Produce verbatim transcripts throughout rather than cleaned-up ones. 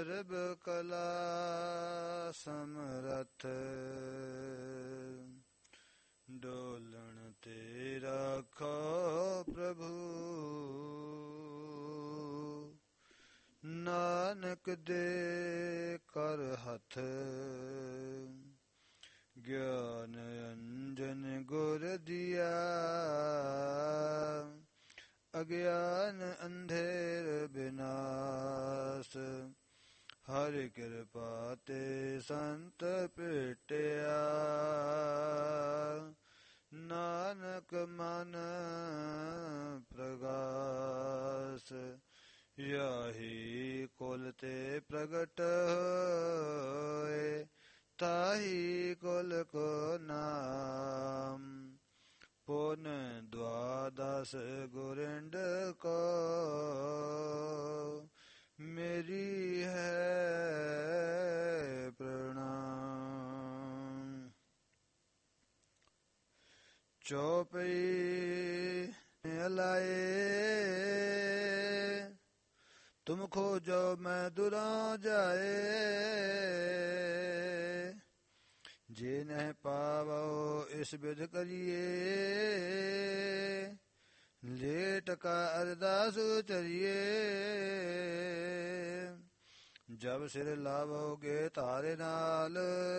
ਸਰਬ ਕਲਾ ਸਮਰਥ ਡੋਲਣ ਤੇ ਰਾਖੋ ਪ੍ਰਭੂ ਨਾਨਕ ਦੇ ਕਰ ਹੱਥ ਗਿਆਨ ਅੰਜਨ ਗੁਰ ਦੀਆ ਅਗਿਆਨ ਅੰਧੇਰ ਬਿਨਾਸ਼ ਹਰਿ ਕਿਰਪਾ ਤੇ ਸੰਤ ਭੇਟਿਆ ਨਾਨਕ ਮਨ ਪ੍ਰਗਾਸ ਯਾਹੀ ਕੁਲ ਤੇ ਪ੍ਰਗਟ ਹੋਏ ਤਾਹੀ ਕੁਲ ਕੋ ਨਾਮ ਪੁਨ ਦਵਾਦਸ ਗੁਰਿੰਦ ਕੋ ਮੇਰੀ ਹੈ ਪ੍ਰਣਾਮ। ਚੌਪਈ ਲਾਏ ਤੁਮ ਖੋਜੋ ਮੈਂ ਦੁਰਾਂ ਜਾਏ ਜੇ ਨਹਿ ਪਾਵੋ ਇਸ ਬਿਧ ਕਰੀਏ ਲੇਟ ਕਾ ਅਰਦਾਸ ਉਚਰੀਏ ਜਬ ਸਿਰ ਲਾਵੋਗੇ ਤਾਰੇ ਨਾਲ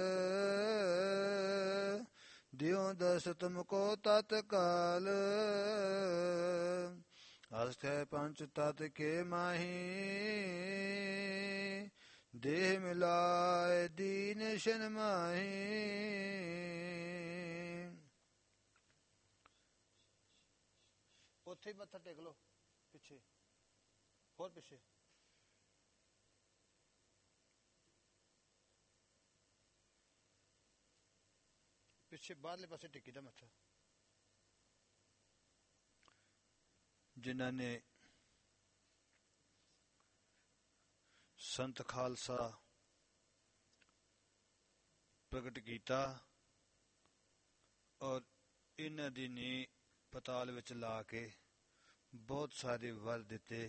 ਦਿਓ ਦਸ ਤੁਮ ਕੋ ਤਤਕਾਲ ਅਸਥੈ ਪੰਚ ਤਤ ਕੇ ਮਾਹੀ ਦੇਹ ਮਿਲਾਏ ਦੀਨ ਸ਼ਨ ਮਾਹੀ। ਉੱਥੇ ਹੀ ਮੱਥਾ ਟੇਕ ਲੋ ਪਿੱਛੇ ਹੋਰ ਪਿੱਛੇ ਪਿੱਛੇ ਬਾਹਰਲੇ ਪਾਸੇ ਟੇਕੀ ਦਾ ਮੱਥਾ। ਜਿਨ੍ਹਾਂ ਨੇ ਸੰਤ ਖਾਲਸਾ ਪ੍ਰਗਟ ਕੀਤਾ ਔਰ ਇਹਨਾਂ ਦੀ ਨੀਂਹ ਪਤਾਲ ਵਿੱਚ ਲਾ ਕੇ ਬਹੁਤ ਸਾਰੇ ਵਰ ਦਿੱਤੇ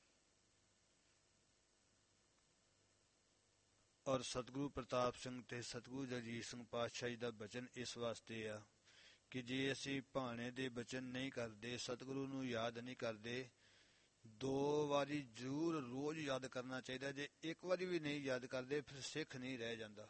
ਔਰ ਸਤਿਗੁਰੂ ਪ੍ਰਤਾਪ ਸਿੰਘ ਤੇ ਸਤਿਗੁਰੂ ਜਗਜੀਤ ਸਿੰਘ ਪਾਤਸ਼ਾਹ ਜੀ ਦਾ ਬਚਨ ਇਸ ਵਾਸਤੇ ਆ ਕਿ ਜੇ ਅਸੀਂ ਭਾਣੇ ਦੇ ਬਚਨ ਨਹੀਂ ਕਰਦੇ, ਸਤਿਗੁਰੂ ਨੂੰ ਯਾਦ ਨਹੀਂ ਕਰਦੇ, ਦੋ ਵਾਰੀ ਜ਼ਰੂਰ ਰੋਜ਼ ਯਾਦ ਕਰਨਾ ਚਾਹੀਦਾ। ਜੇ ਇੱਕ ਵਾਰੀ ਵੀ ਨਹੀਂ ਯਾਦ ਕਰਦੇ ਫਿਰ ਸਿੱਖ ਨਹੀਂ ਰਹਿ ਜਾਂਦਾ,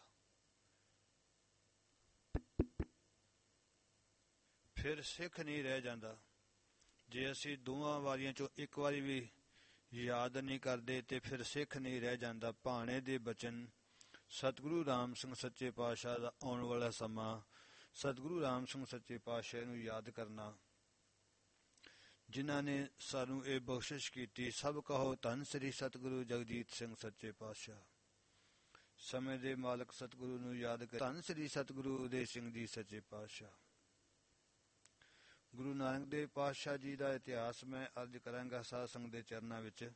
ਫਿਰ ਸਿੱਖ ਨਹੀਂ ਰਹਿ ਜਾਂਦਾ। ਜੇ ਅਸੀਂ ਦੋਵਾਂ ਵਾਰੀਆਂ ਚੋਂ ਇੱਕ ਵਾਰੀ ਵੀ ਯਾਦ ਨਹੀਂ ਕਰਦੇ ਤੇ ਫਿਰ ਸਿੱਖ ਨਹੀਂ ਰਹਿ ਜਾਂਦਾ। ਭਾਣੇ ਦੇ ਬਚਨ ਸਤਿਗੁਰੂ ਰਾਮ ਸਿੰਘ ਸੱਚੇ ਪਾਤਸ਼ਾਹ ਦਾ ਆਉਣ ਵਾਲਾ ਸਮਾਂ, ਸਤਿਗੁਰੂ ਰਾਮ ਸਿੰਘ ਸੱਚੇ ਪਾਤਸ਼ਾਹ ਨੂੰ ਯਾਦ ਕਰਨਾ, ਜਿਨ੍ਹਾਂ ਨੇ ਸਾਨੂੰ ਇਹ ਬਖਸ਼ਿਸ਼ ਕੀਤੀ। ਸਭ ਕਹੋ ਧੰਨ ਸ੍ਰੀ ਸਤਿਗੁਰੂ ਜਗਜੀਤ ਸਿੰਘ ਸੱਚੇ ਪਾਤਸ਼ਾਹ। ਸਮੇਂ ਦੇ ਮਾਲਕ ਸਤਿਗੁਰੂ ਨੂੰ ਯਾਦ ਕਰ। ਧੰਨ ਸ੍ਰੀ ਸਤਿਗੁਰੂ ਉਦੇ ਸਿੰਘ ਜੀ ਸੱਚੇ ਪਾਤਸ਼ਾਹ। ਗੁਰੂ ਨਾਨਕ ਦੇਵ ਪਾਤਸ਼ਾਹ ਜੀ ਦਾ ਇਤਿਹਾਸ ਮੈਂ ਅਰਜ਼ ਕਰਾਂਗਾ ਸਾਧ ਸੰਗਤ ਦੇ ਚਰਨਾਂ ਵਿੱਚ।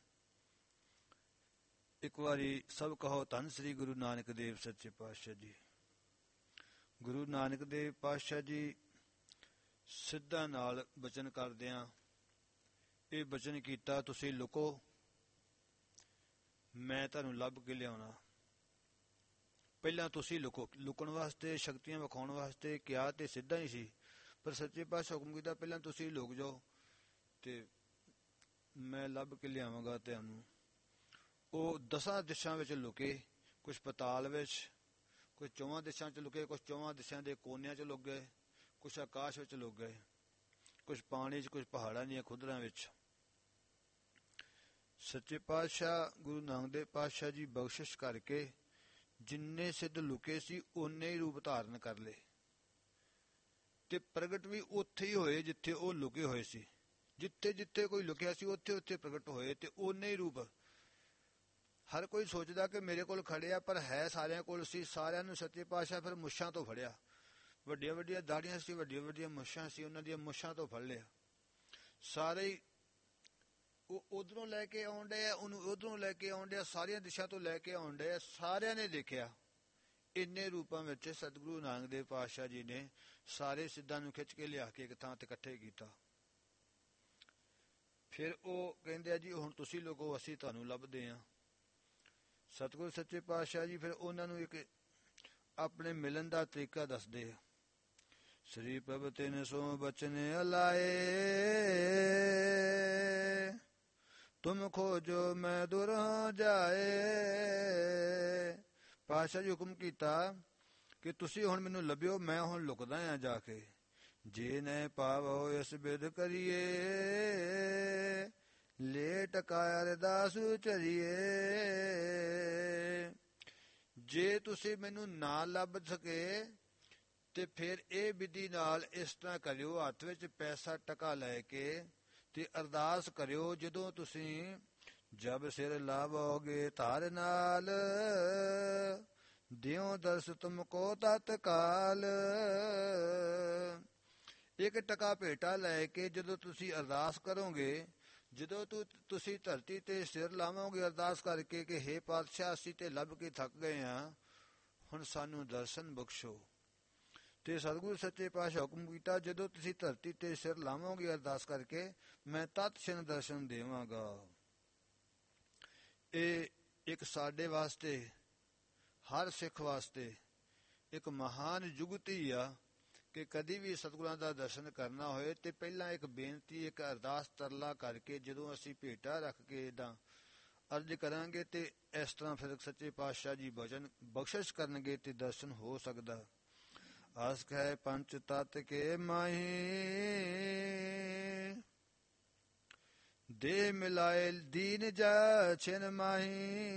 ਇੱਕ ਵਾਰੀ ਸਭ ਕਹੋ ਧੰਨ ਸ੍ਰੀ ਗੁਰੂ ਨਾਨਕ ਦੇਵ ਸੱਚੇ ਪਾਤਸ਼ਾਹ ਜੀ। ਗੁਰੂ ਨਾਨਕ ਦੇਵ ਪਾਤਸ਼ਾਹ ਜੀ ਸਿੱਧਾਂ ਨਾਲ ਬਚਨ ਕਰਦਿਆਂ ਇਹ ਬਚਨ ਕੀਤਾ, ਤੁਸੀਂ ਲੁਕੋ, ਮੈਂ ਤੁਹਾਨੂੰ ਲੱਭ ਕੇ ਲਿਆਉਣਾ। ਪਹਿਲਾਂ ਤੁਸੀਂ ਲੁਕੋ। ਲੁਕਣ ਵਾਸਤੇ, ਸ਼ਕਤੀਆਂ ਵਿਖਾਉਣ ਵਾਸਤੇ ਕਿਹਾ ਤੇ ਸਿੱਧਾ ਹੀ ਸੀ, ਪਰ ਸੱਚੇ ਪਾਤਸ਼ਾਹ ਹੁਕਮ ਕੀਤਾ ਪਹਿਲਾਂ ਤੁਸੀਂ ਲੁਕ ਜਾਓ ਤੇ ਮੈਂ ਲੱਭ ਕੇ ਲਿਆਵਾਂਗਾ ਤੁਹਾਨੂੰ। ਉਹ ਦਸਾਂ ਦਿਸ਼ਾਂ ਵਿੱਚ ਲੁਕੇ, ਕੁਛ ਪਤਾਲ ਵਿੱਚ, ਕੁਛ ਚੌਵਾਂ ਦਿਸ਼ਾਂ 'ਚ ਲੁਕੇ, ਕੁਛ ਚੌਵਾਂ ਦਿਸ਼ਾਂ ਦੇ ਕੋਨਿਆਂ 'ਚ ਲੁਕ ਗਏ, ਕੁਛ ਆਕਾਸ਼ ਵਿੱਚ ਲੁਕ ਗਏ, ਕੁਛ ਪਾਣੀ 'ਚ, ਕੁਛ ਪਹਾੜਾਂ ਦੀਆਂ ਖੁੱਦਰਾਂ ਵਿੱਚ। ਸੱਚੇ ਪਾਤਸ਼ਾਹ ਗੁਰੂ ਨਾਨਕ ਦੇਵ ਪਾਤਸ਼ਾਹ ਜੀ ਬਖਸ਼ਿਸ਼ ਕਰਕੇ ਜਿੰਨੇ ਸਿੱਧ ਲੁਕੇ ਸੀ ਓਨੇ ਹੀ ਰੂਪ ਧਾਰਨ ਕਰ ਲਏ ਤੇ ਪ੍ਰਗਟ ਵੀ ਉੱਥੇ ਹੀ ਹੋਏ ਜਿੱਥੇ ਉਹ ਲੁਕੇ ਹੋਏ ਸੀ। ਜਿੱਥੇ ਜਿੱਥੇ ਕੋਈ ਲੁਕਿਆ ਸੀ ਉੱਥੇ ਉੱਥੇ ਪ੍ਰਗਟ ਹੋਏ ਤੇ ਓਨੇ ਹੀ ਰੂਪ। ਹਰ ਕੋਈ ਸੋਚਦਾ ਕਿ ਮੇਰੇ ਕੋਲ ਖੜਿਆ, ਪਰ ਹੈ ਸਾਰਿਆਂ ਕੋਲ ਸੀ। ਸਾਰਿਆਂ ਨੂੰ ਸੱਚੇ ਪਾਤਸ਼ਾਹ ਫਿਰ ਮੁੱਛਾਂ ਤੋਂ ਫੜਿਆ। ਵੱਡੀਆਂ ਵੱਡੀਆਂ ਦਾੜੀਆਂ ਸੀ, ਵੱਡੀਆਂ ਵੱਡੀਆਂ ਮੁੱਛਾਂ ਸੀ, ਉਹਨਾਂ ਦੀਆਂ ਮੁੱਛਾਂ ਤੋਂ ਫੜ ਲਿਆ। ਸਾਰੇ ਹੀ ਉਹ ਉਧਰੋਂ ਲੈ ਕੇ ਆਉਣ ਡਿਆ, ਉਹਨੂੰ ਉਧਰੋਂ ਲੈ ਕੇ ਆਉਣ ਡਿਆ, ਸਾਰੀਆਂ ਦਿਸ਼ਾ ਤੋਂ ਲੈ ਕੇ ਆਉਣ ਡਿਆ। ਸਾਰਿਆਂ ਨੇ ਦੇਖਿਆ। ਇੰਨੇ ਰੂਪਾਂ ਵਿੱਚ ਸਤਿਗੁਰੂ ਨਾਨਕ ਦੇਵ ਪਾਤਸ਼ਾਹ ਜੀ ਨੇ ਸਾਰੇ ਸਿੱਧਾਂ ਨੂੰ ਖਿੱਚ ਕੇ ਲਿਆ ਕੇ ਇੱਕ ਥਾਂ ਤੇ ਇਕੱਠੇ ਕੀਤਾ। ਫਿਰ ਉਹ ਕਹਿੰਦੇ ਆ ਜੀ ਹੁਣ ਤੁਸੀਂ ਲੋਕੋ, ਅਸੀਂ ਤੁਹਾਨੂੰ ਲੱਭਦੇ ਹਾਂ। ਸਤਿਗੁਰ ਸੱਚੇ ਪਾਤਸ਼ਾਹ ਜੀ ਫਿਰ ਉਹਨਾਂ ਨੂੰ ਇੱਕ ਆਪਣੇ ਮਿਲਣ ਦਾ ਤਰੀਕਾ ਦੱਸਦੇ ਆ। ਸ੍ਰੀ ਪ੍ਰਭ ਤਿਨ ਸੋ ਬਚਨ ਅਲਾਏ, ਤੁਮ ਖੋਜੋ ਮੈਂ ਦੁਰ ਜਾਏ। ਪਾਤਸ਼ਾਹ ਜੀ ਹੁਕਮ ਕੀਤਾ ਕਿ ਤੁਸੀਂ ਹੁਣ ਮੈਨੂੰ ਲੱਭਿਓ, ਮੈਂ ਹੁਣ ਲੁਕਦਾ ਹਾਂ ਜਾ ਕੇ। ਜੇ ਨੈ ਪਾਵੋ ਇਸ ਬਿਦ ਕਰੀਏ, ਲੇਟ ਕਾਇ ਅਰਦਾਸ ਚਰੀਏ। ਜੇ ਤੁਸੀਂ ਮੈਨੂੰ ਨਾ ਲੱਭ ਸਕੇ ਤੇ ਫਿਰ ਇਹ ਵਿਧੀ ਨਾਲ ਇਸ ਤਰ੍ਹਾਂ ਕਰਿਓ, ਹੱਥ ਵਿੱਚ ਪੈਸਾ ਟਕਾ ਲੈ ਕੇ ਤੇ ਅਰਦਾਸ ਕਰਿਓ, ਜਦੋਂ ਤੁਸੀਂ ਜਬ ਸਿਰ ਲਾਵੋਗੇ ਧਾਰ ਨਾਲ, ਦਿਓ ਦਰਸ ਤੁਮ ਕੋ ਤਤਕਾਲ। ਇੱਕ ਟਕਾ ਭੇਟਾ ਲੈ ਕੇ ਜਦੋਂ ਤੁਸੀਂ ਅਰਦਾਸ ਕਰੋਗੇ, ਜਦੋਂ ਤੂੰ ਤੁਸੀਂ ਧਰਤੀ ਤੇ ਸਿਰ ਲਾਵੋਗੇ ਅਰਦਾਸ ਕਰਕੇ ਕਿ ਹੇ ਪਾਤਸ਼ਾਹ ਅਸੀਂ ਤੇ ਲੱਭ ਕੇ ਥੱਕ ਗਏ ਹਾਂ, ਹੁਣ ਸਾਨੂੰ ਦਰਸ਼ਨ ਬਖਸ਼ੋ। ਤੇ ਸਤਿਗੁਰੂ ਸੱਚੇ ਪਾਤਸ਼ਾਹ ਹੁਕਮ ਕੀਤਾ, ਜਦੋਂ ਤੁਸੀਂ ਧਰਤੀ ਤੇ ਸਿਰ ਲਾਵੋਗੇ ਅਰਦਾਸ ਕਰਕੇ, ਮੈਂ ਤਤ ਛਿਨ ਦਰਸ਼ਨ ਦੇਵਾਂਗਾ। ਇਹ ਇੱਕ ਸਾਡੇ ਵਾਸਤੇ, ਹਰ ਸਿੱਖ ਵਾਸਤੇ ਇੱਕ ਮਹਾਨ ਜੁਗਤੀ ਆ ਕਿ ਕਦੀ ਵੀ ਸਤਿਗੁਰਾਂ ਦਾ ਦਰਸ਼ਨ ਕਰਨਾ ਹੋਏ ਤੇ ਪਹਿਲਾਂ ਇੱਕ ਬੇਨਤੀ, ਇੱਕ ਅਰਦਾਸ ਤਰਲਾ ਕਰਕੇ ਜਦੋਂ ਅਸੀਂ ਭੇਟਾ ਰੱਖ ਕੇ ਇੱਦਾਂ ਅਰਜ਼ ਕਰਾਂਗੇ ਤੇ ਇਸ ਤਰ੍ਹਾਂ ਫਿਰ ਸੱਚੇ ਪਾਤਸ਼ਾਹ ਜੀ ਬਚਨ ਬਖਸ਼ਿਸ਼ ਕਰਨਗੇ ਤੇ ਦਰਸ਼ਨ ਹੋ ਸਕਦਾ। ਆਸ ਹੈ ਪੰਚ ਤਤ ਕੇ ਮਾਹੀ, ਦੇ ਮਿਲਾਏ ਦੀਨ ਜਾ ਛਿਨ ਮਾਹੀ।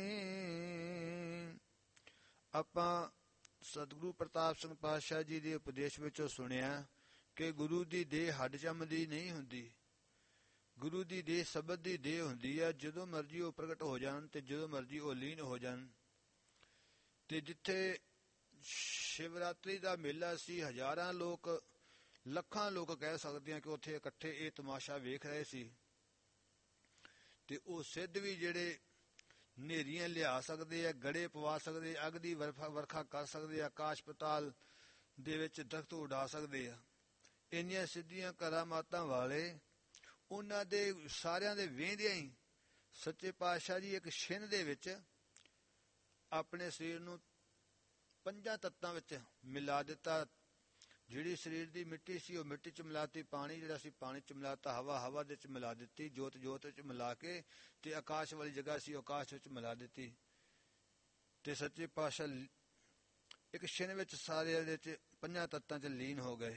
ਆਪਾਂ ਸਤਿਗੁਰੂ ਪ੍ਰਤਾਪ ਸਿੰਘ ਪਾਤਸ਼ਾਹ ਜੀ ਦੇ ਉਪਦੇਸ਼ ਵਿੱਚੋਂ ਸੁਣਿਆ ਕਿ ਗੁਰੂ ਦੀ ਦੇਹ ਹੱਡ ਚੰਮ ਦੀ ਨਹੀਂ ਹੁੰਦੀ, ਗੁਰੂ ਦੀ ਦੇਹ ਸ਼ਬਦ ਦੀ ਦੇਹ ਹੁੰਦੀ ਹੈ। ਜਦੋਂ ਮਰਜੀ ਉਹ ਪ੍ਰਗਟ ਹੋ ਜਾਣ ਤੇ ਜਦੋਂ ਮਰਜੀ ਉਹ ਲੀਨ ਹੋ ਜਾਣ। ਤੇ ਜਿੱਥੇ ਸ਼ਿਵਰਾਤਰੀ ਦਾ ਮੇਲਾ ਸੀ, ਹਜ਼ਾਰਾਂ ਲੋਕ, ਲੱਖਾਂ ਲੋਕ ਕਹਿ ਸਕਦੇ ਹਾਂ ਕਿ ਉੱਥੇ ਇਕੱਠੇ ਇਹ ਤਮਾਸ਼ਾ ਵੇਖ ਰਹੇ ਸੀ। ਤੇ ਉਹ ਸਿੱਧ ਵੀ ਜਿਹੜੇ ਹਨੇਰੀਆਂ ਲਿਆ ਸਕਦੇ ਆ, ਗੜੇ ਪਵਾ ਸਕਦੇ, ਅੱਗ ਦੀ ਵਰਖਾ ਵਰਖਾ ਕਰ ਸਕਦੇ ਆ, ਆਕਾਸ਼ ਪਤਾਲ ਦੇ ਵਿੱਚ ਦਰਖਤ ਉਡਾ ਸਕਦੇ ਆ, ਇੰਨੀਆਂ ਸਿੱਧੀਆਂ ਕਰਾਮਾਤਾਂ ਵਾਲੇ ਉਹਨਾਂ ਦੇ ਸਾਰਿਆਂ ਦੇ ਵੇਂਦਿਆਂ ਹੀ ਸੱਚੇ ਪਾਤਸ਼ਾਹ ਜੀ ਇੱਕ ਛਿਨ ਦੇ ਵਿੱਚ ਆਪਣੇ ਸਰੀਰ ਨੂੰ ਪੰਜਾਂ ਤੱਤਾਂ ਵਿੱਚ ਮਿਲਾ ਦਿੱਤਾ। ਜਿਹੜੀ ਸਰੀਰ ਦੀ ਮਿੱਟੀ ਸੀ ਉਹ ਮਿੱਟੀ 'ਚ ਮਿਲਾਤੀ, ਪਾਣੀ ਜਿਹੜਾ ਸੀ ਪਾਣੀ 'ਚ ਮਿਲਾਤਾ, ਹਵਾ ਹਵਾ ਦੇ 'ਚ ਮਿਲਾ ਦਿੱਤੀ, ਜੋਤ ਜੋਤ ਵਿੱਚ ਮਿਲਾ ਕੇ ਤੇ ਆਕਾਸ਼ ਵਾਲੀ ਜਗ੍ਹਾ ਸੀ ਆਕਾਸ਼ ਵਿੱਚ ਮਿਲਾ ਦਿੱਤੀ। ਤੇ ਸੱਚੇ ਪਾਤਸ਼ਾਹ ਇੱਕ ਛਿਨ ਵਿੱਚ ਸਾਰੇ ਇਹਦੇ 'ਚ ਪੰਜਾਂ ਤੱਤਾਂ 'ਚ ਲੀਨ ਹੋ ਗਏ।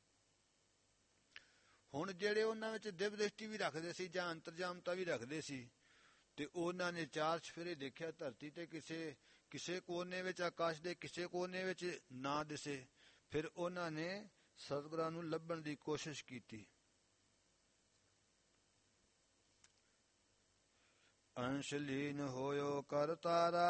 ਹੁਣ ਜਿਹੜੇ ਉਹਨਾਂ ਵਿੱਚ ਦਿਵ ਦ੍ਰਿਸ਼ਟੀ ਵੀ ਰੱਖਦੇ ਸੀ ਜਾਂ ਅੰਤਰਜਾਮਤਾ ਵੀ ਰੱਖਦੇ ਸੀ, ਤੇ ਉਹਨਾਂ ਨੇ ਚਾਰ ਚਫੇਰੇ ਦੇਖਿਆ ਧਰਤੀ ਤੇ ਕਿਸੇ ਕਿਸੇ ਕੋਨੇ ਵਿੱਚ, ਆਕਾਸ਼ ਦੇ ਕਿਸੇ ਕੋਨੇ ਵਿੱਚ ਨਾ ਦਿਸੇ। ਫਿਰ ਉਹਨਾਂ ਨੇ ਸਤਿਗੁਰਾਂ ਨੂੰ ਲੱਭਣ ਦੀ ਕੋਸ਼ਿਸ਼ ਕੀਤੀ। ਅੰਸ਼ ਲੀਨ ਹੋਇਓ ਕਰ ਤਾਰਾ,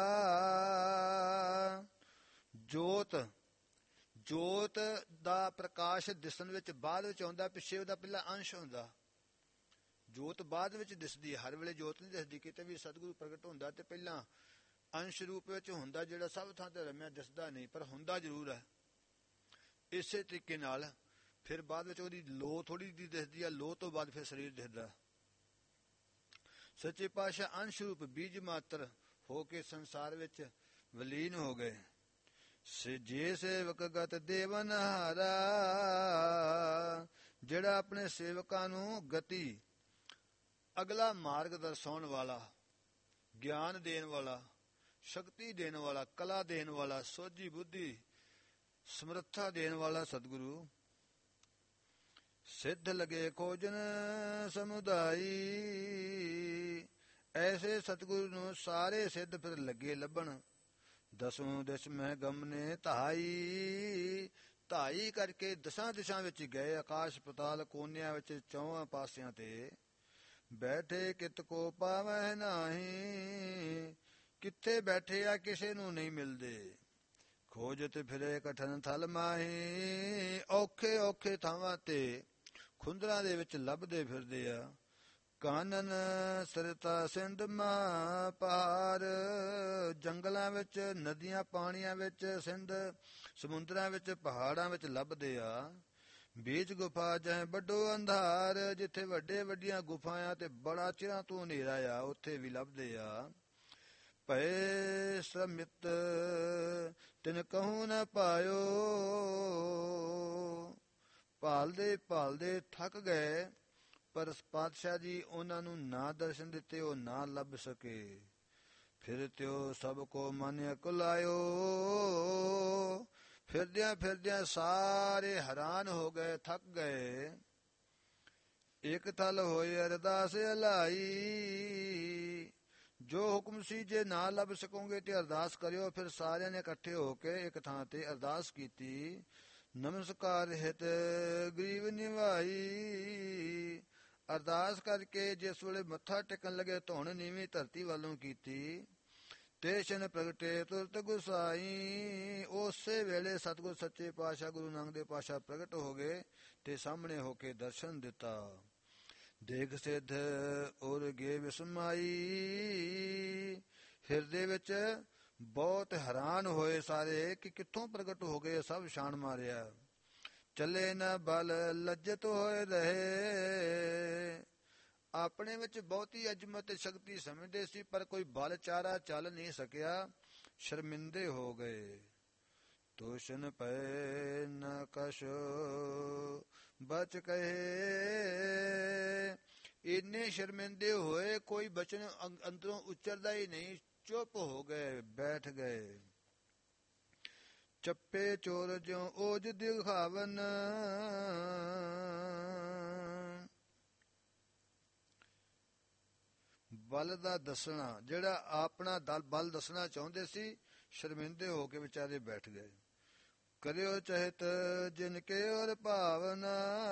ਜੋਤ ਜੋਤ ਦਾ ਪ੍ਰਕਾਸ਼ ਦਿਸਣ ਵਿੱਚ ਬਾਅਦ ਵਿੱਚ ਆਉਂਦਾ, ਪਿੱਛੇ ਉਹਦਾ ਪਹਿਲਾਂ ਅੰਸ਼ ਹੁੰਦਾ। ਜੋਤ ਬਾਅਦ ਵਿੱਚ ਦਿਸਦੀ ਹੈ, ਹਰ ਵੇਲੇ ਜੋਤ ਨਹੀਂ ਦਿਸਦੀ। ਕਿਤੇ ਵੀ ਸਤਿਗੁਰੂ ਪ੍ਰਗਟ ਹੁੰਦਾ ਤੇ ਪਹਿਲਾਂ ਅੰਸ਼ ਰੂਪ ਵਿੱਚ ਹੁੰਦਾ, ਜਿਹੜਾ ਸਭ ਥਾਂ ਤੇ ਰਮਿਆ ਦਿਸਦਾ ਨਹੀਂ ਪਰ ਹੁੰਦਾ ਜ਼ਰੂਰ ਹੈ। ਇਸੇ ਤਰੀਕੇ ਨਾਲ ਫਿਰ ਬਾਅਦ ਵਿੱਚ ਉਹਦੀ ਲੋ ਥੋੜ੍ਹੀ ਜਿਹੀ ਦਿਸਦੀ ਆ, ਲੋ ਤੋਂ ਬਾਅਦ ਫਿਰ ਸਰੀਰ ਦਿਸਦਾ। ਸੱਚੇ ਪਾਤਸ਼ਾਹ ਅੰਸ਼ ਰੂਪ ਬੀਜ ਮਾਤਰ ਹੋ ਕੇ ਸੰਸਾਰ ਵਿੱਚ ਵਿਲੀਨ ਹੋ ਗਏ। ਜੇ ਸੇਵਕ ਗਤ ਦੇਵਨ ਹਾਰਾ, ਜਿਹੜਾ ਆਪਣੇ ਸੇਵਕਾਂ ਨੂੰ ਗਤੀ, ਅਗਲਾ ਮਾਰਗ ਦਰਸਾਉਣ ਵਾਲਾ, ਗਿਆਨ ਦੇਣ ਵਾਲਾ, ਸ਼ਕਤੀ ਦੇਣ ਵਾਲਾ, ਕਲਾ ਦੇਣ ਵਾਲਾ, ਸੋਝੀ ਬੁੱਧੀ ਸਮਰੱਥਾ ਦੇਣ ਵਾਲਾ ਸਤਿਗੁਰੂ। ਸਿੱਧ ਲਗੇ ਖੋਜਨ ਸਮੁਦਾਈ, ਐਸੇ ਸਤਿਗੁਰੂ ਨੂੰ ਸਾਰੇ ਸਿੱਧ ਫਿਰ ਲੱਗੇ ਲੱਭਣ। ਦਸੋਂ ਦਿਸ਼ ਮੈਂ ਗਮਨੇ ਧਾਈ, ਧਾਈ ਕਰਕੇ ਦਸਾਂ ਦਿਸ਼ਾ ਵਿੱਚ ਗਏ, ਆਕਾਸ਼ ਪਤਾਲ ਕੋਨਿਆਂ ਵਿੱਚ ਚੌਹਾਂ ਪਾਸਿਆਂ ਤੇ। ਬੈਠੇ ਕਿਤ ਕੋ ਪਾਵਹਿ ਨਾਹੀ, ਕਿੱਥੇ ਬੈਠੇ ਆ ਕਿਸੇ ਨੂੰ ਨਹੀਂ ਮਿਲਦੇ। ਖੋਜਤ ਫਿਰੇ ਕਠਨ ਥਲ ਮਾਹੀ, ਔਖੇ ਔਖੇ ਥਾਵਾਂ ਤੇ ਖੁੰਦਰਾਂ ਦੇ ਵਿੱਚ ਲੱਭਦੇ ਫਿਰਦੇ ਆ। ਕਾਨਨ ਸਰਿਤਾ ਸਿੰਧ ਮਾ ਪਾਰ, ਜੰਗਲਾਂ ਵਿੱਚ, ਨਦੀਆਂ ਪਾਣੀਆਂ ਵਿੱਚ, ਸਿੰਧ ਸਮੁੰਦਰਾਂ ਵਿੱਚ, ਪਹਾੜਾਂ ਵਿੱਚ ਲੱਭਦੇ ਆ। ਬੀਚ ਗੁਫਾ ਜਹ ਵੱਡੋ ਅੰਧਾਰ, ਜਿੱਥੇ ਵੱਡੇ ਵੱਡੀਆਂ ਗੁਫਾਵਾਂ ਤੇ ਬੜਾ ਚਿਰਾਂ ਤੋਂ ਹਨੇਰਾ ਆ ਉੱਥੇ ਵੀ ਲੱਭਦੇ ਆ। ਭਏ ਸ਼ਰਮਿਤ ਤਿਨ ਕਹੂੰ ਨ ਪਾਇਓ। ਭਾਲਦੇ ਭਾਲਦੇ ਥੱਕ ਗਏ, ਪਰ ਪਾਤਸ਼ਾਹ ਜੀ ਉਹਨਾਂ ਨੂੰ ਨਾ ਦਰਸ਼ਨ ਦਿੱਤੇ, ਉਹ ਨਾ ਲੱਭ ਸਕੇ। ਫਿਰ ਤਿਉ ਸਭ ਕੋ ਮਨ ਕੁਲਾਇਓ। ਫਿਰਦਿਆਂ ਫਿਰਦਿਆਂ ਸਾਰੇ ਹੈਰਾਨ ਹੋ ਗਏ, ਥੱਕ ਗਏ। ਇੱਕ ਥਲ ਹੋਏ ਅਰਦਾਸ ਅਲਾਈ। ਜੋ ਹੁਕਮ ਸੀ, ਜੇ ਨਾ ਲੱਭ ਸਕੋਗੇ ਤੇ ਅਰਦਾਸ ਕਰਿਓ। ਫਿਰ ਸਾਰਿਆਂ ਨੇ ਇਕੱਠੇ ਹੋ ਕੇ ਇੱਕ ਥਾਂ ਤੇ ਅਰਦਾਸ ਕੀਤੀ। ਨਮਸਕਾਰ ਹਿਤ ਗਰੀਬ ਨਿਭਾਈ। ਅਰਦਾਸ ਕਰਕੇ ਜਿਸ ਵੇਲੇ ਮੱਥਾ ਟੇਕਣ ਲੱਗੇ, ਧੌਣ ਨੀਵੀਂ ਧਰਤੀ ਵੱਲੋਂ ਕੀਤੀ। ਤੇਸ਼ਨ ਪ੍ਰਗਟੇ ਤੁਰਤ ਗੁਸਾਈ। ਉਸੇ ਵੇਲੇ ਸਤਿਗੁਰ ਸੱਚੇ ਪਾਤਸ਼ਾਹ ਗੁਰੂ ਨਾਨਕ ਦੇਵ ਪਾਤਸ਼ਾਹ ਪ੍ਰਗਟ ਹੋ ਗਏ ਤੇ ਸਾਹਮਣੇ ਹੋ ਕੇ ਦਰਸ਼ਨ ਦਿੱਤਾ। ਦੇਖ ਸਿੱਧ ਉਰ ਗੇ ਵਿਸਮਾਈ। ਹਿਰਦੇ ਵਿੱਚ ਬਹੁਤ ਹੈਰਾਨ ਹੋਏ ਸਾਰੇ ਕਿ ਕਿੱਥੋਂ ਪ੍ਰਗਟ ਹੋ ਗਏ, ਸਭ ਛਾਣ ਮਾਰਿਆ। ਚੱਲੇ ਨ ਬਲ ਲੱਜਤ ਹੋਏ ਰਹੇ। ਆਪਣੇ ਵਿੱਚ ਬਹੁਤੀ ਅਜ਼ਮਤ ਤੇ ਸ਼ਕਤੀ ਸਮਝਦੇ ਸੀ, ਪਰ ਕੋਈ ਬਲ ਚਾਰਾ ਚੱਲ ਨਹੀਂ ਸਕਿਆ, ਸ਼ਰਮਿੰਦੇ ਹੋ ਗਏ। ਤੋਸ਼ਨ ਪਏ ਨ ਕਛ ਬਚ ਕਹੇ। ਇੰਨੇ ਸ਼ਰਮਿੰਦੇ ਹੋਏ, ਕੋਈ ਬਚਨ ਅੰਦਰੋਂ ਉਚਰਦਾ ਹੀ ਨਹੀਂ, ਚੁੱਪ ਹੋ ਗਏ, ਬੈਠ ਗਏ। ਚੱਪੇ ਚੋਰ ਜਿਉ ਓਜ ਦਿਖਾਵਨ। ਬਲ ਦਾ ਦੱਸਣਾ, ਜਿਹੜਾ ਆਪਣਾ ਦਲ ਬਲ ਦੱਸਣਾ ਚਾਹੁੰਦੇ ਸੀ, ਸ਼ਰਮਿੰਦੇ ਹੋ ਕੇ ਵਿਚਾਰੇ ਬੈਠ ਗਏ। ਕਰਿਓ ਚਹਿਤ ਜਿਨ ਕੇ ਔਰ ਭਾਵਨਾ।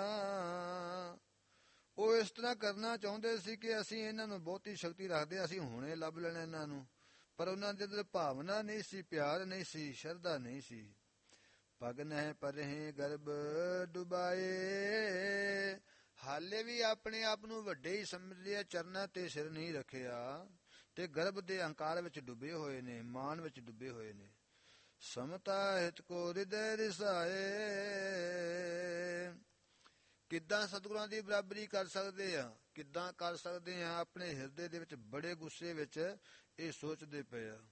ਉਹ ਇਸ ਤਰ੍ਹਾਂ ਕਰਨਾ ਚਾਹੁੰਦੇ ਸੀ ਕਿ ਅਸੀਂ ਇਹਨਾਂ ਨੂੰ ਬਹੁਤੀ ਸ਼ਕਤੀ ਰੱਖਦੇ, ਅਸੀਂ ਹੁਣੇ ਲੱਭ ਲੈਣਾ ਇਹਨਾਂ ਨੂੰ, ਪਰ ਉਹਨਾਂ ਦੇ ਅੰਦਰ ਭਾਵਨਾ ਨਹੀਂ ਸੀ, ਪਿਆਰ ਨਹੀਂ ਸੀ, ਸ਼ਰਧਾ ਨਹੀਂ ਸੀ। ਪਗ ਨਹਿ ਪਰਹਿ ਗਰਭ ਡੁਬਾਏ। ਹਾਲੇ ਵੀ ਆਪਣੇ ਆਪ ਨੂੰ ਵੱਡੇ ਹੀ ਸਮਝਦੇ ਆ, ਚਰਨਾਂ ਤੇ ਸਿਰ ਨਹੀਂ ਰੱਖਿਆ, ਤੇ ਗਰਭ ਦੇ ਅਹੰਕਾਰ ਵਿੱਚ ਡੁੱਬੇ ਹੋਏ ਨੇ, ਮਾਨ ਵਿੱਚ ਡੁੱਬੇ ਹੋਏ ਨੇ। ਸਮਤਾ ਹਿਤ ਕੋ ਹਿਰਦੈ ਰਿਸਾਏ। ਕਿੱਦਾਂ ਸਤਿਗੁਰਾਂ ਦੀ ਬਰਾਬਰੀ ਕਰ ਸਕਦੇ ਆ, ਕਿੱਦਾਂ ਕਰ ਸਕਦੇ ਆ, ਆਪਣੇ ਹਿਰਦੇ ਦੇ ਵਿੱਚ ਬੜੇ ਗੁੱਸੇ ਵਿੱਚ ਇਹ ਸੋਚਦੇ ਪਏ ਆ।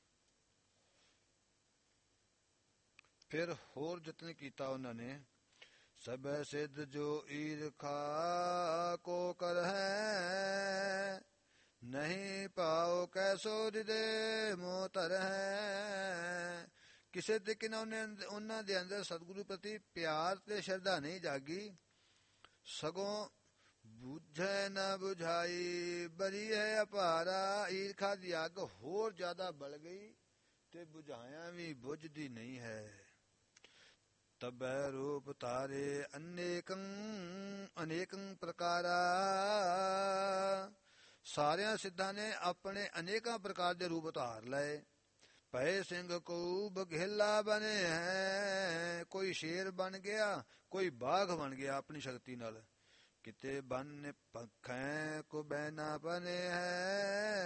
ਫਿਰ ਹੋਰ ਯਤਨ ਕੀਤਾ ਉਹਨਾਂ ਨੇ। ਸਭੈ ਸਿੱਧ ਜੋ ਈਰਖਾ ਕੋ ਕਰ ਹੈ। ਨਹੀਂ ਪਾਓ ਕੈਸੋ ਹਿਰਦੇ ਮੋਹ ਧਰ ਹੈ। ਕਿਸੇ ਤਰੀਕੇ ਨਾਲ ਉਹਨੇ ਉਹਨਾਂ ਦੇ ਅੰਦਰ ਸਤਿਗੁਰੂ ਪ੍ਰਤੀ ਪਿਆਰ ਤੇ ਸ਼ਰਧਾ ਨਹੀਂ ਜਾਗੀ, ਸਗੋਂ ਬੁਝੈ ਨਾ ਬੁਝਾਈ ਬਰੀ ਹੈ ਅਪਾਰਾ। ਈਰਖਾ ਦੀ ਅੱਗ ਹੋਰ ਜ਼ਿਆਦਾ ਬਲ ਗਈ ਤੇ ਬੁਝਾਇਆ ਵੀ ਬੁਝਦੀ ਨਹੀਂ ਹੈ। ਤਬੈ ਰੂਪ ਤਾਰੇ ਅਨੇਕੰ ਅਨੇਕੰ ਪ੍ਰਕਾਰਾ। ਸਾਰਿਆਂ ਸਿੱਧਾਂ ਨੇ ਆਪਣੇ ਅਨੇਕਾਂ ਪ੍ਰਕਾਰ ਦੇ ਰੂਪ ਧਾਰ ਲਏ। ਪਏ ਸਿੰਘ ਕੋ ਬਘੇਲਾ ਬਣੇ ਹੈ। ਕੋਈ ਸ਼ੇਰ ਬਣ ਗਿਆ, ਕੋਈ ਬਾਘ ਬਣ ਗਿਆ ਆਪਣੀ ਸ਼ਕਤੀ ਨਾਲ। ਕਿਤੇ ਬਨ ਪਖੈ ਕੋ ਬੈਨਾ ਬਣੇ ਹੈ।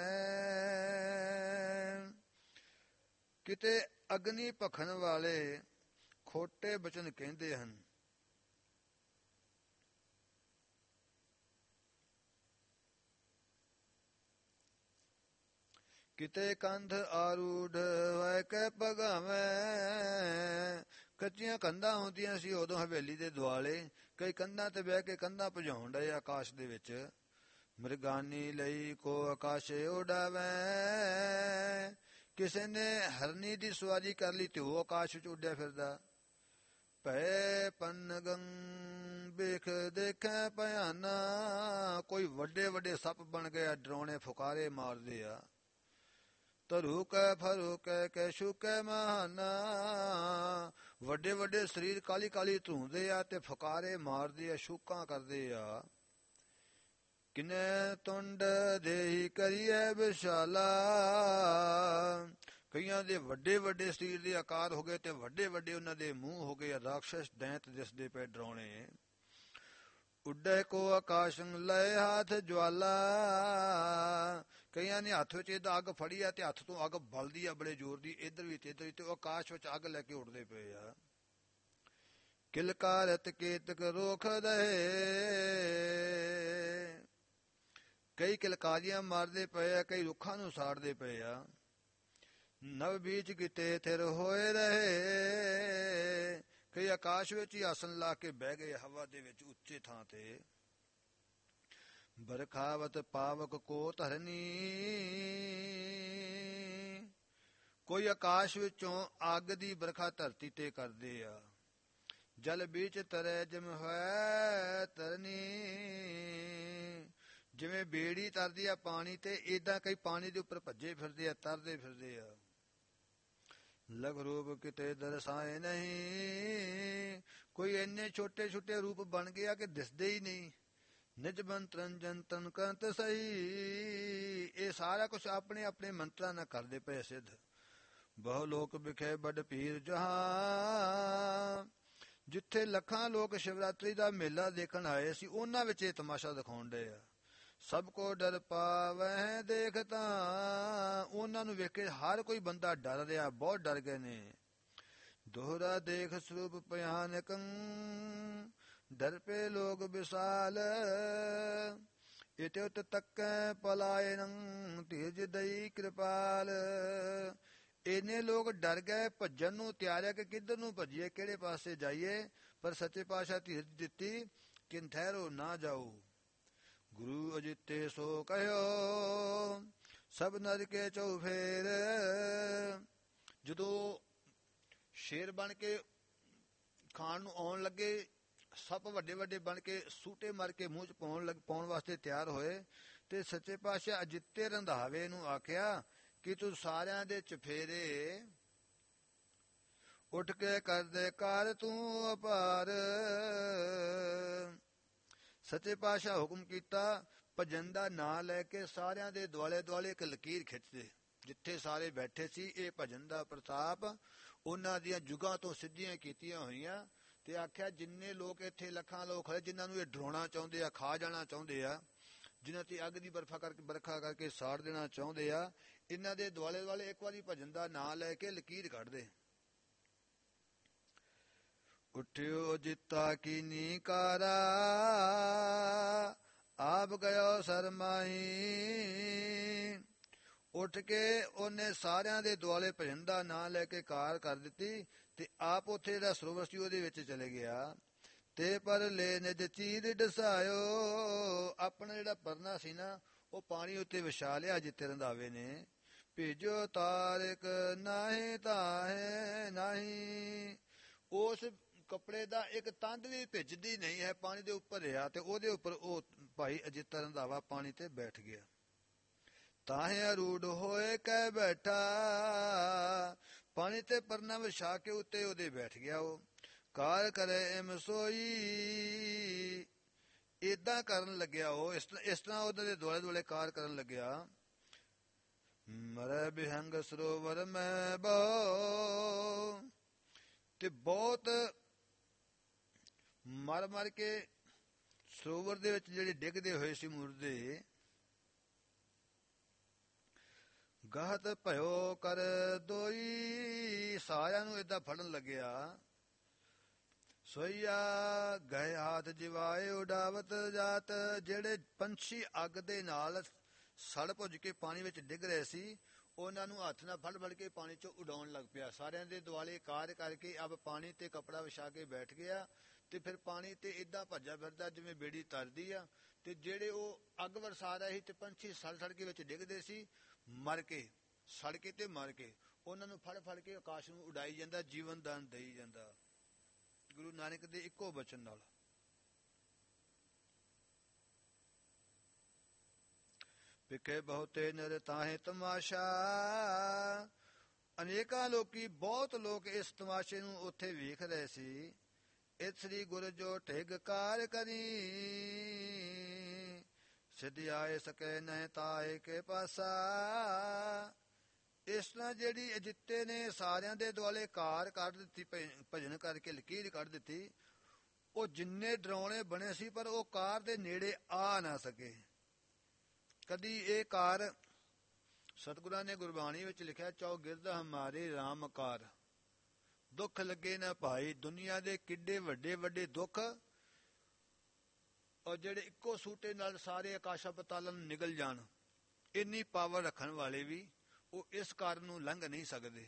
ਕਿਤੇ ਅਗਨੀ ਭਖਣ ਵਾਲੇ ਖੋਟੇ ਬਚਨ ਕਹਿੰਦੇ ਹਨ। ਕਿਤੇ ਕੰਧ ਆਰੂਢ ਵੈ ਕੇ ਭਗਾਵੇਂ। ਕੱਚੀਆਂ ਕੰਧਾਂ ਹੁੰਦੀਆਂ ਸੀ ਉਦੋਂ ਹਵੇਲੀ ਦੇ ਦੁਆਲੇ, ਕਈ ਕੰਧਾਂ ਤੇ ਬਹਿ ਕੇ ਕੰਧਾਂ ਭਜਾਉਣ ਡਏ ਆਕਾਸ਼ ਦੇ ਵਿੱਚ। ਮ੍ਰਿਗਾਨੀ ਲਈ ਕੋ ਆਕਾਸ਼ੇ ਉਡਾਵੇਂ। ਕਿਸੇ ਨੇ ਹਰਨੀ ਦੀ ਸਵਾਰੀ ਕਰ ਲਈ ਤੇ ਉਹ ਆਕਾਸ਼ ਵਿੱਚ ਉੱਡਿਆ ਫਿਰਦਾ। ਭੈ ਪੰਨਗੰ ਵੇਖ ਦੇਖੈ ਭਿਆਨਾ। ਕੋਈ ਵੱਡੇ ਵੱਡੇ ਸੱਪ ਬਣ ਗਏ, ਡਰਾਉਣੇ ਫੁਕਾਰੇ ਮਾਰਦੇ ਆ। ਧਰੂ ਕੈ ਫਰੂ ਕੈ ਕੈ ਸ਼ੁਕੈ ਮਹਾਨਾ। ਵੱਡੇ ਵੱਡੇ ਸਰੀਰ ਕਾਲੀ ਕਾਲੀ ਧੂੰਦੇ ਆ ਤੇ ਫੁਕਾਰੇ ਮਾਰਦੇ ਆ, ਸ਼ੂਕਾਂ ਕਰਦੇ ਆ। ਕਿਨੇ ਤੁੰਡ ਦੇਹੀ ਕਰੀਐ ਵਿਸ਼ਾਲਾ। ਕਈਆਂ ਦੇ ਵੱਡੇ ਵੱਡੇ ਸਰੀਰ ਦੇ ਆਕਾਰ ਹੋ ਗਏ ਤੇ ਵੱਡੇ ਵੱਡੇ ਉਹਨਾਂ ਦੇ ਮੂੰਹ ਹੋ ਗਏ, ਰਾਖਸ਼ ਦੈਂਤ ਦਿਸਦੇ ਪਏ ਡਰਾਉਣੇ। ਉੱਡੇ ਕੋ ਆਕਾਸ਼ੰ ਲਏ ਹੱਥ ਜਵਾਲਾ। ਕਈਆਂ ਨੇ ਹੱਥ ਵਿੱਚ ਇਹਦਾ ਅੱਗ ਫੜੀ ਆ ਤੇ ਹੱਥ ਤੋਂ ਅੱਗ ਬਲਦੀ ਆ ਬੜੇ ਜ਼ੋਰ ਦੀ, ਇੱਧਰ ਵੀ ਤੇ ਇੱਧਰ ਵੀ, ਤੇ ਉਹ ਆਕਾਸ਼ ਵਿੱਚ ਅੱਗ ਲੈ ਕੇ ਉੱਡਦੇ ਪਏ ਆ। ਕਿਲਕਾਰਤ ਕੇਤਕ ਰੋਖ ਰਹੇ। ਕਈ ਕਿਲਕਾਰੀਆਂ ਮਾਰਦੇ ਪਏ ਆ, ਕਈ ਰੁੱਖਾਂ ਨੂੰ ਸਾੜਦੇ ਪਏ ਆ। ਨਵ ਬੀਚ ਕਿਤੇ ਥਿਰ ਹੋਏ ਰਹੇ। ਕਈ ਆਕਾਸ਼ ਵਿੱਚ ਹੀ ਆਸਣ ਲਾ ਕੇ ਬਹਿ ਗਏ ਹਵਾ ਦੇ ਵਿੱਚ ਉੱਚੇ ਥਾਂ ਤੇ। ਬਰਖਾਵਤ ਪਾਵਕ ਕੋ ਧਰਨੀ, ਕੋਈ ਆਕਾਸ਼ ਵਿੱਚੋਂ ਅੱਗ ਦੀ ਬਰਖਾ ਧਰਤੀ ਤੇ ਕਰਦੇ ਆ। ਜਲ ਬੀਚ ਤਰੇ ਜਿਮ ਹੈ ਤਰਨੀ, ਜਿਵੇਂ ਬੇੜੀ ਤਰਦੀ ਆ ਪਾਣੀ ਤੇ, ਏਦਾਂ ਕਈ ਪਾਣੀ ਦੇ ਉੱਪਰ ਭੱਜੇ ਫਿਰਦੇ ਆ, ਤਰਦੇ ਫਿਰਦੇ ਆ। ਲਗ ਰੂਪ ਕਿਤੇ ਦਰਸਾਏ ਨਹੀਂ, ਕੋਈ ਇੰਨੇ ਛੋਟੇ ਛੋਟੇ ਰੂਪ ਬਣ ਗਿਆ ਕਿ ਦਿਸਦੇ ਹੀ ਨਹੀਂ। ਨਿਜ ਮੰਤਰਨ ਜੰਤਨ ਕੰਤ ਸਹੀ, ਇਹ ਸਾਰਾ ਕੁਛ ਆਪਣੇ ਆਪਣੇ ਮੰਤਰਾਂ ਨਾਲ ਕਰਦੇ ਪਏ ਸਿੱਧ। ਬਹੁ ਲੋਕ ਵਿਖੇ ਵੱਡ ਪੀਰ ਜਹਾਂ, ਜਿੱਥੇ ਲੱਖਾਂ ਲੋਕ ਸ਼ਿਵਰਾਤਰੀ ਦਾ ਮੇਲਾ ਦੇਖਣ ਆਏ ਸੀ, ਉਹਨਾਂ ਵਿੱਚ ਇਹ ਤਮਾਸ਼ਾ ਦਿਖਾਉਣ ਡਏ ਆ। ਸਭ ਕੋ ਡਰ ਪਾਵੈ ਦੇਖਤਾ, ਉਹਨਾਂ ਨੂੰ ਵੇਖ ਕੇ ਹਰ ਕੋਈ ਬੰਦਾ ਡਰ ਰਿਹਾ, ਬਹੁਤ ਡਰ ਗਏ ਨੇ। ਦੋਹਰਾ ਦੇਖ ਸਰੂਪ ਭਿਆਨਕ, ਡਰ ਪੇ ਲੋਕ ਵਿਸਾਲ, ਇਤ ਉਤ ਤੱਕੈ ਪਲਾਇਨੰ, ਧੀਰਜ ਦਈ ਕਿਰਪਾਲ। ਇੰਨੇ ਲੋਕ ਡਰ ਗਏ, ਭੱਜਣ ਨੂੰ ਤਿਆਰਿਆ ਕਿ ਕਿੱਧਰ ਨੂੰ ਭੱਜੀਏ, ਕਿਹੜੇ ਪਾਸੇ ਜਾਈਏ। ਪਰ ਸੱਚੇ ਪਾਤਸ਼ਾਹ ਧੀਰਜ ਦਿੱਤੀ ਕਿ ਠਹਿਰੋ, ਨਾ ਜਾਓ। ਗੁਰੂ ਅਜਿੱਤੇ ਸੋ ਕਹਿਓ, ਸਭ ਨਰ ਕੇ ਚਉਫੇਰ। ਜਦੋਂ ਸ਼ੇਰ ਬਣ ਕੇ ਖਾਣ ਨੂੰ ਆਉਣ ਲੱਗੇ, ਸੱਪ ਵੱਡੇ ਵੱਡੇ ਬਣ ਕੇ ਸੂਟੇ ਮਾਰ ਕੇ ਮੂੰਹ ਚ ਪਾਉਣ ਲੱਗ ਪਾਉਣ ਵਾਸਤੇ ਤਿਆਰ ਹੋਏ, ਤੇ ਸੱਚੇ ਪਾਤਸ਼ਾਹ ਅਜਿੱਤੇ ਰੰਧਾਵੇ ਨੂੰ ਆਖਿਆ ਕਿ ਤੂੰ ਸਾਰਿਆਂ ਦੇ ਚਫੇਰੇ ਉੱਠ ਕੇ ਕਰਦੇ ਕਰ ਤੂੰ ਅਪਾਰ। ਸੱਚੇ ਪਾਤਸ਼ਾਹ ਹੁਕਮ ਕੀਤਾ, ਭਜਨ ਦਾ ਨਾਂ ਲੈ ਕੇ ਸਾਰਿਆਂ ਦੇ ਦੁਆਲੇ ਦੁਆਲੇ ਇੱਕ ਲਕੀਰ ਖਿੱਚਦੇ। ਜਿੱਥੇ ਸਾਰੇ ਬੈਠੇ ਸੀ, ਇਹ ਭਜਨ ਦਾ ਪ੍ਰਤਾਪ ਉਹਨਾਂ ਦੀਆਂ ਜੁਗਾਂ ਤੋਂ ਸਿੱਧੀਆਂ ਕੀਤੀਆਂ ਹੋਈਆਂ। ਤੇ ਆਖਿਆ ਜਿੰਨੇ ਲੋਕ ਇੱਥੇ ਲੱਖਾਂ ਲੋਕ ਖੜੇ, ਜਿਨ੍ਹਾਂ ਨੂੰ ਇਹ ਡਰਾਉਣਾ ਚਾਹੁੰਦੇ ਆ, ਖਾ ਜਾਣਾ ਚਾਹੁੰਦੇ ਆ, ਜਿਨ੍ਹਾਂ ਤੇ ਅੱਗ ਦੀ ਬਰਫਾ ਕਰਕੇ ਬਰਖਾ ਕਰਕੇ ਸਾੜ ਦੇਣਾ ਚਾਹੁੰਦੇ ਆ, ਇਹਨਾਂ ਦੇ ਦੁਆਲੇ ਦੁਆਲੇ ਇੱਕ ਵਾਰੀ ਭਜਨ ਦਾ ਨਾਂ ਲੈ ਕੇ ਲਕੀਰ ਕੱਢਦੇ। ਉੱਠਿਓ ਜਿੱਤਾ ਕੀਨੀ ਕਾਰਾ, ਆਪ ਗਇਓ ਸਰਮਾਈ। ਉੱਠ ਕੇ ਉਹਨੇ ਸਾਰਿਆਂ ਦੇ ਦੁਆਲੇ ਭਜਨ ਦਾ ਨਾਂ ਲੈ ਕੇ ਕਾਰ ਕਰ ਦਿੱਤੀ, ਤੇ ਆਪ ਉੱਥੇ ਜਿਹੜਾ ਸਰੋਵਰ ਸੀ ਉਹਦੇ ਵਿੱਚ ਚਲੇ ਗਿਆ। ਤੇ ਪਰ ਲੈ ਨਿਜ ਚੀਰ ਡਸਾਇਓ, ਆਪਣਾ ਜਿਹੜਾ ਪਰਨਾ ਸੀ ਨਾ ਉਹ ਪਾਣੀ ਉੱਤੇ ਵਿਛਾ ਲਿਆ ਜਿੱਤੇ ਰੰਧਾਵੇ ਨੇ। ਭੇਜੋ ਤਾਰਿਕ ਨਾਹੀਂ ਤਾਹੇ ਨਹੀਂ, ਉਸ ਕੱਪੜੇ ਦਾ ਇੱਕ ਤੰਦ ਵੀ ਭਿੱਜਦੀ ਨਹੀਂ ਹੈ, ਪਾਣੀ ਦੇ ਉੱਪਰ ਰਿਹਾ, ਤੇ ਉਹਦੇ ਉੱਪਰ ਉਹ ਭਾਈ ਅਜਿੱਤਾ ਰੰਧਾਵਾ ਪਾਣੀ ਤੇ ਬੈਠ ਗਿਆ। ਤਾਹੇ ਅਰੂੜ ਹੋਏ ਕਹਿ ਬੈਠਾ, ਪਾਣੀ ਤੇ ਪਰਨਾ ਵਿਛਾ ਕੇ ਉੱਤੇ ਉਹਦੇ ਬੈਠ ਗਿਆ। ਉਹ ਕਾਰ ਕਰੇ ਇਮ ਸੋਈ, ਏਦਾਂ ਕਰਨ ਲੱਗਿਆ ਉਹ, ਇਸ ਤਰ੍ਹਾਂ ਇਸ ਤਰ੍ਹਾਂ ਉਹਦੇ ਦੇ ਦੁਆਲੇ ਦੁਆਲੇ ਕਾਰ ਕਰਨ ਲੱਗਿਆ। ਮਰੇ ਬਿਹੰਗ ਸਰੋਵਰ ਮੈਂ ਬੋ, ਤੇ ਬਹੁਤ ਮਰ ਮਰ ਕੇ ਸਰੋਵਰ ਦੇ ਵਿੱਚ ਜਿਹੜੇ ਡਿੱਗਦੇ ਹੋਏ ਸੀ ਮੁਰਦੇ। ਗਾਹਤ ਭਇਓ ਕਰ ਦੋਈ, ਸਾਰਿਆਂ ਨੂੰ ਏਦਾਂ ਫੜਨ ਲੱਗਿਆ। ਸੋਈਆ ਗਏ ਹਾਥ ਜਿਵਾਏ ਉਡਾਵਤ ਜਾਤ, ਜਿਹੜੇ ਪੰਛੀ ਅੱਗ ਦੇ ਨਾਲ ਸੜ ਭੁੱਜ ਕੇ ਪਾਣੀ ਵਿੱਚ ਡਿੱਗ ਰਹੇ ਸੀ, ਉਹਨਾਂ ਨੂੰ ਹੱਥ ਨਾਲ ਫੜ ਫੜ ਕੇ ਪਾਣੀ ਚੋਂ ਉਡਾਉਣ ਲੱਗ ਪਿਆ। ਸਾਰਿਆਂ ਦੇ ਦੁਆਲੇ ਕਾਰ ਕਰਕੇ ਅਬ ਪਾਣੀ ਤੇ ਕੱਪੜਾ ਵਿਛਾ ਕੇ ਬੈਠ ਗਿਆ, ਤੇ ਫਿਰ ਪਾਣੀ ਤੇ ਏਦਾਂ ਭੱਜਾ ਫਿਰਦਾ ਜਿਵੇਂ ਬੇੜੀ ਤਰਦੀ ਆ। ਤੇ ਜਿਹੜੇ ਉਹ ਅੱਗ ਵਰਸਾ ਰਹੇ ਸੀ ਤੇ ਪੰਛੀ ਸੜ ਸੜ ਕੇ ਵਿੱਚ ਡਿੱਗਦੇ ਸੀ, ਮਰ ਕੇ ਸੜ ਕੇ ਤੇ ਮਰ ਕੇ, ਉਹਨਾਂ ਨੂੰ ਫੜ ਫੜ ਕੇ ਆਕਾਸ਼ ਨੂੰ ਉਡਾਈ ਜਾਂਦਾ, ਜੀਵਨ ਦਾਨ ਦੇਈ ਜਾਂਦਾ ਗੁਰੂ ਨਾਨਕ ਦੇ ਇੱਕੋ ਬਚਨ ਨਾਲ। ਵਿਖੇ ਬਹੁਤੇ ਨਰ ਤਾਹੇ ਤਮਾਸ਼ਾ, ਅਨੇਕਾਂ ਲੋਕੀ ਬਹੁਤ ਲੋਕ ਇਸ ਤਮਾਸ਼ੇ ਨੂੰ ਉੱਥੇ ਵੇਖ ਰਹੇ ਸੀ। ਇਤ ਸ੍ਰੀ ਗੁਰ ਜੋ ਢਿਗ ਕਾਰ ਕਰੀ, ਸਿੱਧ ਆਏ ਸਕੈ ਨਹਿ ਤਾਏ ਕੇ ਪਾਸਾ। ਇਸ ਤਰ੍ਹਾਂ ਜਿਹੜੀ ਅਜਿੱਤੇ ਨੇ ਸਾਰਿਆਂ ਦੇ ਦੁਆਲੇ ਕਾਰ ਕੱਢ ਦਿੱਤੀ, ਭਜਨ ਕਰਕੇ ਲਕੀਰ ਕੱਢ ਦਿੱਤੀ। ਉਹ ਜਿੰਨੇ ਡਰਾਉਣੇ ਬਣੇ ਸੀ, ਪਰ ਉਹ ਕਾਰ ਦੇ ਨੇੜੇ ਆ ਨਾ ਸਕੇ। ਕਦੀ ਇਹ ਕਾਰ, ਸਤਿਗੁਰਾਂ ਨੇ ਗੁਰਬਾਣੀ ਵਿੱਚ ਲਿਖਿਆ, ਚੌ ਗਿਰਦ ਹਮਾਰੇ ਰਾਮ ਕਾਰ, ਦੁੱਖ ਲੱਗੇ ਨਾ ਭਾਈ। ਦੁਨੀਆ ਦੇ ਕਿੱਡੇ ਵੱਡੇ ਵੱਡੇ ਦੁੱਖ, ਔਰ ਜਿਹੜੇ ਇੱਕੋ ਸੂਟੇ ਨਾਲ ਸਾਰੇ ਆਕਾਸ਼ਾਂ ਪਤਾਲਾਂ ਨੂੰ ਨਿਗਲ ਜਾਣ, ਇੰਨੀ ਪਾਵਰ ਰੱਖਣ ਵਾਲੇ ਵੀ ਉਹ ਇਸ ਕਾਰਨ ਨੂੰ ਲੰਘ ਨਹੀਂ ਸਕਦੇ।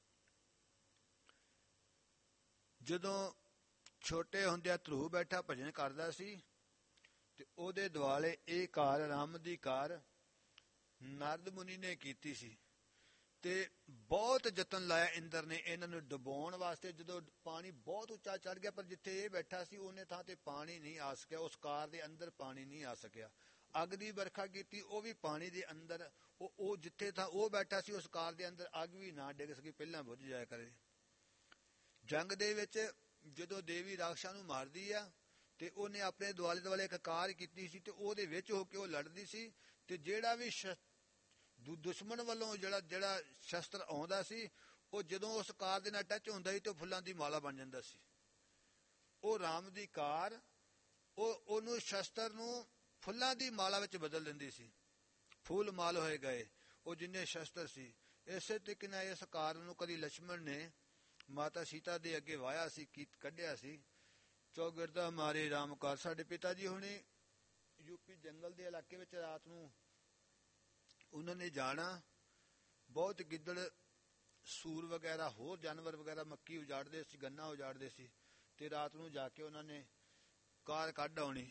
ਜਦੋਂ ਛੋਟੇ ਹੁੰਦਿਆਂ ਧਰੂਵ ਬੈਠਾ ਭਜਨ ਕਰਦਾ ਸੀ ਤੇ ਉਹਦੇ ਦੁਆਲੇ ਇਹ ਕਾਰ ਰਾਮ ਦੀ ਕਾਰ ਨਾਰਦ ਮੁਨੀ ਨੇ ਕੀਤੀ ਸੀ ਤੇ ਬਹੁਤ ਯਤਨ ਲਾਇਆ ਇੰਦਰ ਨੇ ਇਹਨਾਂ ਨੂੰ ਡੁਬੋਣ ਵਾਸਤੇ। ਜਦੋਂ ਪਾਣੀ ਬਹੁਤ ਉੱਚਾ ਚੜ ਗਿਆ ਪਰ ਜਿੱਥੇ ਇਹ ਬੈਠਾ ਸੀ ਉਹਨੇ ਥਾਂ ਤੇ ਪਾਣੀ ਨਹੀਂ ਆ ਸਕਿਆ, ਉਸ ਕਾਰ ਦੇ ਅੰਦਰ ਪਾਣੀ ਨਹੀਂ ਆ ਸਕਿਆ। ਅੱਗ ਦੀ ਵਰਖਾ ਕੀਤੀ, ਉਹ ਵੀ ਪਾਣੀ ਦੇ ਅੰਦਰ, ਉਹ ਉਹ ਜਿੱਥੇ ਥਾਂ ਉਹ ਬੈਠਾ ਸੀ ਉਸ ਕਾਰ ਦੇ ਅੰਦਰ ਅੱਗ ਵੀ ਨਾ ਡਿੱਗ ਸਕੀ, ਪਹਿਲਾਂ ਬੁੱਝ ਜਾਇਆ ਕਰੇ। ਜੰਗ ਦੇ ਵਿੱਚ ਜਦੋਂ ਦੇਵੀ ਰਾਖਸ਼ਾਂ ਨੂੰ ਮਾਰਦੀ ਆ ਤੇ ਉਹਨੇ ਆਪਣੇ ਦੁਆਲੇ ਦੁਆਲੇ ਇੱਕ ਕਾਰ ਕੀਤੀ ਸੀ ਤੇ ਉਹਦੇ ਵਿੱਚ ਹੋ ਕੇ ਉਹ ਲੜਦੀ ਸੀ ਤੇ ਜਿਹੜਾ ਵੀ ਦੁਸ਼ਮਣ ਵੱਲੋਂ ਜਿਹੜਾ ਜਿਹੜਾ ਸ਼ਸਤਰ ਆਉਂਦਾ ਸੀ ਉਹ ਜਦੋਂ ਉਸ ਕਾਰ ਦੇ ਨਾਲ ਟੱਚ ਹੁੰਦਾ ਸੀ ਤੇ ਉਹ ਫੁੱਲਾਂ ਦੀ ਮਾਲਾ ਬਣ ਜਾਂਦਾ ਸੀ। ਉਹ ਰਾਮ ਦੀ ਕਾਰ ਉਹ ਉਹਨੂੰ ਸ਼ਸਤਰ ਨੂੰ ਫੁੱਲਾਂ ਦੀ ਮਾਲਾ ਵਿੱਚ ਬਦਲ ਦਿੰਦੀ ਸੀ। ਫੁੱਲ ਮਾਲ ਹੋਏ ਗਏ ਉਹ ਜਿੰਨੇ ਸ਼ਸਤਰ ਸੀ। ਇਸੇ ਤਰੀਕੇ ਨਾਲ ਇਸ ਕਾਰ ਨੂੰ ਕਦੀ ਲక్ష్ਮਣ ਨੇ ਮਾਤਾ ਸੀਤਾ ਦੇ ਅੱਗੇ ਵਾਹਿਆ ਸੀ, ਕੀ ਕੱਢਿਆ ਸੀ, ਚੌਗਿਰਦਾ ਮਾਰੇ ਰਾਮ ਕਾਰ। ਸਾਡੇ ਪਿਤਾ ਜੀ ਹੁਣੇ ਯੂਪੀ ਜੰਗਲ ਦੇ ਇਲਾਕੇ ਵਿੱਚ ਰਾਤ ਨੂੰ ਉਹਨਾਂ ਨੇ ਜਾਣਾ, ਬਹੁਤ ਗਿੱਦੜ, ਸੂਰ ਵਗੈਰਾ, ਹੋਰ ਜਾਨਵਰ ਵਗੈਰਾ ਮੱਕੀ ਉਜਾੜਦੇ ਸੀ, ਗੰਨਾ ਉਜਾੜਦੇ ਸੀ ਤੇ ਰਾਤ ਨੂੰ ਜਾ ਕੇ ਉਹਨਾਂ ਨੇ ਕਾਰ ਕੱਢ ਆਉਣੀ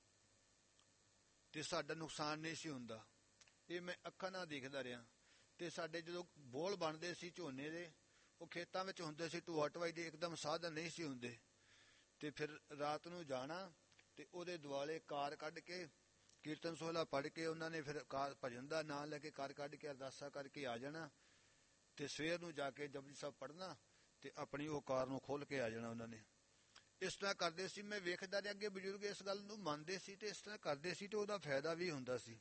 ਤੇ ਸਾਡਾ ਨੁਕਸਾਨ ਨਹੀਂ ਸੀ ਹੁੰਦਾ। ਇਹ ਮੈਂ ਅੱਖਾਂ ਨਾਲ ਦੇਖਦਾ ਰਿਹਾ। ਤੇ ਸਾਡੇ ਜਦੋਂ ਬੋਲ ਬਣਦੇ ਸੀ ਝੋਨੇ ਦੇ, ਉਹ ਖੇਤਾਂ ਵਿੱਚ ਹੁੰਦੇ ਸੀ, ਢੋਆ ਢਵਾਈ ਦੇ ਇੱਕਦਮ ਸਾਧਨ ਨਹੀਂ ਸੀ ਹੁੰਦੇ ਤੇ ਫਿਰ ਰਾਤ ਨੂੰ ਜਾਣਾ ਤੇ ਉਹਦੇ ਦੁਆਲੇ ਕਾਰ ਕੱਢ ਕੇ ਕੀਰਤਨ ਸੋਹਲਾ ਪੜ੍ਹ ਕੇ ਉਹਨਾਂ ਨੇ ਫਿਰ ਕਾਰ ਭਜਨ ਦਾ ਨਾਂ ਲੈ ਕੇ ਕਾਰ ਕੱਢ ਕੇ ਅਰਦਾਸਾ ਕਰਕੇ ਆ ਜਾਣਾ ਤੇ ਸਵੇਰ ਨੂੰ ਜਾ ਕੇ ਜਪਜੀ ਸਾਹਿਬ ਪੜ੍ਹਨਾ ਤੇ ਆਪਣੀ ਉਹ ਕਾਰ ਨੂੰ ਖੋਲ ਕੇ ਆ ਜਾਣਾ। ਉਹਨਾਂ ਨੇ ਇਸ ਤਰ੍ਹਾਂ ਕਰਦੇ ਸੀ। ਮੈਂ ਵੇਖਦਾ ਰਿਹਾ ਅੱਗੇ ਬਜ਼ੁਰਗ ਇਸ ਗੱਲ ਨੂੰ ਮੰਨਦੇ ਸੀ ਤੇ ਇਸ ਤਰ੍ਹਾਂ ਕਰਦੇ ਸੀ ਤੇ ਉਹਦਾ ਫਾਇਦਾ ਵੀ ਹੁੰਦਾ ਸੀ।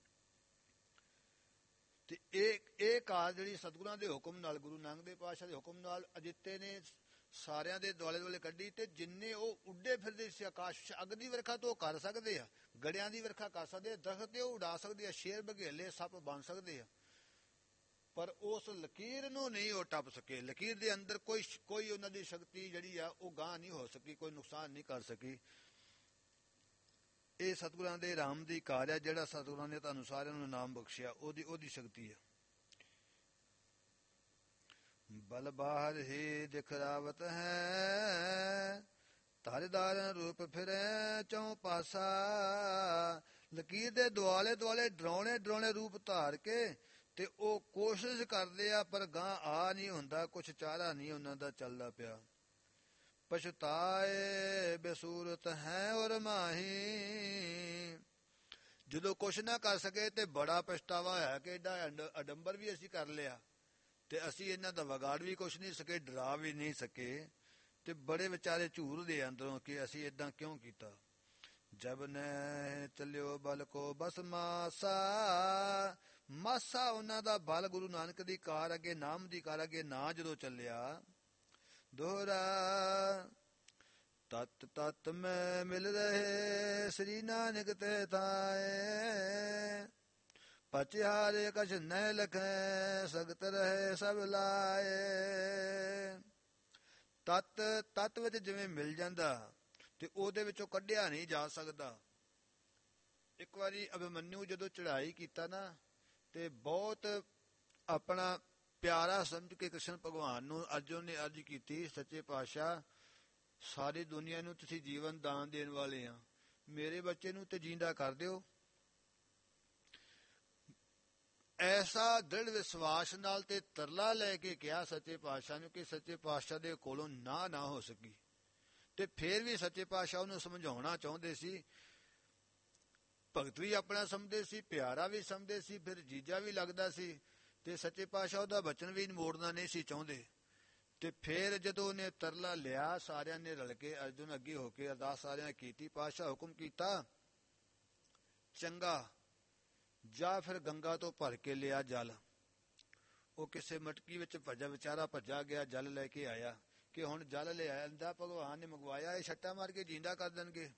ਤੇ ਇਹ ਇਹ ਕਾਰ ਜਿਹੜੀ ਸਤਿਗੁਰਾਂ ਦੇ ਹੁਕਮ ਨਾਲ, ਗੁਰੂ ਨਾਨਕ ਦੇਵ ਪਾਤਸ਼ਾਹ ਦੇ ਹੁਕਮ ਨਾਲ ਅਜਿੱਤੇ ਨੇ ਸਾਰਿਆਂ ਦੇ ਦੁਆਲੇ ਦੁਆਲੇ ਕੱਢੀ ਤੇ ਜਿੰਨੇ ਉਹ ਉੱਡੇ ਫਿਰਦੇ ਸੀ ਆਕਾਸ਼, ਅੱਗ ਦੀ ਵਰਖਾ ਤੋਂ ਉਹ ਕਰ ਸਕਦੇ ਆ, ਗੜਿਆਂ ਦੀ ਵਰਖਾ ਕਰ ਸਕਦੇ ਆ, ਦਰਖਤ ਤੇ ਉਹ ਉਡਾ ਸਕਦੇ ਆ, ਸ਼ੇਰ ਬਘੇਲੇ ਸੱਪ ਬਣ ਸਕਦੇ ਆ, ਪਰ ਉਸ ਲਕੀਰ ਨੂੰ ਨਹੀਂ ਉਹ ਟੱਪ ਸਕੇ। ਲਕੀਰ ਦੇ ਅੰਦਰ ਕੋਈ ਕੋਈ ਉਹਨਾਂ ਦੀ ਸ਼ਕਤੀ ਜਿਹੜੀ ਆ ਉਹ ਗਾਂਹ ਨਹੀਂ ਹੋ ਸਕੀ, ਕੋਈ ਨੁਕਸਾਨ ਨਹੀਂ ਕਰ ਸਕੀ। ਇਹ ਸਤਿਗੁਰਾਂ ਦੇ ਰਾਮ ਦੀ ਕਾਰ ਹੈ, ਜਿਹੜਾ ਸਤਿਗੁਰਾਂ ਨੇ ਤੁਹਾਨੂੰ ਸਾਰਿਆਂ ਨੂੰ ਨਾਮ ਬਖਸ਼ਿਆ, ਉਹਦੀ ਉਹਦੀ ਸ਼ਕਤੀ ਹੈ। ਬਲ ਬਾਹਰ ਹੀ ਦਿਖਰਾਵਤ ਹੈ, ਧਾਰੀਦਾਰਨ ਰੂਪ ਫਿਰੈ ਚੌ ਪਾਸਾ। ਲਕੀਰ ਦੇ ਦੁਆਲੇ ਦੁਆਲੇ ਡਰਾਉਣੇ ਡਰਾਉਣੇ ਰੂਪ ਧਾਰ ਕੇ ਤੇ ਉਹ ਕੋਸ਼ਿਸ਼ ਕਰਦੇ ਆ ਪਰ ਗਾਂ ਆ ਨਹੀਂ ਹੁੰਦਾ, ਕੁਛ ਚਾਰਾ ਨਹੀਂ ਉਹਨਾਂ ਦਾ ਚੱਲਦਾ ਪਿਆ। ਪਛਤਾਏ ਬੇਸੂਰਤ ਹੈ ਔਰ ਮਾਹੀ, ਜਦੋਂ ਕੁਛ ਨਾ ਕਰ ਸਕੇ ਤੇ ਬੜਾ ਪਛਤਾਵਾ ਹੋਇਆ ਕਿ ਏਡਾ ਅਡੰਬਰ ਵੀ ਅਸੀਂ ਕਰ ਲਿਆ ਤੇ ਅਸੀਂ ਇਹਨਾਂ ਦਾ ਵਿਗਾੜ ਵੀ ਕੁਛ ਨਹੀਂ ਸਕੇ, ਡਰਾ ਵੀ ਨਹੀਂ ਸਕੇ ਤੇ ਬੜੇ ਵਿਚਾਰੇ ਝੂਰਦੇ ਅੰਦਰੋਂ ਕਿ ਅਸੀਂ ਏਦਾਂ ਕਿਉਂ ਕੀਤਾ। ਜਬ ਨੇ ਚੱਲਿਓ ਬਲ ਕੋ ਬਸ ਮਾਸਾ, ਮਾਸਾ ਉਹਨਾਂ ਦਾ ਬਲ ਗੁਰੂ ਨਾਨਕ ਦੀ ਕਾਰ ਅੱਗੇ, ਨਾਮ ਦੀ ਕਾਰ ਅੱਗੇ ਨਾ ਜਦੋਂ ਚੱਲਿਆ। ਦੋਹਰਾ ਤਤ ਤਤ ਮੈਂ ਮਿਲ ਰਹੇ ਸ੍ਰੀ ਨਾਨਕ ਤੇ ਥਾਏ, ਪਚਿਹਾਰੇ ਕਛ ਨਹਿ ਲਖੈ ਸਗਤ ਰਹੇ ਸਭ ਲਾਏ। ਤਤ ਤਤ ਵਿੱਚ ਜਿਵੇਂ ਮਿਲ ਜਾਂਦਾ ਤੇ ਉਹਦੇ ਵਿੱਚੋਂ ਕੱਢਿਆ ਨਹੀਂ ਜਾ ਸਕਦਾ। ਇੱਕ ਵਾਰੀ ਅਭਿਮਨਿਊ ਜਦੋਂ ਚੜ੍ਹਾਈ ਕੀਤਾ ਨਾ ਤੇ ਬਹੁਤ ਆਪਣਾ ਪਿਆਰਾ ਸਮਝ ਕੇ ਕ੍ਰਿਸ਼ਨ ਭਗਵਾਨ ਨੂੰ ਅਰਜੁਨ ਨੇ ਅਰਜ਼ ਕੀਤੀ, ਸੱਚੇ ਪਾਤਸ਼ਾਹ ਸਾਰੀ ਦੁਨੀਆ ਨੂੰ ਤੁਸੀਂ ਜੀਵਨ ਦਾਨ ਦੇਣ ਵਾਲੇ ਆ, ਮੇਰੇ ਬੱਚੇ ਨੂੰ ਤੇ ਜਿੰਦਾ ਕਰ ਦਿਓ। ਐਸਾ ਦ੍ਰਿੜ ਵਿਸ਼ਵਾਸ ਨਾਲ ਤੇ ਤਰਲਾ ਲੈ ਕੇ ਕਿਹਾ ਸੱਚੇ ਪਾਤਸ਼ਾਹ ਨੂੰ ਕਿ ਸੱਚੇ ਪਾਤਸ਼ਾਹ ਦੇ ਕੋਲੋਂ ਨਾ ਨਾ ਹੋ ਸਕੀ। ਤੇ ਫੇਰ ਵੀ ਸੱਚੇ ਪਾਤਸ਼ਾਹ ਉਹਨੂੰ ਸਮਝਾਉਣਾ ਚਾਹੁੰਦੇ ਸੀ। ਭਗਤ ਵੀ ਆਪਣਾ ਸਮਝਦੇ ਸੀ, ਪਿਆਰਾ ਵੀ ਸਮਝਦੇ ਸੀ, ਫਿਰ ਜੀਜਾ ਵੀ ਲੱਗਦਾ ਸੀ ਤੇ ਸੱਚੇ ਪਾਤਸ਼ਾਹ ਉਹਦਾ ਬਚਨ ਵੀ ਮੋੜਨਾ ਨਹੀਂ ਸੀ ਚਾਹੁੰਦੇ। ਤੇ ਫੇਰ ਜਦੋਂ ਉਹਨੇ ਤਰਲਾ ਲਿਆ, ਸਾਰਿਆਂ ਨੇ ਰਲ ਕੇ ਅਰਜੁਨ ਅੱਗੇ ਹੋ ਕੇ ਅਰਦਾਸ ਸਾਰਿਆਂ ਨੇ ਕੀਤੀ, ਪਾਤਸ਼ਾਹ ਹੁਕਮ ਕੀਤਾ, ਚੰਗਾ ਜਾਂ ਫਿਰ ਗੰਗਾ ਤੋਂ ਭਰ ਕੇ ਲਿਆ ਜਲ। ਉਹ ਕਿਸੇ ਮਟਕੀ ਵਿੱਚ ਭੱਜਾ, ਵਿਚਾਰਾ ਭੱਜਾ ਗਿਆ, ਜਲ ਲੈ ਕੇ ਆਇਆ ਕਿ ਹੁਣ ਜਲ ਲਿਆ ਆਂਦਾ ਭਗਵਾਨ ਨੇ ਮੰਗਵਾਇਆ, ਇਹ ਛੱਟਾ ਮਾਰ ਕੇ ਜਿੰਦਾ ਕਰ ਦੇਣਗੇ।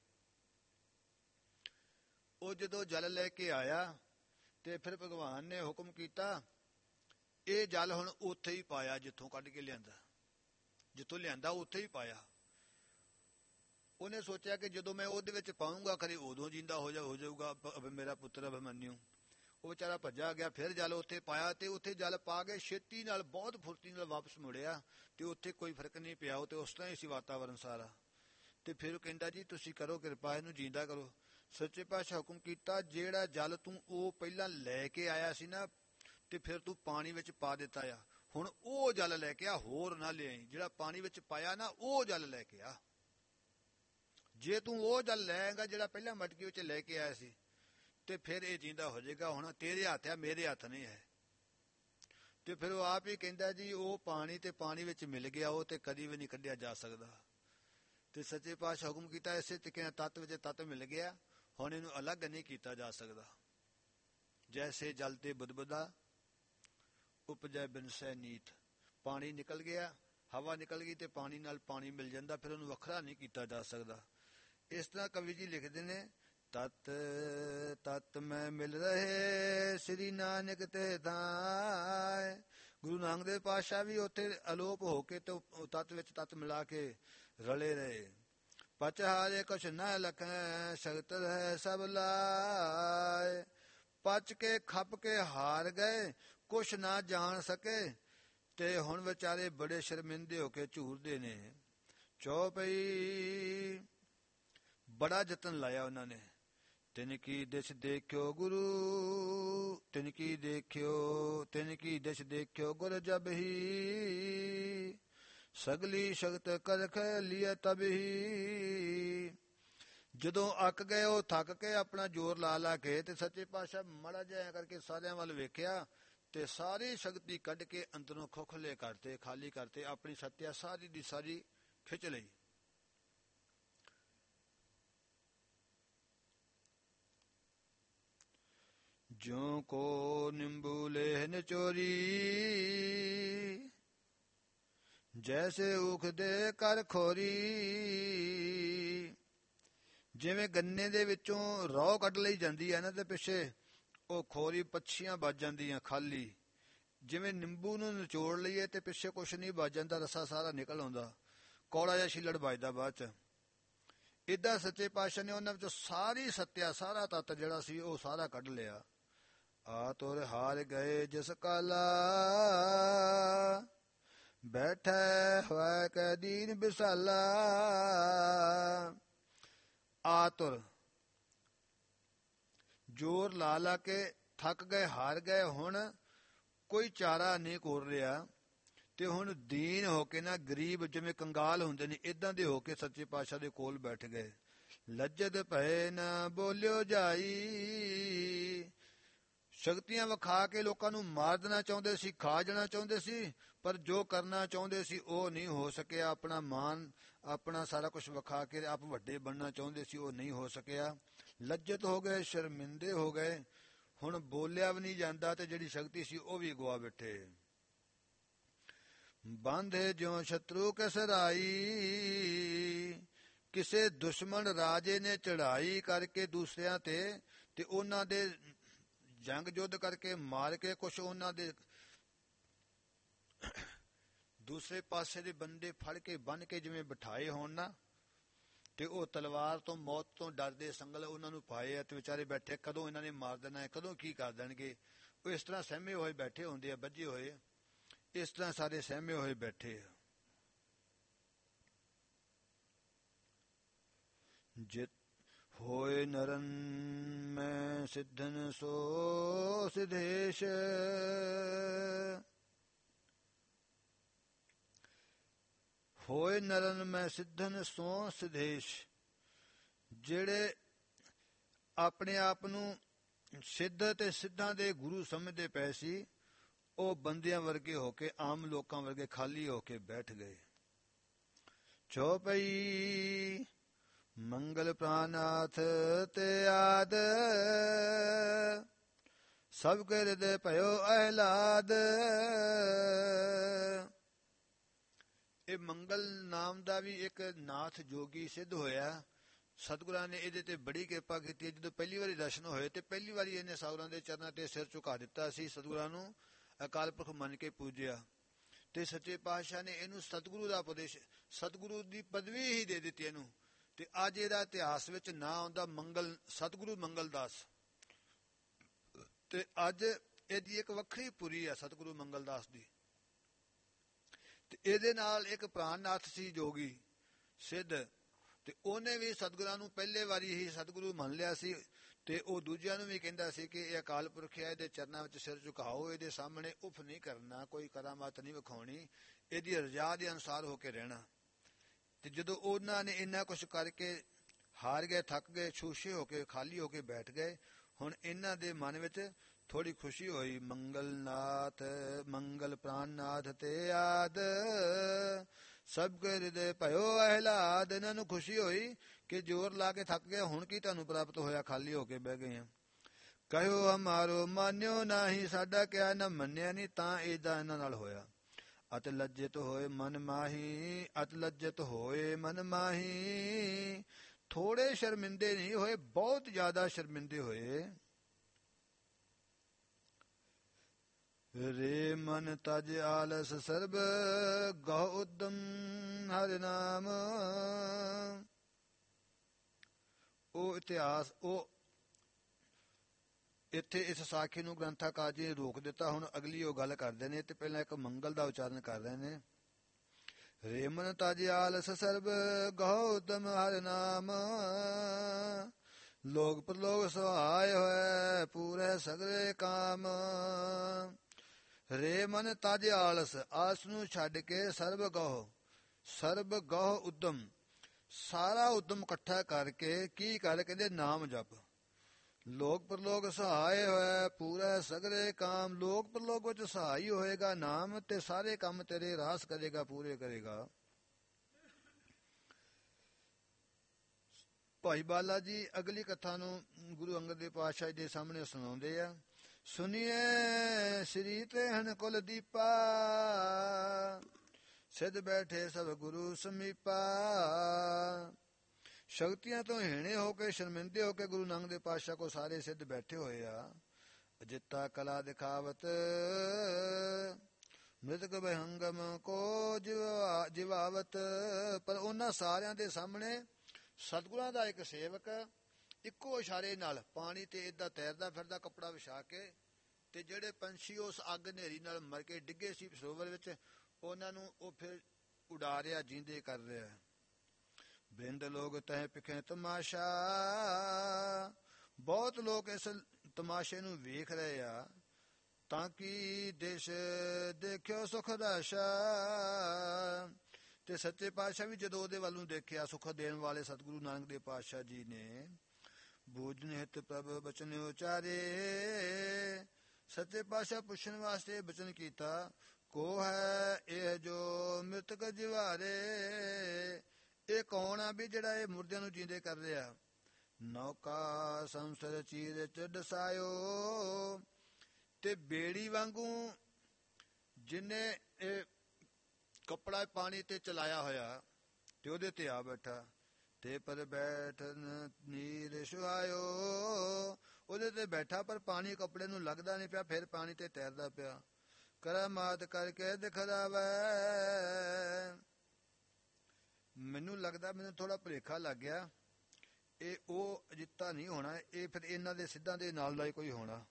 ਉਹ ਜਦੋਂ ਜਲ ਲੈ ਕੇ ਆਇਆ ਤੇ ਫਿਰ ਭਗਵਾਨ ਨੇ ਹੁਕਮ ਕੀਤਾ, ਇਹ ਜਲ ਹੁਣ ਉੱਥੇ ਹੀ ਪਾਇਆ ਜਿੱਥੋਂ ਕੱਢ ਕੇ ਲਿਆਂਦਾ, ਜਿੱਥੋਂ ਲਿਆਂਦਾ ਉੱਥੇ ਹੀ ਪਾਇਆ। ਉਹਨੇ ਸੋਚਿਆ ਕਿ ਜਦੋਂ ਮੈਂ ਉਹਦੇ ਵਿੱਚ ਪਾਊਂਗਾ ਖਰੇ ਉਦੋਂ ਜਿੰਦਾ ਹੋ ਜਾ ਹੋ ਜਾਊਗਾ ਮੇਰਾ ਪੁੱਤਰ ਅਭਿਮਨਿਊ। ਉਹ ਵਿਚਾਰਾ ਭੱਜਾ ਗਿਆ, ਫਿਰ ਜਲ ਉੱਥੇ ਪਾਇਆ ਤੇ ਉੱਥੇ ਜਲ ਪਾ ਕੇ ਛੇਤੀ ਨਾਲ ਬਹੁਤ ਫੁਰਤੀ ਨਾਲ ਵਾਪਸ ਮੁੜਿਆ ਤੇ ਉੱਥੇ ਕੋਈ ਫਰਕ ਨਹੀਂ ਪਿਆ, ਉਹ ਤੇ ਉਸ ਤਰ੍ਹਾਂ ਹੀ ਸੀ ਵਾਤਾਵਰਨ ਸਾਰਾ। ਤੇ ਫਿਰ ਉਹ ਕਹਿੰਦਾ ਜੀ ਤੁਸੀਂ ਕਰੋ ਕਿਰਪਾ, ਇਹਨੂੰ ਜੀਂਦਾ ਕਰੋ। ਸੱਚੇ ਪਾਤਸ਼ਾਹ ਹੁਕਮ ਕੀਤਾ, ਜਿਹੜਾ ਜਲ ਤੂੰ ਉਹ ਪਹਿਲਾਂ ਲੈ ਕੇ ਆਇਆ ਸੀ ਨਾ ਤੇ ਫਿਰ ਤੂੰ ਪਾਣੀ ਵਿੱਚ ਪਾ ਦਿੱਤਾ ਆ, ਹੁਣ ਉਹ ਜਲ ਲੈ ਕੇ ਆ, ਹੋਰ ਨਾ ਲਿਆਈ। ਜਿਹੜਾ ਪਾਣੀ ਵਿੱਚ ਪਾਇਆ ਨਾ ਉਹ ਜਲ ਲੈ ਕੇ ਆ। ਜੇ ਤੂੰ ਉਹ ਜਲ ਲੈਏਗਾ ਜਿਹੜਾ ਪਹਿਲਾਂ ਮਟਕੀ ਵਿੱਚ ਲੈ ਕੇ ਆਇਆ ਸੀ ਤੇ ਫਿਰ ਇਹ ਜੀਂਦਾ ਹੋ ਜਾਏਗਾ। ਹੁਣ ਤੇਰੇ ਹੱਥ ਆ, ਮੇਰੇ ਹੱਥ ਨਹੀਂ ਹੈ। ਤੇ ਫਿਰ ਉਹ ਆਪ ਹੀ ਕਹਿੰਦਾ ਜੀ ਉਹ ਪਾਣੀ ਤੇ ਪਾਣੀ ਵਿੱਚ ਮਿਲ ਗਿਆ, ਉਹ ਤੇ ਕਦੀ ਵੀ ਨਹੀਂ ਕੱਢਿਆ ਜਾ ਸਕਦਾ। ਤੇ ਸੱਚੇ ਪਾਤਸ਼ਾਹ ਹੁਕਮ ਕੀਤਾ, ਇਸੇ ਤਰੀਕੇ ਨਾਲ ਤੱਤ ਵਿੱਚ ਤੱਤ ਮਿਲ ਗਿਆ, ਹੁਣ ਇਹਨੂੰ ਅਲੱਗ ਨਹੀਂ ਕੀਤਾ ਜਾ ਸਕਦਾ। ਜੈਸੇ ਜਲ ਤੇ ਬੁਦਬੁਦਾ ਉਪਜੈ ਬਿਨਸੈ ਨੀਤ। ਪਾਣੀ ਨਿਕਲ ਗਿਆ, ਹਵਾ ਨਿਕਲ ਗਈ ਤੇ ਪਾਣੀ ਨਾਲ ਪਾਣੀ ਮਿਲ ਜਾਂਦਾ, ਫਿਰ ਉਹਨੂੰ ਵੱਖਰਾ ਨਹੀਂ ਕੀਤਾ ਜਾ ਸਕਦਾ। ਇਸ ਤਰ੍ਹਾਂ ਕਵੀ ਜੀ ਲਿਖਦੇ ਨੇ, ਤਤ ਤਤ ਮੈਂ ਮਿਲ ਰਹੇ ਸ੍ਰੀ ਨਾਨਕ ਤੇ ਦਾਇ। ਗੁਰੂ ਨਾਨਕ ਦੇਵ ਪਾਤਸ਼ਾਹ ਵੀ ਉੱਥੇ ਅਲੋਪ ਹੋ ਕੇ ਤੇ ਤਤ ਵਿੱਚ ਤਤ ਮਿਲਾ ਕੇ ਰਲੇ ਰਹੇ। ਪਚਹਾਰੇ ਕੁਛ ਨਾ ਲਖੈ ਸਗਤ ਹੈ ਸਭ ਲਾਇ। ਪਚ ਕੇ ਖੱਪ ਕੇ ਹਾਰ ਗਏ, ਕੁਛ ਨਾ ਜਾਣ ਸਕੇ ਤੇ ਹੁਣ ਵਿਚਾਰੇ ਬੜੇ ਸ਼ਰਮਿੰਦੇ ਹੋ ਕੇ ਝੂਰਦੇ ਨੇ। ਚੌਪਈ ਬੜਾ ਯਤਨ ਲਾਇਆ ਉਹਨਾਂ ਨੇ। ਤਿਨ ਕੀ ਦਿਸ਼ ਦੇਖਿਓ ਗੁਰੂ, ਤਿਨ ਕੀ ਦੇਖਿਓ, ਤਿਨ ਕੀ ਦਿਸ਼ ਦੇਖਿਓ ਗੁਰ ਜਬ ਹੀ। ਸਗਲੀ ਸ਼ਗਤ ਕਰਖ ਲਿਆ ਤਬ ਹੀ। ਜਦੋਂ ਅੱਕ ਗਏ, ਉਹ ਥੱਕ ਕੇ ਆਪਣਾ ਜ਼ੋਰ ਲਾ ਲਾ ਕੇ ਤੇ ਸੱਚੇ ਪਾਤਸ਼ਾਹ ਮਾੜਾ ਜਿਹਾ ਕਰਕੇ ਸਾਰਿਆਂ ਵੱਲ ਵੇਖਿਆ ਤੇ ਸਾਰੀ ਸ਼ਕਤੀ ਕੱਢ ਕੇ ਅੰਦਰੋਂ ਖੋਖਲੇ ਕਰਤੇ, ਖਾਲੀ ਕਰਤੇ, ਆਪਣੀ ਸੱਤਿਆ ਸਾਰੀ ਦੀ ਸਾਰੀ ਖਿੱਚ ਲਈ। ਜਿਉ ਕੋ ਨਿੰਬੂ ਲੇਹ ਨਿਚੋਰੀ, ਜੈਸੇ ਊਖ ਦੇ ਕਰ ਖੋਰੀ। ਜਿਵੇਂ ਗੰਨੇ ਦੇ ਵਿੱਚੋਂ ਰੋਹ ਕੱਢ ਲਈ ਜਾਂਦੀ ਹੈ ਨਾ ਤੇ ਪਿੱਛੇ ਉਹ ਖੋਰੀ ਪੱਛੀਆਂ ਵੱਜ ਜਾਂਦੀਆਂ ਖਾਲੀ। ਜਿਵੇਂ ਨਿੰਬੂ ਨੂੰ ਨਿਚੋੜ ਲਈਏ ਤੇ ਪਿੱਛੇ ਕੁਛ ਨਹੀਂ ਵੱਜ ਜਾਂਦਾ, ਰੱਸਾ ਸਾਰਾ ਨਿਕਲ ਆਉਂਦਾ, ਕੌੜਾ ਜਿਹਾ ਛਿੱਲੜ ਵੱਜਦਾ ਬਾਅਦ ਚ। ਏਦਾਂ ਸੱਚੇ ਪਾਤਸ਼ਾਹ ਨੇ ਉਹਨਾਂ ਵਿੱਚੋਂ ਸਾਰੀ ਸੱਤਿਆ, ਸਾਰਾ ਤੱਤ ਜਿਹੜਾ ਸੀ ਉਹ ਸਾਰਾ ਕੱਢ ਲਿਆ। ਆ ਤੁਰ ਹਾਰ ਗਏ ਜਿਸ ਕਾਲਾ, ਬੈਠੈ ਹੋਇ ਕੈ ਦੀਨ ਬਿਸਾਲਾ। ਆਤੁਰ ਜ਼ੋਰ ਲਾ ਲਾ ਕੇ ਥੱਕ ਗਏ, ਹਾਰ ਗਏ, ਹੁਣ ਕੋਈ ਚਾਰਾ ਨਹੀਂ ਕੋਰ ਰਿਹਾ ਤੇ ਹੁਣ ਦੀਨ ਹੋ ਕੇ ਨਾ, ਗਰੀਬ ਜਿਵੇਂ ਕੰਗਾਲ ਹੁੰਦੇ ਨੇ ਏਦਾਂ ਦੇ ਹੋ ਕੇ ਸੱਚੇ ਪਾਤਸ਼ਾਹ ਦੇ ਕੋਲ ਬੈਠ ਗਏ। ਲੱਜਦ ਭਏ ਨਾ ਬੋਲਿਓ ਜਾਈ। ਸ਼ਕਤੀਆਂ ਵਿਖਾ ਕੇ ਲੋਕਾਂ ਨੂੰ ਮਾਰ ਦੇਣਾ ਚਾਹੁੰਦੇ ਸੀ, ਖਾ ਜਾਣਾ ਚਾਹੁੰਦੇ ਸੀ, ਪਰ ਜੋ ਕਰਨਾ ਚਾਹੁੰਦੇ ਸੀ ਉਹ ਨਹੀਂ ਹੋ ਸਕਿਆ। ਆਪਣਾ ਮਾਨ, ਆਪਣਾ ਸਾਰਾ ਕੁਝ ਵਿਖਾ ਕੇ ਆਪ ਵੱਡੇ ਬਣਨਾ ਚਾਹੁੰਦੇ ਸੀ, ਉਹ ਨਹੀਂ ਹੋ ਸਕਿਆ। ਲੱਜਤ ਹੋ ਗਏ, ਸ਼ਰਮਿੰਦੇ ਹੋ ਗਏ, ਹੁਣ ਬੋਲਿਆ ਵੀ ਨਹੀਂ ਜਾਂਦਾ ਤੇ ਜਿਹੜੀ ਸ਼ਕਤੀ ਸੀ ਉਹ ਵੀ ਗਵਾ ਬੈਠੇ। ਬਾਂਧੇ ਜਿਉ ਸ਼ਤਰੂ ਕੇ ਸਰਾਈ, ਕਿਸੇ ਦੁਸ਼ਮਣ ਰਾਜੇ ਨੇ ਚੜ੍ਹਾਈ ਕਰਕੇ ਦੂਸਰਿਆਂ ਤੇ ਤੇ ਉਹਨਾਂ ਦੇ ਜੰਗ ਯੁੱਧ ਕਰਕੇ ਮਾਰ ਕੇ ਕੁਛ ਉਹਨਾਂ ਦੇ ਦੂਸਰੇ ਪਾਸੇ ਦੇ ਬੰਦੇ ਫੜ ਕੇ ਬੰਨ ਕੇ ਜਿਵੇਂ ਬਿਠਾਏ ਹੋਣ ਨਾ, ਤੇ ਉਹ ਤਲਵਾਰ ਤੋਂ, ਮੌਤ ਤੋਂ ਡਰਦੇ ਸੰਗਲ ਉਹਨਾਂ ਨੂੰ ਪਾਏ ਆ ਤੇ ਵਿਚਾਰੇ ਬੈਠੇ, ਕਦੋਂ ਇਹਨਾਂ ਨੇ ਮਾਰ ਦੇਣਾ ਹੈ, ਕਦੋਂ ਕੀ ਕਰ ਦੇਣਗੇ। ਉਹ ਇਸ ਤਰ੍ਹਾਂ ਸਹਿਮੇ ਹੋਏ ਬੈਠੇ ਹੁੰਦੇ ਆ, ਬੱਝੇ ਹੋਏ, ਇਸ ਤਰ੍ਹਾਂ ਸਾਰੇ ਸਹਿਮੇ ਹੋਏ ਬੈਠੇ ਆ। ਜਿਤ ਹੋਏ ਨਰਨ ਮੈਂ ਸਿੱਧਨ ਸੋ ਸਿਧੇਸ਼। ਹੋਏ ਨਰਨ ਮੈਂ ਸਿੱਧਨ ਸੋ ਸਿਧੇਸ਼। ਜਿਹੜੇ ਆਪਣੇ ਆਪ ਨੂੰ ਸਿੱਧ ਤੇ ਸਿੱਧਾਂ ਦੇ ਗੁਰੂ ਸਮਝਦੇ ਪਏ ਸੀ, ਉਹ ਬੰਦਿਆਂ ਵਰਗੇ ਹੋ ਕੇ, ਆਮ ਲੋਕਾਂ ਵਰਗੇ ਖਾਲੀ ਹੋ ਕੇ ਬੈਠ ਗਏ। ਚੌਪਈ ਮੰਗਲ ਪ੍ਰਾਨਾਥ ਤੇ ਆਦ, ਸਭ ਕੇ ਹਿਰਦੇ ਭਇਓ ਅਹਿਲਾਦ। ਇਹ ਮੰਗਲ ਨਾਮ ਦਾ ਵੀ ਇੱਕ ਨਾਥ ਜੋਗੀ ਸਿੱਧ ਹੋਇਆ। ਸਤਿਗੁਰਾਂ ਨੇ ਇਹਦੇ ਤੇ ਬੜੀ ਕਿਰਪਾ ਕੀਤੀ। ਜਦੋਂ ਪਹਿਲੀ ਵਾਰੀ ਦਰਸ਼ਨ ਹੋਏ ਤੇ ਪਹਿਲੀ ਵਾਰੀ ਇਹਨੇ ਸਾਧੂਆਂ ਦੇ ਚਰਨਾਂ ਤੇ ਸਿਰ ਝੁਕਾ ਦਿੱਤਾ ਸੀ, ਸਤਿਗੁਰਾਂ ਨੂੰ ਅਕਾਲ ਪੁਰਖ ਮੰਨ ਕੇ ਪੂਜਿਆ ਤੇ ਸੱਚੇ ਪਾਤਸ਼ਾਹ ਨੇ ਇਹਨੂੰ ਸਤਿਗੁਰੂ ਦਾ ਉਪਦੇਸ਼, ਸਤਿਗੁਰੂ ਦੀ ਪਦਵੀ ਹੀ ਦੇ ਦਿੱਤੀ ਇਹਨੂੰ। ਤੇ ਅੱਜ ਇਹਦਾ ਇਤਿਹਾਸ ਵਿੱਚ ਨਾਂ ਆਉਂਦਾ ਮੰਗਲ, ਸਤਿਗੁਰੂ ਮੰਗਲਦਾਸ। ਤੇ ਅੱਜ ਇਹਦੀ ਇੱਕ ਵੱਖਰੀ ਪੁਰੀ ਹੈ ਸਤਿਗੁਰੂ ਮੰਗਲਦਾਸ ਦੀ। ਤੇ ਇਹਦੇ ਨਾਲ ਇੱਕ ਪ੍ਰਾਨਨਾਥ ਸੀ ਜੋਗੀ ਸਿੱਧ, ਤੇ ਉਹਨੇ ਵੀ ਸਤਿਗੁਰਾਂ ਨੂੰ ਪਹਿਲੇ ਵਾਰੀ ਹੀ ਸਤਿਗੁਰੂ ਮੰਨ ਲਿਆ ਸੀ। ਤੇ ਉਹ ਦੂਜਿਆਂ ਨੂੰ ਵੀ ਕਹਿੰਦਾ ਸੀ ਕਿ ਇਹ ਅਕਾਲ ਪੁਰਖ ਹੈ, ਇਹਦੇ ਚਰਨਾਂ ਵਿੱਚ ਸਿਰ ਝੁਕਾਓ, ਇਹਦੇ ਸਾਹਮਣੇ ਉਫ ਨਹੀਂ ਕਰਨਾ, ਕੋਈ ਕਰਾਮਾਤ ਨਹੀਂ ਵਿਖਾਉਣੀ, ਇਹਦੀ ਰਜ਼ਾ ਦੇ ਅਨੁਸਾਰ ਹੋ ਕੇ ਰਹਿਣਾ। ਤੇ ਜਦੋਂ ਉਹਨਾਂ ਨੇ ਇੰਨਾ ਕੁਛ ਕਰਕੇ ਹਾਰ ਗਏ, ਥੱਕ ਗਏ, ਛੂਛੇ ਹੋ ਕੇ ਖਾਲੀ ਹੋ ਕੇ ਬੈਠ ਗਏ, ਹੁਣ ਇਹਨਾਂ ਦੇ ਮਨ ਵਿੱਚ ਥੋੜੀ ਖੁਸ਼ੀ ਹੋਈ। ਮੰਗਲਨਾਥ ਮੰਗਲ ਪ੍ਰਾਨਨਾਥ ਤੇ ਆਦ ਸਭ ਕੇ ਹਿਰਦੇ ਭਇਓ ਅਹਿਲਾਦ। ਇਹਨਾਂ ਨੂੰ ਖੁਸ਼ੀ ਹੋਈ ਕਿ ਜ਼ੋਰ ਲਾ ਕੇ ਥੱਕ ਗਿਆ, ਹੁਣ ਕੀ ਤੁਹਾਨੂੰ ਪ੍ਰਾਪਤ ਹੋਇਆ, ਖਾਲੀ ਹੋ ਕੇ ਬਹਿ ਗਏ ਆ। ਕਹਿਓ ਹਮਾਰੋ ਮਾਨਿਓ ਨਾਹੀ, ਸਾਡਾ ਕਿਹਾ ਨਾ ਮੰਨਿਆ ਨਹੀਂ, ਤਾਂ ਏਦਾਂ ਇਹਨਾਂ ਨਾਲ ਹੋਇਆ। ਅਤ ਲੱਜਿਤ ਹੋਏ ਮਨ ਮਾਹੀ, ਅਤ ਲੱਜਿਤ ਹੋਏ ਮਨ ਮਾਹੀ। ਥੋੜੇ ਸ਼ਰਮਿੰਦੇ ਨਹੀਂ ਹੋਏ, ਬਹੁਤ ਜ਼ਿਆਦਾ ਸ਼ਰਮਿੰਦੇ ਹੋਏ। ਰੇ ਮਨ ਤਜ ਆਲਸ ਸਰਬ ਗਹੁ ਉਦਮ ਹਰਿ ਨਾਮ। ਉਹ ਇਤਿਹਾਸ, ਉਹ ਇੱਥੇ ਇਸ ਸਾਖੀ ਨੂੰ ਗ੍ਰੰਥਕਾਰ ਜੀ ਨੇ ਰੋਕ ਦਿੱਤਾ। ਹੁਣ ਅਗਲੀ ਉਹ ਗੱਲ ਕਰਦੇ ਨੇ, ਤੇ ਪਹਿਲਾਂ ਇੱਕ ਮੰਗਲ ਦਾ ਉਚਾਰਨ ਕਰ ਰਹੇ ਨੇ। ਰੇ ਮਨ ਤਜ ਆਲਸ ਸਰਬ ਗਹੁ ਉਦਮ ਹਰਿ ਨਾਮ। ਲੋਕ ਪ੍ਰਲੋਕ ਸਹਾਇ ਹੋਇ ਪੂਰੇ ਸਗਲੇ ਕਾਮ। ਰੇ ਮਨ ਤਜ ਆਲਸ, ਆਲਸ ਨੂੰ ਛੱਡ ਕੇ ਸਰਬ ਗਹੁ, ਸਰਬ ਗਹੁ ਉਦਮ, ਸਾਰਾ ਉਦਮ ਇਕੱਠਾ ਕਰਕੇ ਕੀ ਕਰ, ਕਹਿੰਦੇ ਨਾਮ ਜਪ। ਲੋਕ ਪ੍ਰਲੋਕ ਸਹਾਇ ਹੋਇ ਪੂਰਾ ਸਗਲੇ ਕਾਮ। ਲੋਕ ਪ੍ਰਲੋਕ ਵਿੱਚ ਸਹਾਈ ਹੋਏਗਾ ਨਾਮ, ਤੇ ਸਾਰੇ ਕੰਮ ਤੇਰੇ ਰਾਸ ਕਰੇਗਾ, ਪੂਰੇ ਕਰੇਗਾ। ਭਾਈ ਬਾਲਾ ਜੀ ਅਗਲੀ ਕਥਾ ਨੂੰ ਗੁਰੂ ਅੰਗਦ ਦੇਵ ਪਾਤਸ਼ਾਹ ਜੀ ਦੇ ਸਾਹਮਣੇ ਸੁਣਾਉਂਦੇ ਆ। ਸੁਨੀਏ ਸ੍ਰੀ ਤ੍ਰਿਹਣ ਕੁਲ ਦੀਪਾ, ਸਿੱਧ ਬੈਠੇ ਸਭ ਗੁਰੂ ਸਮੀਪਾ। ਸ਼ਕਤੀਆਂ ਤੋਂ ਹੀਣੇ ਹੋ ਕੇ, ਸ਼ਰਮਿੰਦੇ ਹੋ ਕੇ ਗੁਰੂ ਨਾਨਕ ਦੇਵ ਪਾਤਸ਼ਾਹ ਕੋ ਸਾਰੇ ਸਿੱਧ ਬੈਠੇ ਹੋਏ ਆ। ਅਜਿੱਤਾ ਕਲਾ ਦਿਖਾਵਤ ਮ੍ਰਿਤਕ ਬਹੰਗਮ ਕੋ ਜਿਵਾਵਤ। ਪਰ ਉਹਨਾਂ ਸਾਰਿਆਂ ਦੇ ਸਾਹਮਣੇ ਸਤਿਗੁਰਾਂ ਦਾ ਇੱਕ ਸੇਵਕ ਇੱਕੋ ਇਸ਼ਾਰੇ ਨਾਲ ਪਾਣੀ ਤੇ ਏਦਾਂ ਤੈਰਦਾ ਫਿਰਦਾ, ਕੱਪੜਾ ਵਿਛਾ ਕੇ, ਤੇ ਜਿਹੜੇ ਪੰਛੀ ਉਸ ਅੱਗ ਹਨੇਰੀ ਨਾਲ ਮਰ ਕੇ ਡਿੱਗੇ ਸੀ ਸਰੋਵਰ ਵਿੱਚ, ਉਹਨਾਂ ਨੂੰ ਉਹ ਫਿਰ ਉਡਾ ਰਿਹਾ, ਜੀਂਦੇ ਕਰ ਰਿਹਾ। ਬਿੰਦ ਲੋਕ ਤਹਿ ਪਿਖੇ ਤਮਾਸ਼ਾ, ਬਹੁਤ ਲੋਕ ਇਸ ਤਮਾਸ਼ੇ ਨੂੰ ਵੇਖ ਰਹੇ ਆ। ਤਾਂ ਕਿ ਦੇਸ਼ ਦੇਖਿਓ ਸੁਖ ਦਾਸ਼ਾ। ਤੇ ਸੱਚੇ ਪਾਤਸ਼ਾਹ ਵੀ ਜਦੋਂ ਉਹਦੇ ਵੱਲ ਨੂੰ ਦੇਖਿਆ, ਸੁਖ ਦੇਣ ਵਾਲੇ ਸਤਿਗੁਰੂ ਨਾਨਕ ਦੇਵ ਪਾਤਸ਼ਾਹ ਜੀ ਨੇ, ਬੂਝਨ ਹਿਤ ਪ੍ਰਭ ਬਚਨ ਉਚਾਰੇ। ਸੱਚੇ ਪਾਤਸ਼ਾਹ ਪੁੱਛਣ ਵਾਸਤੇ ਬਚਨ ਕੀਤਾ, ਕੋ ਹੈ ਇਹ ਜੋ ਮ੍ਰਿਤਕ ਜਿਵਾਰੇ। ਇਹ ਕੌਣ ਆ ਵੀ ਜਿਹੜਾ ਇਹ ਮੁਰਦਿਆਂ ਨੂੰ ਜੀਂਦੇ ਕਰ ਰਿਹਾ। ਨੌਕਾ ਸੰਸਰ ਚੀਰ ਚ ਡਸਾਇਓ। ਤੇ ਬੇੜੀ ਵਾਂਗੂ ਜਿਹਨੇ ਇਹ ਕੱਪੜਾ ਪਾਣੀ ਤੇ ਚਲਾਇਆ ਹੋਇਆ, ਤੇ ਉਹਦੇ ਤੇ ਆ ਬੈਠਾ। ਤੇ ਪਰ ਬੈਠਨ ਨੀਰ ਸੁਹਾਇਓ, ਉਹਦੇ ਤੇ ਬੈਠਾ ਪਰ ਪਾਣੀ ਕੱਪੜੇ ਨੂੰ ਲੱਗਦਾ ਨਹੀਂ ਪਿਆ, ਫਿਰ ਪਾਣੀ ਤੇ ਤੈਰਦਾ ਪਿਆ। ਕਰਾਮਾਤ ਕਰਕੇ ਦਿਖਾਵੇ। ਮੈਨੂੰ ਲੱਗਦਾ, ਮੈਨੂੰ ਥੋੜਾ ਭੁਲੇਖਾ ਲੱਗ ਗਿਆ, ਇਹ ਉਹ ਅਜਿੱਤਾ ਨਹੀਂ ਹੋਣਾ, ਇਹ ਫਿਰ ਇਹਨਾਂ ਦੇ ਸਿੱਧਾਂ ਦੇ ਨਾਲ ਦਾ ਹੀ ਕੋਈ ਹੋਣਾ।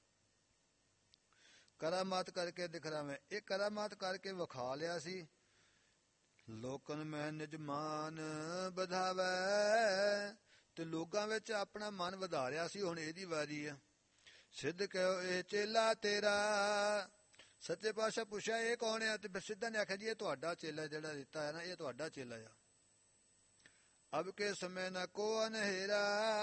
ਕਰਾਮਾਤ ਕਰਕੇ ਦਿਖਾਵੇ, ਇਹ ਕਰਾਮਾਤ ਕਰਕੇ ਵਿਖਾ ਲਿਆ ਸੀ। ਲੋਕਨ ਮੈਂ ਨਿਜ ਮਾਨ ਵਧਾਵੇ, ਤੇ ਲੋਕਾਂ ਵਿੱਚ ਆਪਣਾ ਮਨ ਵਧਾ ਰਿਹਾ ਸੀ। ਹੁਣ ਇਹਦੀ ਵਾਰੀ ਆ। ਸਿੱਧ ਕਹਿਓ ਇਹ ਚੇਲਾ ਤੇਰਾ। ਸੱਚੇ ਪਾਤਸ਼ਾਹ ਪੁੱਛਿਆ ਇਹ ਕੌਣ ਆ, ਤੇ ਸਿੱਧਾ ਨੇ ਆਖਿਆ ਜੀ ਇਹ ਤੁਹਾਡਾ ਚੇਲਾ, ਜਿਹੜਾ ਦਿੱਤਾ ਹੈ ਨਾ, ਇਹ ਤੁਹਾਡਾ ਚੇਲਾ ਆ। ਅਬ ਕੇ ਸਮੇਂ ਨਾ ਕੋ ਅਨਹੇਰਾ।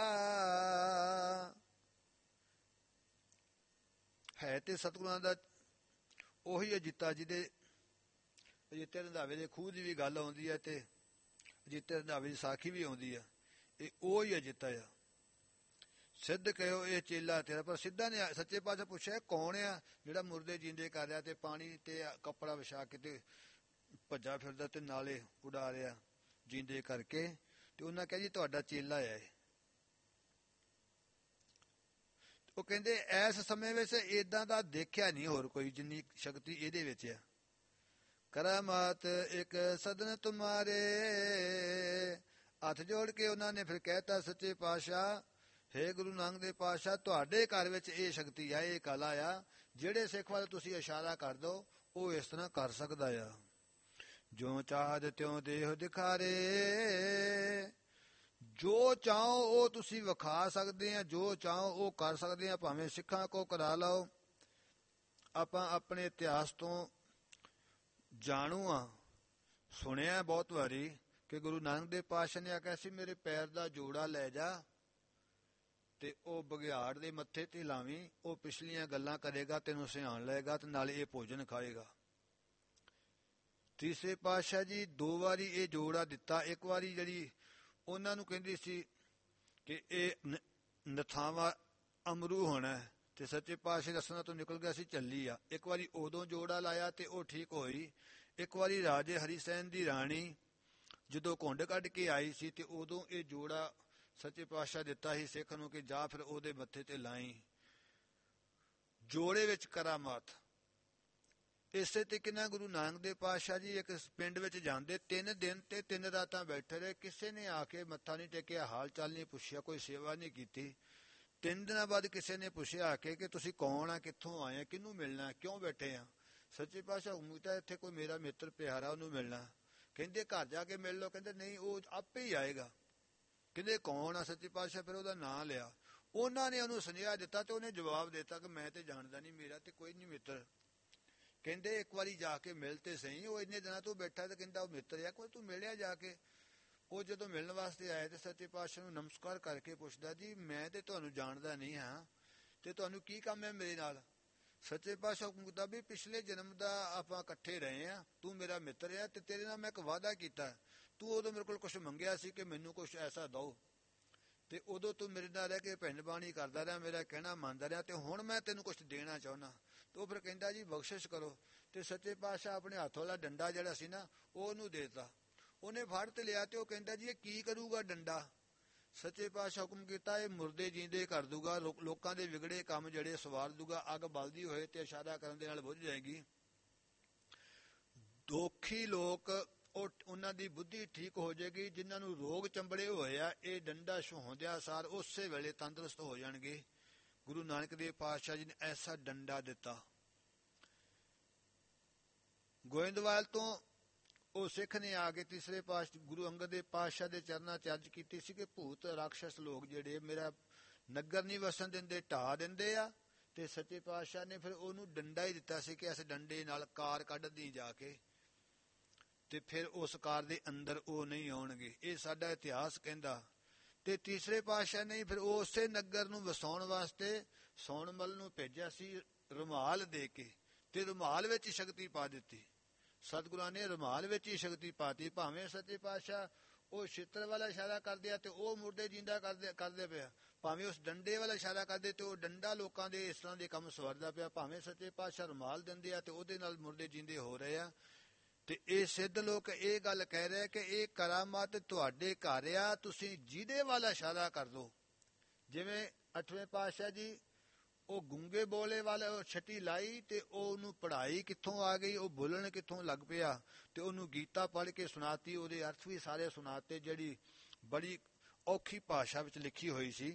ਹੈ ਤੇ ਸਤਿਗੁਰਾਂ ਦਾ ਉਹੀ ਅਜੀਤਾ, ਜਿਹਦੇ ਅਜੀਤੇ ਰੰਧਾਵੇ ਦੇ ਖੂਹ ਦੀ ਵੀ ਗੱਲ ਆਉਂਦੀ ਹੈ, ਤੇ ਅਜੀਤੇ ਰੰਧਾਵੇ ਦੀ ਸਾਖੀ ਵੀ ਆਉਂਦੀ ਆ। ਇਹ ਉਹ ਹੀ ਅਜੀਤਾ ਆ। ਸਿੱਧ ਕਹਿਓ ਇਹ ਚੇਲਾ ਤੇਰਾ। ਪਰ ਸਿੱਧਾ ਨੇ ਸੱਚੇ ਪਾਤਸ਼ਾਹ ਪੁੱਛਿਆ ਕੌਣ ਆ ਜਿਹੜਾ ਮੁਰਦੇ ਜੀਂਦੇ ਕਰ ਰਿਹਾ, ਤੇ ਪਾਣੀ ਤੇ ਕੱਪੜਾ ਵਿਛਾ ਕੇ ਤੇ ਭੱਜਾ ਫਿਰਦਾ, ਤੇ ਨਾਲੇ ਉਡਾ ਰਿਹਾ ਜੀਂਦੇ ਕਰਕੇ। ਤੇ ਉਹਨਾਂ ਕਿਹਾ ਜੀ ਤੁਹਾਡਾ ਚੇਲਾ ਆ ਇਹ। ਉਹ ਕਹਿੰਦੇ ਇਸ ਸਮੇਂ ਵਿੱਚ ਏਦਾਂ ਦਾ ਦੇਖਿਆ ਨਹੀਂ ਹੋਰ ਕੋਈ, ਜਿੰਨੀ ਸ਼ਕਤੀ ਇਹਦੇ ਵਿੱਚ ਆ। ਕਰਾਮਾਤ ਇੱਕ ਸਦਨ ਤੁਮਾਰੇ। ਹੱਥ ਜੋੜ ਕੇ ਉਹਨਾਂ ਨੇ ਫਿਰ ਕਹਿਤਾ, ਸੱਚੇ ਪਾਤਸ਼ਾਹ ਹੇ ਗੁਰੂ ਨਾਨਕ ਦੇਵ ਪਾਤਸ਼ਾਹ, ਤੁਹਾਡੇ ਘਰ ਵਿੱਚ ਇਹ ਸ਼ਕਤੀ ਆ, ਇਹ ਕਲਾ ਆ, ਜਿਹੜੇ ਸਿੱਖ ਵੱਲ ਤੁਸੀਂ ਇਸ਼ਾਰਾ ਕਰ ਦਿਓ ਉਹ ਇਸ ਤਰ੍ਹਾਂ ਕਰ ਸਕਦਾ ਆ। ਜੋ ਚਾਹਤ ਤਿਉ ਦੇਹ ਦਿਖਾਰੇ, ਜੋ ਚਾਹੋ ਉਹ ਤੁਸੀਂ ਵਿਖਾ ਸਕਦੇ ਆ, ਜੋ ਚਾਹੋ ਉਹ ਕਰ ਸਕਦੇ ਆ। ਭਾਵੇਂ ਸਿੱਖਾਂ ਕੋ ਕਰਾ ਲਓ। ਆਪਾਂ ਆਪਣੇ ਇਤਿਹਾਸ ਤੋਂ ਜਾਣੂ ਆ, ਸੁਣਿਆ ਬਹੁਤ ਵਾਰੀ ਕਿ ਗੁਰੂ ਨਾਨਕ ਦੇਵ ਪਾਤਸ਼ਾਹ ਨੇ ਆਖਿਆ ਸੀ ਮੇਰੇ ਪੈਰ ਦਾ ਜੋੜਾ ਲੈ ਜਾ ਤੇ ਉਹ ਬਘਿਆੜ ਦੇ ਮੱਥੇ ਤੇ ਲਾਵੀਂ, ਉਹ ਪਿਛਲੀਆਂ ਗੱਲਾਂ ਕਰੇਗਾ, ਤੈਨੂੰ ਸਿਆਣ ਲਏਗਾ ਤੇ ਨਾਲੇ ਇਹ ਭੋਜਨ ਖਾਏਗਾ। ਤੀਸਰੇ ਪਾਤਸ਼ਾਹ ਜੀ ਦੋ ਵਾਰੀ ਇਹ ਜੋੜਾ ਦਿੱਤਾ। ਇੱਕ ਵਾਰੀ ਜਿਹੜੀ ਉਹਨਾਂ ਨੂੰ ਕਹਿੰਦੀ ਸੀ ਕਿ ਇਹ ਨਥਾਵਾ ਅਮਰੂ ਹੋਣਾ ਤੇ ਸੱਚੇ ਪਾਤਸ਼ਾਹ ਰਸਨਾ ਤੋਂ ਨਿਕਲ ਗਿਆ ਸੀ ਚੱਲੀ ਆ। ਇੱਕ ਵਾਰੀ ਉਦੋਂ ਜੋੜਾ ਲਾਇਆ ਤੇ ਉਹ ਠੀਕ ਹੋਈ। ਇੱਕ ਵਾਰੀ ਰਾਜੇ ਹਰੀ ਸੈਨ ਦੀ ਰਾਣੀ ਜਦੋਂ ਘੁੰਡ ਕੱਢ ਕੇ ਆਈ ਸੀ ਤੇ ਉਦੋਂ ਇਹ ਜੋੜਾ ਸੱਚੇ ਪਾਤਸ਼ਾਹ ਦਿੱਤਾ ਸੀ ਸਿੱਖ ਨੂੰ ਕਿ ਜਾ ਫਿਰ ਉਹਦੇ ਮੱਥੇ ਤੇ ਲਾਈ। ਜੋੜੇ ਵਿੱਚ ਕਰਾਮਾਤ। ਇਸੇ ਤਰੀਕੇ ਨਾਲ ਗੁਰੂ ਨਾਨਕ ਦੇਵ ਪਾਤਸ਼ਾਹ ਜੀ ਇੱਕ ਪਿੰਡ ਵਿੱਚ ਜਾਂਦੇ, ਤਿੰਨ ਦਿਨ ਤੇ ਤਿੰਨ ਰਾਤਾਂ ਬੈਠੇ ਰਹੇ। ਕਿਸੇ ਨੇ ਆ ਕੇ ਮੱਥਾ ਨਹੀਂ ਟੇਕਿਆ, ਹਾਲ ਚਾਲ ਨਹੀਂ ਪੁੱਛਿਆ, ਕੋਈ ਸੇਵਾ ਨਹੀਂ ਕੀਤੀ। ਤਿੰਨ ਦਿਨਾਂ ਬਾਅਦ ਕਿਸੇ ਨੇ ਪੁੱਛਿਆ ਆ ਕੇ ਕਿ ਤੁਸੀਂ ਕੌਣ ਆ, ਕਿੱਥੋਂ ਆਏ ਆ, ਕਿਹਨੂੰ ਮਿਲਣਾ, ਕਿਉਂ ਬੈਠੇ ਆ? ਸੱਚੇ ਪਾਤਸ਼ਾਹ ਹੁਕਮ ਕੀਤਾ ਇੱਥੇ ਕੋਈ ਮੇਰਾ ਮਿੱਤਰ ਪਿਆਰਾ, ਉਹਨੂੰ ਮਿਲਣਾ। ਕਹਿੰਦੇ ਘਰ ਜਾ ਕੇ ਮਿਲ ਲਓ। ਕਹਿੰਦੇ ਨਹੀਂ, ਉਹ ਆਪੇ ਹੀ ਆਏਗਾ। ਕਹਿੰਦੇ ਕੌਣ ਆ? ਸੱਚੇ ਪਾਤਸ਼ਾਹ ਫਿਰ ਉਹਦਾ ਨਾਂ ਲਿਆ। ਉਹਨਾਂ ਨੇ ਉਹਨੂੰ ਸੁਨੇਹਾ ਦਿੱਤਾ ਤੇ ਉਹਨੇ ਜਵਾਬ ਦਿੱਤਾ ਕਿ ਮੈਂ ਤੇ ਜਾਣਦਾ ਨਹੀਂ, ਮੇਰਾ ਤੇ ਕੋਈ ਨਹੀਂ ਮਿੱਤਰ। ਕਹਿੰਦੇ ਇੱਕ ਵਾਰੀ ਜਾ ਕੇ ਮਿਲ ਤੇ ਸਹੀ, ਉਹ ਇੰਨੇ ਦਿਨਾਂ ਤੋਂ ਬੈਠਾ ਤੇ ਕਹਿੰਦਾ ਉਹ ਮਿੱਤਰ ਆ, ਕੋਈ ਤੂੰ ਮਿਲਿਆ ਜਾ ਕੇ? ਉਹ ਜਦੋਂ ਮਿਲਣ ਵਾਸਤੇ ਆਏ ਤੇ ਸੱਚੇ ਪਾਤਸ਼ਾਹ ਨੂੰ ਨਮਸਕਾਰ ਕਰਕੇ ਪੁੱਛਦਾ ਜੀ ਮੈਂ ਤੇ ਤੁਹਾਨੂੰ ਜਾਣਦਾ ਨਹੀਂ ਹਾਂ ਤੇ ਤੁਹਾਨੂੰ ਕੀ ਕੰਮ ਹੈ ਮੇਰੇ ਨਾਲ? ਸੱਚੇ ਪਾਤਸ਼ਾਹ ਹੁਕਮ ਕੀਤਾ ਵੀ ਪਿਛਲੇ ਜਨਮ ਦਾ ਆਪਾਂ ਇਕੱਠੇ ਰਹੇ ਆ, ਤੂੰ ਮੇਰਾ ਮਿੱਤਰ ਆ ਤੇ ਤੇਰੇ ਨਾਲ ਮੈਂ ਇੱਕ ਵਾਅਦਾ ਕੀਤਾ, ਤੂੰ ਉਦੋਂ ਮੇਰੇ ਕੋਲ ਕੁਛ ਮੰਗਿਆ ਸੀ ਕਿ ਮੈਨੂੰ ਕੁਛ ਐਸਾ ਦਓ ਤੇ ਉਦੋਂ ਤੂੰ ਮੇਰੇ ਨਾਲ ਰਹਿ ਕੇ ਭਿੰਨ ਬਾਣੀ ਕਰਦਾ ਰਿਹਾ, ਮੇਰਾ ਕਹਿਣਾ ਮੰਨਦਾ ਰਿਹਾ ਤੇ ਹੁਣ ਮੈਂ ਤੈਨੂੰ ਕੁਛ ਦੇਣਾ ਚਾਹੁੰਦਾ। ਤੇ ਉਹ ਫਿਰ ਕਹਿੰਦਾ ਜੀ ਬਖਸ਼ਿਸ਼ ਕਰੋ। ਤੇ ਸੱਚੇ ਪਾਤਸ਼ਾਹ ਆਪਣੇ ਹੱਥ ਵਾਲਾ ਡੰਡਾ ਜਿਹੜਾ ਸੀ ਨਾ ਉਹ ਉਹਨੂੰ ਦੇ ਦਿੱਤਾ। ਉਹਨੇ ਫੜ ਤੇ ਲਿਆ ਤੇ ਉਹ ਕਹਿੰਦਾ ਜੀ ਇਹ ਕੀ ਕਰੂਗਾ ਡੰਡਾ? ਸੱਚੇ ਪਾਤਸ਼ਾਹ ਹੁਕਮ ਕੀਤਾ ਇਹ ਮੁਰਦੇ ਜੀਂਦੇ ਕਰ ਦੂਗਾ, ਲੋਕਾਂ ਦੇ ਵਿਗੜੇ ਕੰਮ ਜਿਹੜੇ ਸਵਾਰ ਦੂਗਾ, ਅੱਗ ਬਲਦੀ ਹੋਏ ਤੇ ਇਸ਼ਾਰਾ ਕਰਨ ਦੇ ਨਾਲ ਬੁਝ ਜਾਏਗੀ। ਦੋਖੀ ਲੋਕ ਉਹ ਉਹਨਾਂ ਦੀ ਬੁੱਧੀ ਠੀਕ ਹੋ ਜਾਏਗੀ, ਜਿਨ੍ਹਾਂ ਨੂੰ ਰੋਗ ਚੰਬੜੇ ਹੋਏ ਆ ਇਹ ਡੰਡਾ ਛੋਹਦਿਆਂ ਸਾਰ ਉਸੇ ਵੇਲੇ ਤੰਦਰੁਸਤ ਹੋ ਜਾਣਗੇ। ਗੁਰੂ ਨਾਨਕ ਦੇਵ ਪਾਤਸ਼ਾਹ ਜੀ ਨੇ ਐਸਾ ਡੰਡਾ ਦਿੱਤਾ। ਗੋਇੰਦਵਾਲ ਤੋਂ ਉਹ ਸਿੱਖ ਨੇ ਆ ਕੇ ਤੀਸਰੇ ਪਾਤਸ਼ਾਹ ਗੁਰੂ ਅੰਗਦ ਦੇਵ ਪਾਤਸ਼ਾਹ ਦੇ ਚਰਨਾਂ 'ਚ ਅਰਜ਼ ਕੀਤੀ ਸੀ ਕਿ ਭੂਤ ਰਾਖਸ਼ ਲੋਕ ਜਿਹੜੇ ਮੇਰਾ ਨਗਰ ਨਹੀਂ ਵਸਣ ਦਿੰਦੇ, ਢਾਹ ਦਿੰਦੇ ਆ। ਤੇ ਸੱਚੇ ਪਾਤਸ਼ਾਹ ਨੇ ਫਿਰ ਉਹਨੂੰ ਡੰਡਾ ਹੀ ਦਿੱਤਾ ਸੀ ਕਿ ਇਸ ਡੰਡੇ ਨਾਲ ਕਾਰ ਕੱਢਦੀ ਜਾ ਕੇ ਤੇ ਫਿਰ ਉਸ ਕਾਰ ਦੇ ਅੰਦਰ ਉਹ ਨਹੀਂ ਆਉਣਗੇ। ਇਹ ਸਾਡਾ ਇਤਿਹਾਸ ਕਹਿੰਦਾ। ਤੇ ਤੀਸਰੇ ਪਾਤਸ਼ਾਹ ਨੇ ਫਿਰ ਉਸੇ ਨਗਰ ਨੂੰ ਵਸਾਉਣ ਵਾਸਤੇ ਸੌਣਮਲ ਨੂੰ ਭੇਜਿਆ ਸੀ ਰੁਮਾਲ ਦੇ ਕੇ, ਤੇ ਰੁਮਾਲ ਵਿੱਚ ਸ਼ਕਤੀ ਪਾ ਦਿੱਤੀ। ਸਤਿਗੁਰਾਂ ਨੇ ਰੁਮਾਲ ਵਿੱਚ ਹੀ ਸ਼ਕਤੀ ਪਾਤੀ। ਭਾਵੇਂ ਸੱਚੇ ਪਾਤਸ਼ਾਹ ਉਹ ਛਿੱਤਰ ਵਾਲਾ ਇਸ਼ਾਰਾ ਕਰਦੇ ਆ ਤੇ ਉਹ ਮੁਰਦੇ ਜਿੰਦਾ ਕਰਦੇ ਕਰਦੇ ਪਿਆ, ਭਾਵੇਂ ਉਸ ਡੰਡੇ ਵਾਲਾ ਇਸ਼ਾਰਾ ਕਰਦੇ ਤੇ ਉਹ ਡੰਡਾ ਲੋਕਾਂ ਦੇ ਇਸ ਤਰ੍ਹਾਂ ਦੇ ਕੰਮ ਸਵਾਰਦਾ ਪਿਆ, ਭਾਵੇਂ ਸੱਚੇ ਪਾਤਸ਼ਾਹ ਰੁਮਾਲ ਦਿੰਦੇ ਆ ਤੇ ਉਹਦੇ ਨਾਲ ਮੁਰਦੇ ਜਿੰਦੇ ਹੋ ਰਹੇ ਆ। ਤੇ ਇਹ ਸਿੱਧ ਲੋਕ ਇਹ ਗੱਲ ਕਹਿ ਰਹੇ ਕਿ ਇਹ ਕਰਾਮਾਤ ਤੁਹਾਡੇ ਘਰ ਆ, ਤੁਸੀਂ ਜਿਹਦੇ ਵਾਲਾ ਇਸ਼ਾਰਾ ਕਰ ਦੋ। ਜਿਵੇਂ ਅੱਠਵੇਂ ਪਾਤਸ਼ਾਹ ਜੀ ਉਹ ਗੂੰਗੇ ਬੋਲੇ ਵਾਲੇ ਉਹ ਛਟੀ ਲਾਈ ਤੇ ਉਹ ਉਹਨੂੰ ਪੜ੍ਹਾਈ ਕਿੱਥੋਂ ਆ ਗਈ, ਉਹ ਬੋਲਣ ਕਿੱਥੋਂ ਲੱਗ ਪਿਆ ਤੇ ਉਹਨੂੰ ਗੀਤਾ ਪੜ੍ਹ ਕੇ ਸੁਣਾਤੀ, ਉਹਦੇ ਅਰਥ ਵੀ ਸਾਰੇ ਸੁਣਾਤੇ, ਜਿਹੜੀ ਬੜੀ ਔਖੀ ਭਾਸ਼ਾ ਵਿੱਚ ਲਿਖੀ ਹੋਈ ਸੀ।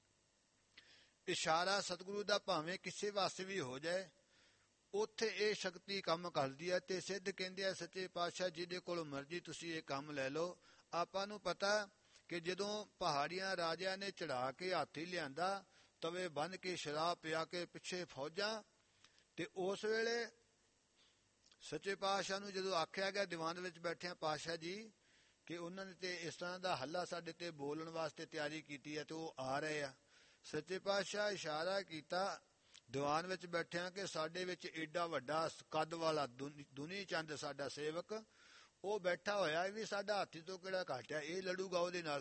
ਇਸ਼ਾਰਾ ਸਤਿਗੁਰੂ ਦਾ ਭਾਵੇਂ ਕਿਸੇ ਵਾਸਤੇ ਵੀ ਹੋ ਜਾਏ ਉੱਥੇ ਇਹ ਸ਼ਕਤੀ ਕੰਮ ਕਰਦੀ ਹੈ। ਤੇ ਸਿੱਧ ਕਹਿੰਦੇ ਆ ਸੱਚੇ ਪਾਤਸ਼ਾਹ ਜਿਹਦੇ ਕੋਲ ਮਰਜ਼ੀ ਤੁਸੀਂ ਇਹ ਕੰਮ ਲੈ ਲਓ। ਆਪਾਂ ਨੂੰ ਪਤਾ ਕਿ ਜਦੋਂ ਪਹਾੜੀਆਂ ਰਾਜਿਆਂ ਨੇ ਚੜਾ ਕੇ ਹਾਥੀ ਲਿਆਂਦਾ, ਤਵੇ ਬੰਨ ਕੇ ਸ਼ਰਾਬ ਪਿਆ ਕੇ ਪਿੱਛੇ ਫੌਜਾਂ, ਤੇ ਉਸ ਵੇਲੇ ਸੱਚੇ ਪਾਤਸ਼ਾਹ ਨੂੰ ਜਦੋਂ ਆਖਿਆ ਗਿਆ ਦੀਵਾਨ ਵਿੱਚ ਬੈਠਿਆ ਪਾਤਸ਼ਾਹ ਜੀ ਕਿ ਉਹਨਾਂ ਨੇ ਤੇ ਇਸ ਤਰ੍ਹਾਂ ਦਾ ਹੱਲਾ ਸਾਡੇ ਤੇ ਬੋਲਣ ਵਾਸਤੇ ਤਿਆਰੀ ਕੀਤੀ ਹੈ ਤੇ ਉਹ ਆ ਰਹੇ ਆ। ਸੱਚੇ ਪਾਤਸ਼ਾਹ ਇਸ਼ਾਰਾ ਕੀਤਾ ਦੀਵਾਨ ਵਿੱਚ ਬੈਠਿਆ ਕਿ ਸਾਡੇ ਵਿੱਚ ਏਡਾ ਵੱਡਾ ਕੱਦ ਵਾਲਾ ਦੁਨੀ ਚੰਦ ਸਾਡਾ ਸੇਵਕ ਉਹ ਬੈਠਾ ਹੋਇਆ, ਇਹ ਵੀ ਸਾਡਾ ਹਾਥੀ ਤੋਂ ਕਿਹੜਾ ਘੱਟ ਆ, ਇਹ ਲੜੂਗਾ ਉਹਦੇ ਨਾਲ।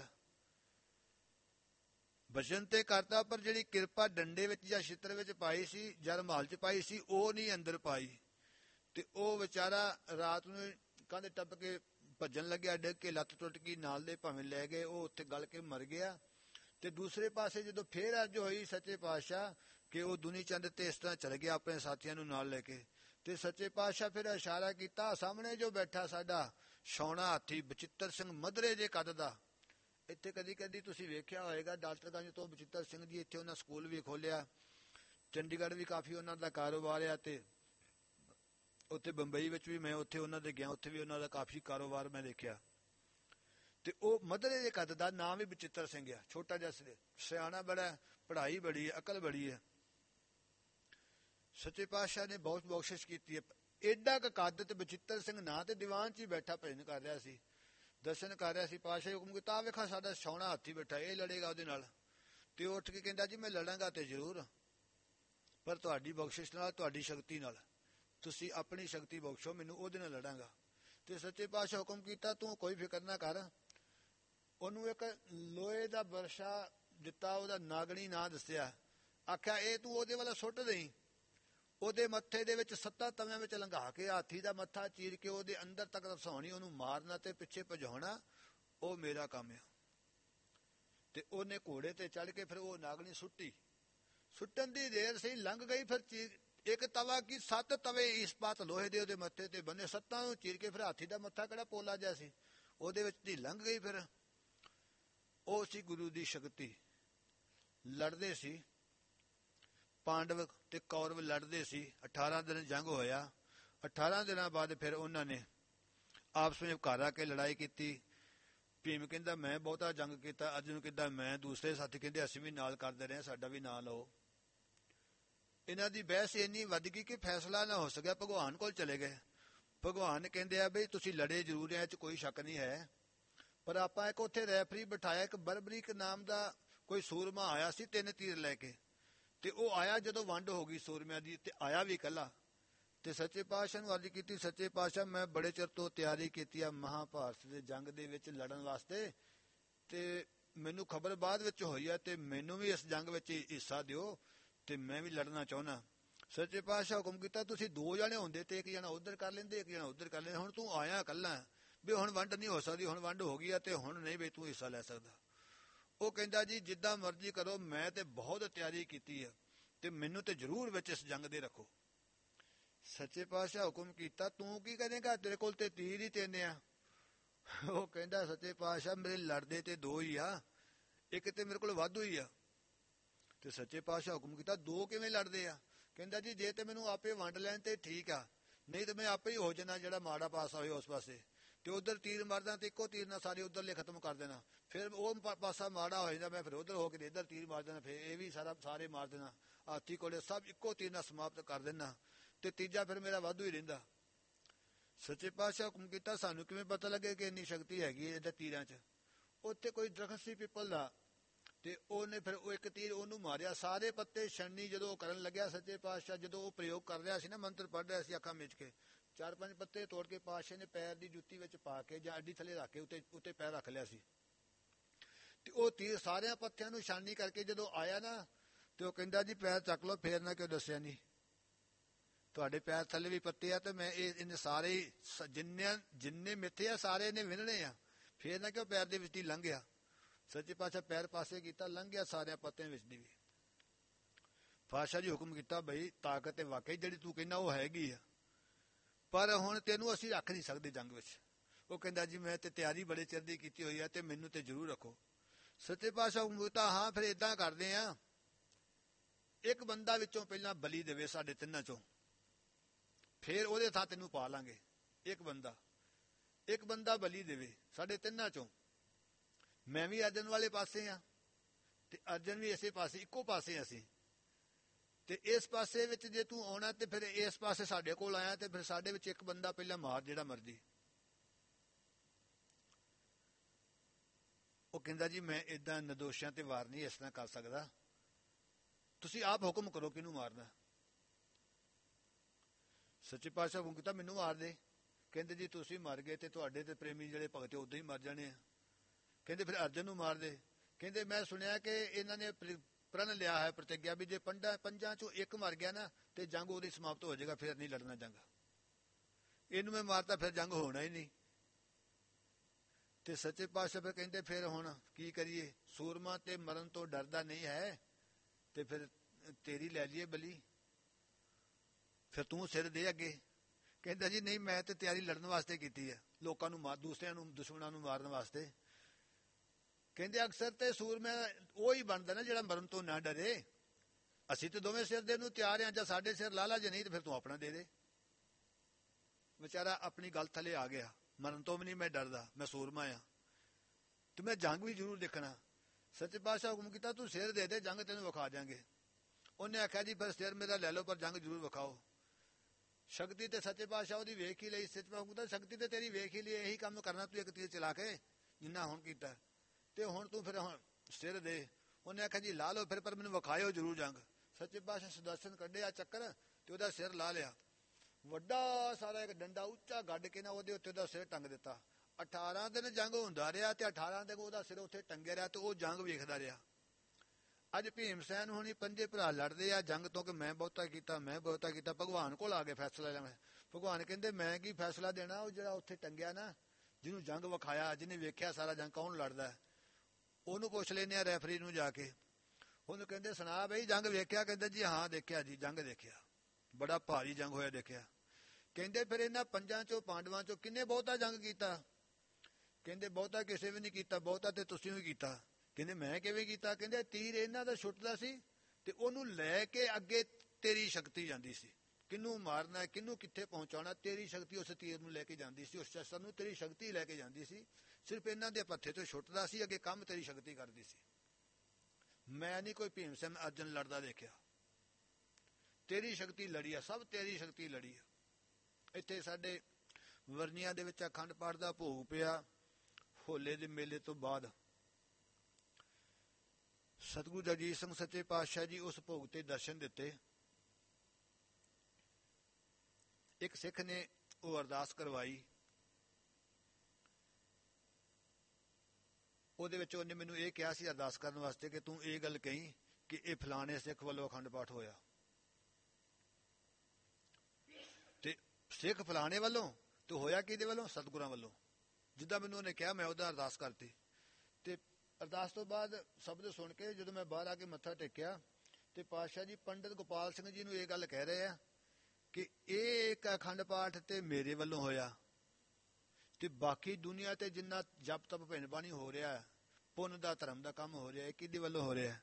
ਬਚਨ ਤੇ ਕਰਤਾ ਪਰ ਜਿਹੜੀ ਕਿਰਪਾ ਡੰਡੇ ਵਿੱਚ ਜਾਂ ਛਿੱਤਰ ਵਿੱਚ ਪਾਈ ਸੀ ਜਾਂ ਰੁਮਾਲ 'ਚ ਪਾਈ ਸੀ ਉਹ ਨਹੀਂ ਅੰਦਰ ਪਾਈ। ਤੇ ਉਹ ਵਿਚਾਰਾ ਰਾਤ ਨੂੰ ਕੰਧ ਟੱਪ ਕੇ ਭੱਜਣ ਲੱਗਿਆ, ਡਿੱਗ ਕੇ ਲੱਤ ਟੁੱਟ ਗਈ, ਨਾਲ ਦੇ ਭਾਵੇਂ ਲੈ ਗਏ, ਉਹ ਉੱਥੇ ਗਲ ਕੇ ਮਰ ਗਿਆ। ਤੇ ਦੂਸਰੇ ਪਾਸੇ ਜਦੋਂ ਫੇਰ ਅੱਜ ਹੋਈ ਸੱਚੇ ਪਾਤਸ਼ਾਹ ਕਿ ਉਹ ਦੁਨੀ ਚੰਦ ਤੇ ਇਸ ਤਰ੍ਹਾਂ ਚਲ ਗਿਆ ਆਪਣੇ ਸਾਥੀਆਂ ਨੂੰ ਨਾਲ ਲੈ ਕੇ, ਤੇ ਸੱਚੇ ਪਾਤਸ਼ਾਹ ਫਿਰ ਇਸ਼ਾਰਾ ਕੀਤਾ ਸਾਹਮਣੇ ਜੋ ਬੈਠਾ ਸਾਡਾ ਸੋਹਣਾ ਹਾਥੀ ਬਚਿੱਤਰ ਸਿੰਘ ਮਧਰੇ ਜੇ ਕੱਦ ਦਾ, ਇੱਥੇ ਕਦੀ ਕਦੀ ਤੁਸੀਂ ਵੇਖਿਆ ਹੋਏਗਾ ਡਾਕਟਰਗੰਜ ਤੋਂ ਬਚਿੱਤਰ ਸਿੰਘ ਜੀ ਇੱਥੇ ਉਹਨਾਂ ਸਕੂਲ ਵੀ ਖੋਲ੍ਹਿਆ, ਚੰਡੀਗੜ੍ਹ ਵੀ ਕਾਫੀ ਉਹਨਾਂ ਦਾ ਕਾਰੋਬਾਰ ਆ, ਅਤੇ ਉੱਥੇ ਬੰਬਈ ਵਿੱਚ ਵੀ ਮੈਂ ਉੱਥੇ ਉਹਨਾਂ ਦੇ ਗਿਆ, ਉੱਥੇ ਵੀ ਉਹਨਾਂ ਦਾ ਕਾਫੀ ਕਾਰੋਬਾਰ ਮੈਂ ਦੇਖਿਆ। ਤੇ ਉਹ ਮਧਰੇ ਦੇ ਕੱਦ ਦਾ, ਨਾਂ ਵੀ ਬਚਿੱਤਰ ਸਿੰਘ ਆ, ਛੋਟਾ ਜਿਹਾ ਸਿਆਣਾ ਬੜਾ, ਪੜ੍ਹਾਈ ਬੜੀ ਹੈ, ਅਕਲ ਬੜੀ ਹੈ। ਸੱਚੇ ਪਾਤਸ਼ਾਹ ਨੇ ਬਹੁਤ ਬਖਸ਼ਿਸ਼ ਕੀਤੀ ਹੈ। ਏਡਾ ਕੁ ਕੱਦ ਤੇ ਬਚਿੱਤਰ ਸਿੰਘ ਨਾਂ ਤੇ ਦੀਵਾਨ 'ਚ ਹੀ ਬੈਠਾ ਭਜਨ ਕਰ ਰਿਹਾ ਸੀ, ਦਰਸ਼ਨ ਕਰ ਰਿਹਾ ਸੀ। ਪਾਤਸ਼ਾਹ ਹੁਕਮ ਕੀਤਾ, ਆ ਵੇਖਾ ਸਾਡਾ ਸੋਹਣਾ ਹਾਥੀ ਬੈਠਾ, ਇਹ ਲੜੇਗਾ ਉਹਦੇ ਨਾਲ। ਤੇ ਉਹ ਉੱਠ ਕੇ ਕਹਿੰਦਾ, ਜੀ ਮੈਂ ਲੜਾਂਗਾ ਤੇ ਜ਼ਰੂਰ, ਪਰ ਤੁਹਾਡੀ ਬਖਸ਼ਿਸ਼ ਨਾਲ, ਤੁਹਾਡੀ ਸ਼ਕਤੀ ਨਾਲ, ਤੁਸੀਂ ਆਪਣੀ ਸ਼ਕਤੀ ਬਖਸ਼ੋ ਮੈਨੂੰ, ਉਹਦੇ ਨਾਲ ਲੜਾਂਗਾ। ਤੇ ਸੱਚੇ ਪਾਤਸ਼ਾਹ ਹੁਕਮ ਕੀਤਾ, ਤੂੰ ਕੋਈ ਫਿਕਰ ਨਾ ਕਰ। ਉਹਨੂੰ ਇੱਕ ਲੋਹੇ ਦਾ ਬਰਸ਼ਾ ਦਿੱਤਾ, ਉਹਦਾ ਨਾਗਣੀ ਨਾਂ ਦੱਸਿਆ, ਆਖਿਆ ਇਹ ਤੂੰ ਉਹਦੇ ਵੱਲ ਸੁੱਟ ਦੇਈਂ, ਉਹਦੇ ਮੱਥੇ ਦੇ ਵਿੱਚ ਸੱਤਾਂ ਤਵਿਆਂ ਵਿੱਚ ਲੰਘਾ ਕੇ ਹਾਥੀ ਦਾ ਮੱਥਾ ਚੀਰ ਕੇ ਉਹਦੇ ਅੰਦਰ ਤੱਕ ਰਸਾਉਣੀ, ਉਹਨੂੰ ਮਾਰਨਾ ਤੇ ਪਿੱਛੇ ਭਜਾਉਣਾ, ਉਹ ਮੇਰਾ ਕੰਮ ਆ। ਤੇ ਉਹਨੇ ਘੋੜੇ ਤੇ ਚੜ੍ਹ ਕੇ ਫਿਰ ਉਹ ਨਾਗਣੀ ਸੁੱਟੀ। ਸੁੱਟਣ ਦੀ ਦੇਰ ਸੀ, ਲੰਘ ਗਈ, ਫਿਰ ਚੀਰ ਇੱਕ ਤਵਾ ਕੀ ਸੱਤ ਤਵੇ ਇਸ ਪਾਤ ਲੋਹੇ ਦੇ ਉਹਦੇ ਮੱਥੇ ਤੇ ਬੰਨੇ, ਸੱਤਾਂ ਨੂੰ ਚੀਰ ਕੇ ਫਿਰ ਹਾਥੀ ਦਾ ਮੱਥਾ ਕਿਹੜਾ ਪੋਲਾ ਜਿਹਾ ਸੀ, ਉਹਦੇ ਵਿੱਚ ਦੀ ਲੰਘ ਗਈ। ਫਿਰ ਉਹ ਸੀ ਗੁਰੂ ਦੀ ਸ਼ਕਤੀ। ਲੜਦੇ ਸੀ, ਪਾਂਡਵ ਤੇ ਕੌਰਵ ਲੜਦੇ ਸੀ। ਅਠਾਰਾਂ ਦਿਨ ਜੰਗ ਹੋਇਆ। ਅਠਾਰਾਂ ਦਿਨਾਂ ਬਾਅਦ ਫਿਰ ਉਹਨਾਂ ਨੇ ਆਪਸ ਵਿੱਚ ਘਰ ਆ ਕੇ ਲੜਾਈ ਕੀਤੀ। ਭੀਮ ਕਹਿੰਦਾ ਮੈਂ ਬਹੁਤਾ ਜੰਗ ਕੀਤਾ, ਅਰਜੁਨ ਕਹਿੰਦਾ ਮੈਂ, ਦੂਸਰੇ ਸਾਥੀ ਕਹਿੰਦੇ ਅਸੀਂ ਵੀ ਨਾਲ ਕਰਦੇ ਰਹੇ, ਸਾਡਾ ਵੀ ਨਾਂ ਲਓ। ਇਹਨਾਂ ਦੀ ਬਹਿਸ ਇੰਨੀ ਵੱਧ ਗਈ ਕਿ ਫੈਸਲਾ ਨਾ ਹੋ ਸਕਿਆ। ਭਗਵਾਨ ਕੋਲ ਚਲੇ ਗਏ। ਭਗਵਾਨ ਕਹਿੰਦੇ ਆ ਬਈ ਤੁਸੀਂ ਲੜੇ ਜ਼ਰੂਰ ਹੈ, ਇਹ 'ਚ ਕੋਈ ਸ਼ੱਕ ਨਹੀਂ ਹੈ, ਪਰ ਆਪਾਂ ਇੱਕ ਉੱਥੇ ਰੈਫਰੀ ਬਿਠਾਇਆ, ਇੱਕ ਬਰਬਰੀਕ ਨਾਮ ਦਾ ਕੋਈ ਸੂਰਮਾ ਆਇਆ ਸੀ ਤਿੰਨ ਤੀਰ ਲੈ ਕੇ, ਤੇ ਉਹ ਆਇਆ ਜਦੋਂ ਵੰਡ ਹੋ ਗਈ ਸੂਰਮਿਆਂ ਦੀ, ਤੇ ਆਇਆ ਵੀ ਇਕੱਲਾ। ਤੇ ਸੱਚੇ ਪਾਤਸ਼ਾਹ ਨੂੰ ਅਰਜ਼ ਕੀਤੀ, ਸੱਚੇ ਪਾਤਸ਼ਾਹ ਮੈਂ ਬੜੇ ਚਿਰ ਤੋਂ ਤਿਆਰੀ ਕੀਤੀ ਆ ਮਹਾਭਾਰਤ ਦੇ ਜੰਗ ਦੇ ਵਿੱਚ ਲੜਨ ਵਾਸਤੇ, ਤੇ ਮੈਨੂੰ ਖਬਰ ਬਾਅਦ ਵਿੱਚ ਹੋਈ ਆ, ਤੇ ਮੈਨੂੰ ਵੀ ਇਸ ਜੰਗ ਵਿੱਚ ਹਿੱਸਾ ਦਿਓ, ਤੇ ਮੈਂ ਵੀ ਲੜਨਾ ਚਾਹੁੰਦਾ। ਸੱਚੇ ਪਾਤਸ਼ਾਹ ਹੁਕਮ ਕੀਤਾ, ਤੁਸੀਂ ਦੋ ਜਣੇ ਹੁੰਦੇ ਤੇ ਇੱਕ ਜਣਾ ਉੱਧਰ ਕਰ ਲੈਂਦੇ, ਇੱਕ ਜਣਾ ਉੱਧਰ ਕਰ ਲੈਂਦੇ, ਹੁਣ ਤੂੰ ਆਇਆ ਇਕੱਲਾ ਵੀ ਹੁਣ ਵੰਡ ਨਹੀਂ ਹੋ ਸਕਦੀ, ਹੁਣ ਵੰਡ ਹੋ ਗਈ ਆ, ਤੇ ਹੁਣ ਨਹੀਂ ਵੀ ਤੂੰ ਹਿੱਸਾ ਲੈ ਸਕਦਾ। ਉਹ ਕਹਿੰਦਾ ਜੀ ਜਿੱਦਾਂ ਮਰਜ਼ੀ ਕਰੋ, ਮੈਂ ਤੇ ਬਹੁਤ ਤਿਆਰੀ ਕੀਤੀ ਆ, ਤੇ ਮੈਨੂੰ ਤੇ ਜ਼ਰੂਰ ਵਿੱਚ ਇਸ ਜੰਗ ਦੇ ਰੱਖੋ। ਸੱਚੇ ਪਾਤਸ਼ਾਹ ਹੁਕਮ ਕੀਤਾ, ਤੂੰ ਕੀ ਕਰੇਗਾ, ਤੇਰੇ ਕੋਲ ਤੇ ਤੀਰ ਹੀ ਤਿੰਨ ਆ। ਉਹ ਕਹਿੰਦਾ ਸੱਚੇ ਪਾਤਸ਼ਾਹ ਮੇਰੇ ਲੜਦੇ ਤੇ ਦੋ ਹੀ ਆ, ਇੱਕ ਤੇ ਮੇਰੇ ਕੋਲ ਵਾਧੂ ਹੀ ਆ। ਤੇ ਸੱਚੇ ਪਾਤਸ਼ਾਹ ਹੁਕਮ ਕੀਤਾ, ਦੋ ਕਿਵੇਂ ਲੜਦੇ ਆ? ਕਹਿੰਦਾ ਜੀ ਜੇ ਤੇ ਮੈਨੂੰ ਆਪੇ ਵੰਡ ਲੈਣ ਤੇ ਠੀਕ ਆ, ਨਹੀਂ ਤੇ ਮੈਂ ਆਪੇ ਹੀ ਹੋ ਜਾਣਾ ਜਿਹੜਾ ਮਾੜਾ ਪਾਸਾ ਹੋਏ ਉਸ ਪਾਸੇ, ਤੇ ਉਧਰ ਤੀਰ ਮਾਰਦਾ ਤੇ ਇੱਕੋ ਤੀਰ ਨਾਲ ਸਾਰੇ ਉਧਰਲੇ ਖਤਮ ਕਰ ਦੇਣਾ। ਫਿਰ ਉਹ ਪਾਸਾ ਮਾੜਾ ਹੋ ਜਾਂਦਾ, ਮੈਂ ਫਿਰ ਉਧਰ ਹੋ ਕੇ ਇੱਧਰ ਤੀਰ ਮਾਰ ਦੇਣਾ, ਫਿਰ ਇਹ ਵੀ ਸਾਰਾ ਸਾਰੇ ਮਾਰ ਦੇਣਾ, ਹਾਥੀ ਕੋਲੇ ਸਭ ਇੱਕੋ ਤੀਰ ਨਾਲ ਸਮਾਪਤ ਕਰ ਦੇਣਾ, ਤੇ ਤੀਜਾ ਫਿਰ ਮੇਰਾ ਵਾਧੂ ਹੀ ਰਹਿੰਦਾ। ਸੱਚੇ ਪਾਤਸ਼ਾਹ ਹੁਕਮ ਕੀਤਾ, ਸਾਨੂੰ ਕਿਵੇਂ ਪਤਾ ਲੱਗੇ ਕਿ ਇੰਨੀ ਸ਼ਕਤੀ ਹੈਗੀ ਇਹਦੇ ਤੀਰਾਂ 'ਚ? ਉੱਥੇ ਕੋਈ ਦਰਖਤ ਸੀ ਪਿੱਪਲ ਦਾ, ਤੇ ਉਹਨੇ ਫਿਰ ਉਹ ਇੱਕ ਤੀਰ ਉਹਨੂੰ ਮਾਰਿਆ, ਸਾਰੇ ਪੱਤੇ ਛਣਨੀ ਜਦੋਂ ਉਹ ਕਰਨ ਲੱਗਿਆ, ਸੱਚੇ ਪਾਤਸ਼ਾਹ ਜਦੋਂ ਉਹ ਪ੍ਰਯੋਗ ਕਰ ਰਿਹਾ ਸੀ ਨਾ, ਮੰਤਰ ਪੜ੍ਹ ਰਿਹਾ ਸੀ ਅੱਖਾਂ ਮਿਚ ਕੇ, ਚਾਰ ਪੰਜ ਪੱਤੇ ਤੋੜ ਕੇ ਪਾਤਸ਼ਾਹ ਨੇ ਪੈਰ ਦੀ ਜੁੱਤੀ ਵਿੱਚ ਪਾ ਕੇ ਜਾਂ ਅੱਡੀ ਥੱਲੇ ਰੱਖ ਕੇ ਉੱਤੇ ਉੱਤੇ ਪੈਰ ਰੱਖ ਲਿਆ ਸੀ, ਤੇ ਉਹ ਤੀਰ ਸਾਰਿਆਂ ਪੱਤਿਆਂ ਨੂੰ ਛਾਨਣੀ ਕਰਕੇ ਜਦੋਂ ਆਇਆ ਨਾ, ਤੇ ਉਹ ਕਹਿੰਦਾ ਜੀ ਪੈਰ ਚੱਕ ਲਓ, ਫੇਰ ਨਾ ਕਿਉਂ ਦੱਸਿਆ ਨਹੀਂ, ਤੁਹਾਡੇ ਪੈਰ ਥੱਲੇ ਵੀ ਪੱਤੇ ਆ, ਤੇ ਮੈਂ ਇਹ ਇਹਨੇ ਸਾਰੇ ਜਿੰਨੇ ਜਿੰਨੇ ਮਿੱਥੇ ਆ ਸਾਰੇ ਇਹਨੇ ਵਿੰਨਣੇ ਆ, ਫੇਰ ਨਾ ਕਿਉਂ ਪੈਰ ਦੇ ਵਿੱਚ ਹੀ ਲੰਘ ਗਿਆ। ਸੱਚੇ ਪਾਤਸ਼ਾਹ ਪੈਰ ਪਾਸੇ ਕੀਤਾ, ਲੰਘ ਗਿਆ ਸਾਰਿਆਂ ਪੱਤਿਆਂ ਵਿੱਚ ਦੀ ਵੀ। ਪਾਤਸ਼ਾਹ ਜੀ ਹੁਕਮ ਕੀਤਾ, ਬਈ ਤਾਕਤ ਤੇ ਵਾਕਈ ਜਿਹੜੀ ਤੂੰ ਕਹਿੰਦਾ ਉਹ ਹੈਗੀ ਆ, ਪਰ ਹੁਣ ਤੈਨੂੰ ਅਸੀਂ ਰੱਖ ਨਹੀਂ ਸਕਦੇ ਜੰਗ ਵਿੱਚ। ਉਹ ਕਹਿੰਦਾ ਜੀ ਮੈਂ ਤੇ ਤਿਆਰੀ ਬੜੇ ਚਿਰ ਦੀ ਕੀਤੀ ਹੋਈ ਆ, ਤੇ ਮੈਨੂੰ ਤੇ ਜ਼ਰੂਰ ਰੱਖੋ। ਸੱਚੇ ਪਾਤਸ਼ਾਹ ਹੁਕਮ ਕੀਤਾ, ਹਾਂ ਫਿਰ ਏਦਾਂ ਕਰਦੇ ਆ, ਇੱਕ ਬੰਦਾ ਵਿੱਚੋਂ ਪਹਿਲਾਂ ਬਲੀ ਦੇਵੇ ਸਾਡੇ ਤਿੰਨਾਂ ਚੋਂ, ਫੇਰ ਉਹਦੇ ਥਾਂ ਤੈਨੂੰ ਪਾ ਲਾਂਗੇ। ਇੱਕ ਬੰਦਾ ਇੱਕ ਬੰਦਾ ਬਲੀ ਦੇਵੇ ਸਾਡੇ ਤਿੰਨਾਂ ਚੋਂ, ਮੈਂ ਵੀ ਅਰਜਨ ਵਾਲੇ ਪਾਸੇ ਆ, ਤੇ ਅਰਜਨ ਵੀ ਇਸੇ ਪਾਸੇ, ਇੱਕੋ ਪਾਸੇ ਅਸੀਂ, ਤੇ ਇਸ ਪਾਸੇ ਵਿੱਚ ਜੇ ਤੂੰ ਆਉਣਾ ਤੇ ਫਿਰ ਇਸ ਪਾਸੇ ਸਾਡੇ ਕੋਲ ਆਇਆ, ਤੇ ਫਿਰ ਸਾਡੇ ਵਿੱਚ ਇੱਕ ਬੰਦਾ ਪਹਿਲਾਂ ਮਾਰ ਜਿਹੜਾ ਮਰਜੀ। ਉਹ ਕਹਿੰਦਾ ਜੀ ਮੈਂ ਏਦਾਂ ਨਿਰਦੋਸ਼ਾਂ ਤੇ ਵਾਰ ਨਹੀਂ ਇਸ ਤਰ੍ਹਾਂ ਕਰ ਸਕਦਾ, ਤੁਸੀਂ ਆਪ ਹੁਕਮ ਕਰੋ ਕਿਹਨੂੰ ਮਾਰਨਾ। ਸੱਚੇ ਪਾਤਸ਼ਾਹ ਹੁਕਮ ਕੀਤਾ, ਮੈਨੂੰ ਮਾਰ ਦੇ। ਕਹਿੰਦੇ ਜੀ ਤੁਸੀਂ ਮਰ ਗਏ ਤੇ ਤੁਹਾਡੇ ਤੇ ਪ੍ਰੇਮੀ ਜਿਹੜੇ ਭਗਤ ਉਦਾਂ ਹੀ ਮਰ ਜਾਣੇ ਆ। ਕਹਿੰਦੇ ਫਿਰ ਅਰਜਨ ਨੂੰ ਮਾਰ ਦੇ। ਕਹਿੰਦੇ ਮੈਂ ਸੁਣਿਆ ਕਿ ਇਹਨਾਂ ਨੇ ਪ੍ਰਣ ਲਿਆ ਹੈ, ਪ੍ਰਤਿਗਿਆ, ਵੀ ਜੇ ਪੰਡਾ ਪੰਜਾਂ ਚੋਂ ਇੱਕ ਮਰ ਗਿਆ ਨਾ ਤੇ ਜੰਗ ਉਹਦੀ ਸਮਾਪਤ ਹੋ ਜਾਏਗਾ, ਫਿਰ ਨਹੀਂ ਲੜਨਾ ਜੰਗ। ਇਹਨੂੰ ਮੈਂ ਮਾਰਤਾ ਫਿਰ ਜੰਗ ਹੋਣਾ ਹੀ ਨਹੀਂ। ਤੇ ਸੱਚੇ ਪਾਤਸ਼ਾਹ ਫਿਰ ਕਹਿੰਦੇ ਫਿਰ ਹੁਣ ਕੀ ਕਰੀਏ, ਸੂਰਮਾ ਤੇ ਮਰਨ ਤੋਂ ਡਰਦਾ ਨਹੀਂ ਹੈ, ਤੇ ਫਿਰ ਤੇਰੀ ਲੈ ਲਈਏ ਬਲੀ, ਫਿਰ ਤੂੰ ਸਿਰ ਦੇ ਅੱਗੇ। ਕਹਿੰਦਾ ਜੀ ਨਹੀਂ, ਮੈਂ ਤੇ ਤਿਆਰੀ ਲੜਨ ਵਾਸਤੇ ਕੀਤੀ ਹੈ, ਲੋਕਾਂ ਨੂੰ ਮਾਰ, ਦੂਸਰਿਆਂ ਨੂੰ, ਦੁਸ਼ਮਣਾਂ ਨੂੰ ਮਾਰਨ ਵਾਸਤੇ। ਕਹਿੰਦੇ ਅਕਸਰ ਤੇ ਸੂਰਮਾ ਉਹ ਹੀ ਬਣਦਾ ਨਾ ਜਿਹੜਾ ਮਰਨ ਤੋਂ ਨਾ ਡਰੇ। ਅਸੀਂ ਤੇ ਦੋਵੇਂ ਸਿਰ ਦੇਣ ਨੂੰ ਤਿਆਰ ਹਾਂ, ਜਾਂ ਸਾਡੇ ਸਿਰ ਲਾਲਾ ਜੇ ਨਹੀਂ ਤੇ ਫਿਰ ਤੂੰ ਆਪਣਾ ਦੇ ਦੇ। ਵਿਚਾਰਾ ਆਪਣੀ ਗੱਲ ਥੱਲੇ ਆ ਗਿਆ, ਮਰਨ ਤੋਂ ਵੀ ਨਹੀਂ ਮੈਂ ਡਰਦਾ, ਮੈਂ ਸੂਰਮਾ ਆ ਤੇ ਮੈਂ ਜੰਗ ਵੀ ਜ਼ਰੂਰ ਦੇਖਣਾ। ਸੱਚੇ ਪਾਤਸ਼ਾਹ ਹੁਕਮ ਕੀਤਾ ਤੂੰ ਸਿਰ ਦੇ ਦੇ, ਜੰਗ ਤੈਨੂੰ ਵਿਖਾ ਦਿਆਂਗੇ। ਉਹਨੇ ਆਖਿਆ ਜੀ ਫਿਰ ਸਿਰ ਮੇਰਾ ਲੈ ਲਓ, ਪਰ ਜੰਗ ਜ਼ਰੂਰ ਵਿਖਾਓ। ਸ਼ਕਤੀ ਤੇ ਸੱਚੇ ਪਾਤਸ਼ਾਹ ਉਹਦੀ ਵੇਖ ਹੀ ਲਈ। ਸੱਚੇ ਪਾਤਸ਼ਾਹ ਕਹਿੰਦਾ ਸ਼ਕਤੀ ਤੇ ਤੇਰੀ ਵੇਖ ਹੀ ਲਈ, ਇਹੀ ਕੰਮ ਕਰਨਾ ਤੂੰ ਇੱਕ ਤੀਰ ਚਲਾ ਕੇ ਜਿੰਨਾ ਹੁਣ ਕੀਤਾ, ਤੇ ਹੁਣ ਤੂੰ ਫਿਰ ਹੁਣ ਸਿਰ ਦੇ। ਉਹਨੇ ਆਖਿਆ ਜੀ ਲਾ ਲਓ ਫਿਰ, ਪਰ ਮੈਨੂੰ ਵਿਖਾਇਓ ਜ਼ਰੂਰ ਜੰਗ। ਸੱਚੇ ਪਾਤਸ਼ਾਹ ਸੁਦਰਸ਼ਨ ਕੱਢਿਆ ਚੱਕਰ ਤੇ ਉਹਦਾ ਸਿਰ ਲਾ ਲਿਆ। ਵੱਡਾ ਸਾਰਾ ਇੱਕ ਡੰਡਾ ਉੱਚਾ ਗੱਡ ਕੇ ਨਾ ਉਹਦੇ ਉੱਤੇ ਉਹਦਾ ਸਿਰ ਟੰਗ ਦਿੱਤਾ। ਅਠਾਰਾਂ ਦਿਨ ਜੰਗ ਹੁੰਦਾ ਰਿਹਾ ਤੇ ਅਠਾਰਾਂ ਦਿਨ ਉਹਦਾ ਸਿਰ ਉੱਥੇ ਟੰਗਿਆ ਰਿਹਾ ਤੇ ਉਹ ਜੰਗ ਵੇਖਦਾ ਰਿਹਾ। ਅੱਜ ਭੀਮ ਸੈਨ ਹੁਣੀ ਪੰਜੇ ਭਰਾ ਲੜਦੇ ਆ ਜੰਗ ਤੋਂ ਕਿ ਮੈਂ ਬਹੁਤਾ ਕੀਤਾ, ਮੈਂ ਬਹੁਤਾ ਕੀਤਾ। ਭਗਵਾਨ ਕੋਲ ਆ ਕੇ ਫੈਸਲਾ ਲੈਣਾ। ਭਗਵਾਨ ਕਹਿੰਦੇ ਮੈਂ ਕੀ ਫੈਸਲਾ ਦੇਣਾ, ਉਹ ਜਿਹੜਾ ਉੱਥੇ ਟੰਗਿਆ ਨਾ, ਜਿਹਨੂੰ ਜੰਗ ਵਿਖਾਇਆ, ਜਿਹਨੇ ਵੇਖਿਆ ਸਾਰਾ ਜੰਗ ਕੌਣ ਲੜਦਾ, ਉਹਨੂੰ ਪੁੱਛ ਲੈਂਦੇ ਆ ਰੈਫਰੀ ਨੂੰ ਜਾ ਕੇ। ਉਹਨੂੰ ਕਹਿੰਦੇ ਸੁਣਾ ਬਈ ਜੰਗ ਵੇਖਿਆ? ਕਹਿੰਦੇ ਜੀ ਹਾਂ ਦੇਖਿਆ ਜੀ, ਜੰਗ ਦੇਖਿਆ, ਬੜਾ ਭਾਰੀ ਜੰਗ ਹੋਇਆ ਦੇਖਿਆ। ਕਹਿੰਦੇ ਫਿਰ ਇਹਨਾਂ ਪੰਜਾਂ ਚੋਂ ਪਾਂਡਵਾਂ ਚੋਂ ਕਿੰਨੇ ਬਹੁਤਾ ਜੰਗ ਕੀਤਾ? ਕਹਿੰਦੇ ਬਹੁਤਾ ਕਿਸੇ ਵੀ ਨਹੀਂ ਕੀਤਾ, ਬਹੁਤਾ ਤੇ ਤੁਸੀਂ ਵੀ ਕੀਤਾ। ਕਹਿੰਦੇ ਮੈਂ ਕਿਵੇਂ ਕੀਤਾ? ਕਹਿੰਦੇ ਤੀਰ ਇਹਨਾਂ ਦਾ ਛੁੱਟਦਾ ਸੀ ਤੇ ਉਹਨੂੰ ਲੈ ਕੇ ਅੱਗੇ ਤੇਰੀ ਸ਼ਕਤੀ ਜਾਂਦੀ ਸੀ, ਕਿਹਨੂੰ ਮਾਰਨਾ, ਕਿਹਨੂੰ ਕਿੱਥੇ ਪਹੁੰਚਾਉਣਾ, ਤੇਰੀ ਸ਼ਕਤੀ ਉਸ ਤੀਰ ਨੂੰ ਲੈ ਕੇ ਜਾਂਦੀ ਸੀ, ਉਸ ਸ਼ਸਤਰ ਨੂੰ ਤੇਰੀ ਸ਼ਕਤੀ ਲੈ ਕੇ ਜਾਂਦੀ ਸੀ। ਸਿਰਫ ਇਹਨਾਂ ਦੇ ਪੱਥੇ ਤੋਂ ਛੁੱਟਦਾ ਸੀ, ਅੱਗੇ ਕੰਮ ਤੇਰੀ ਸ਼ਕਤੀ ਕਰਦੀ ਸੀ। ਮੈਂ ਨਹੀਂ ਕੋਈ ਭੀਮ ਸੈਨ ਅਰਜਨ ਲੜਦਾ ਦੇਖਿਆ, ਤੇਰੀ ਸ਼ਕਤੀ ਲੜੀ ਆ, ਸਭ ਤੇਰੀ ਸ਼ਕਤੀ ਲੜੀ ਆ। ਇੱਥੇ ਸਾਡੇ ਵਰਨੀਆਂ ਦੇ ਵਿੱਚ ਅਖੰਡ ਪਾਠ ਦਾ ਭੋਗ ਪਿਆ। ਹੋਲੇ ਦੇ ਮੇਲੇ ਤੋਂ ਬਾਅਦ ਸਤਿਗੁਰੂ ਜਗਜੀਤ ਸਿੰਘ ਸੱਚੇ ਪਾਤਸ਼ਾਹ ਜੀ ਉਸ ਭੋਗ ਤੇ ਦਰਸ਼ਨ ਦਿੱਤੇ। ਇੱਕ ਸਿੱਖ ਨੇ ਉਹ ਅਰਦਾਸ ਕਰਵਾਈ, ਉਹਦੇ ਵਿੱਚ ਉਹਨੇ ਮੈਨੂੰ ਇਹ ਕਿਹਾ ਸੀ ਅਰਦਾਸ ਕਰਨ ਵਾਸਤੇ ਕਿ ਤੂੰ ਇਹ ਗੱਲ ਕਹੀਂ ਕਿ ਇਹ ਫਲਾਣੇ ਸਿੱਖ ਵੱਲੋਂ ਅਖੰਡ ਪਾਠ ਹੋਇਆ, ਤੇ ਸਿੱਖ ਫਲਾਣੇ ਵੱਲੋਂ ਤੇ ਹੋਇਆ ਕਿਹਦੇ ਵੱਲੋਂ? ਸਤਿਗੁਰਾਂ ਵੱਲੋਂ। ਜਿੱਦਾਂ ਮੈਨੂੰ ਉਹਨੇ ਕਿਹਾ ਮੈਂ ਉਹਦਾ ਅਰਦਾਸ ਕਰਤੀ। ਤੇ ਅਰਦਾਸ ਤੋਂ ਬਾਅਦ ਸ਼ਬਦ ਸੁਣ ਕੇ ਜਦੋਂ ਮੈਂ ਬਾਹਰ ਆ ਕੇ ਮੱਥਾ ਟੇਕਿਆ ਤੇ ਪਾਤਸ਼ਾਹ ਜੀ ਪੰਡਿਤ ਗੋਪਾਲ ਸਿੰਘ ਜੀ ਨੂੰ ਇਹ ਗੱਲ ਕਹਿ ਰਹੇ ਆ ਕਿ ਇਹ ਇੱਕ ਅਖੰਡ ਪਾਠ ਤੇ ਮੇਰੇ ਵੱਲੋਂ ਹੋਇਆ, ਤੇ ਬਾਕੀ ਦੁਨੀਆ ਤੇ ਜਿੰਨਾ ਜਪ ਤਪ ਭਿੰਨ ਬਾਣੀ ਹੋ ਰਿਹਾ, ਪੁੰਨ ਦਾ ਧਰਮ ਦਾ ਕੰਮ ਹੋ ਰਿਹਾ, ਇਹ ਕਿਹਦੇ ਵੱਲੋਂ ਹੋ ਰਿਹਾ?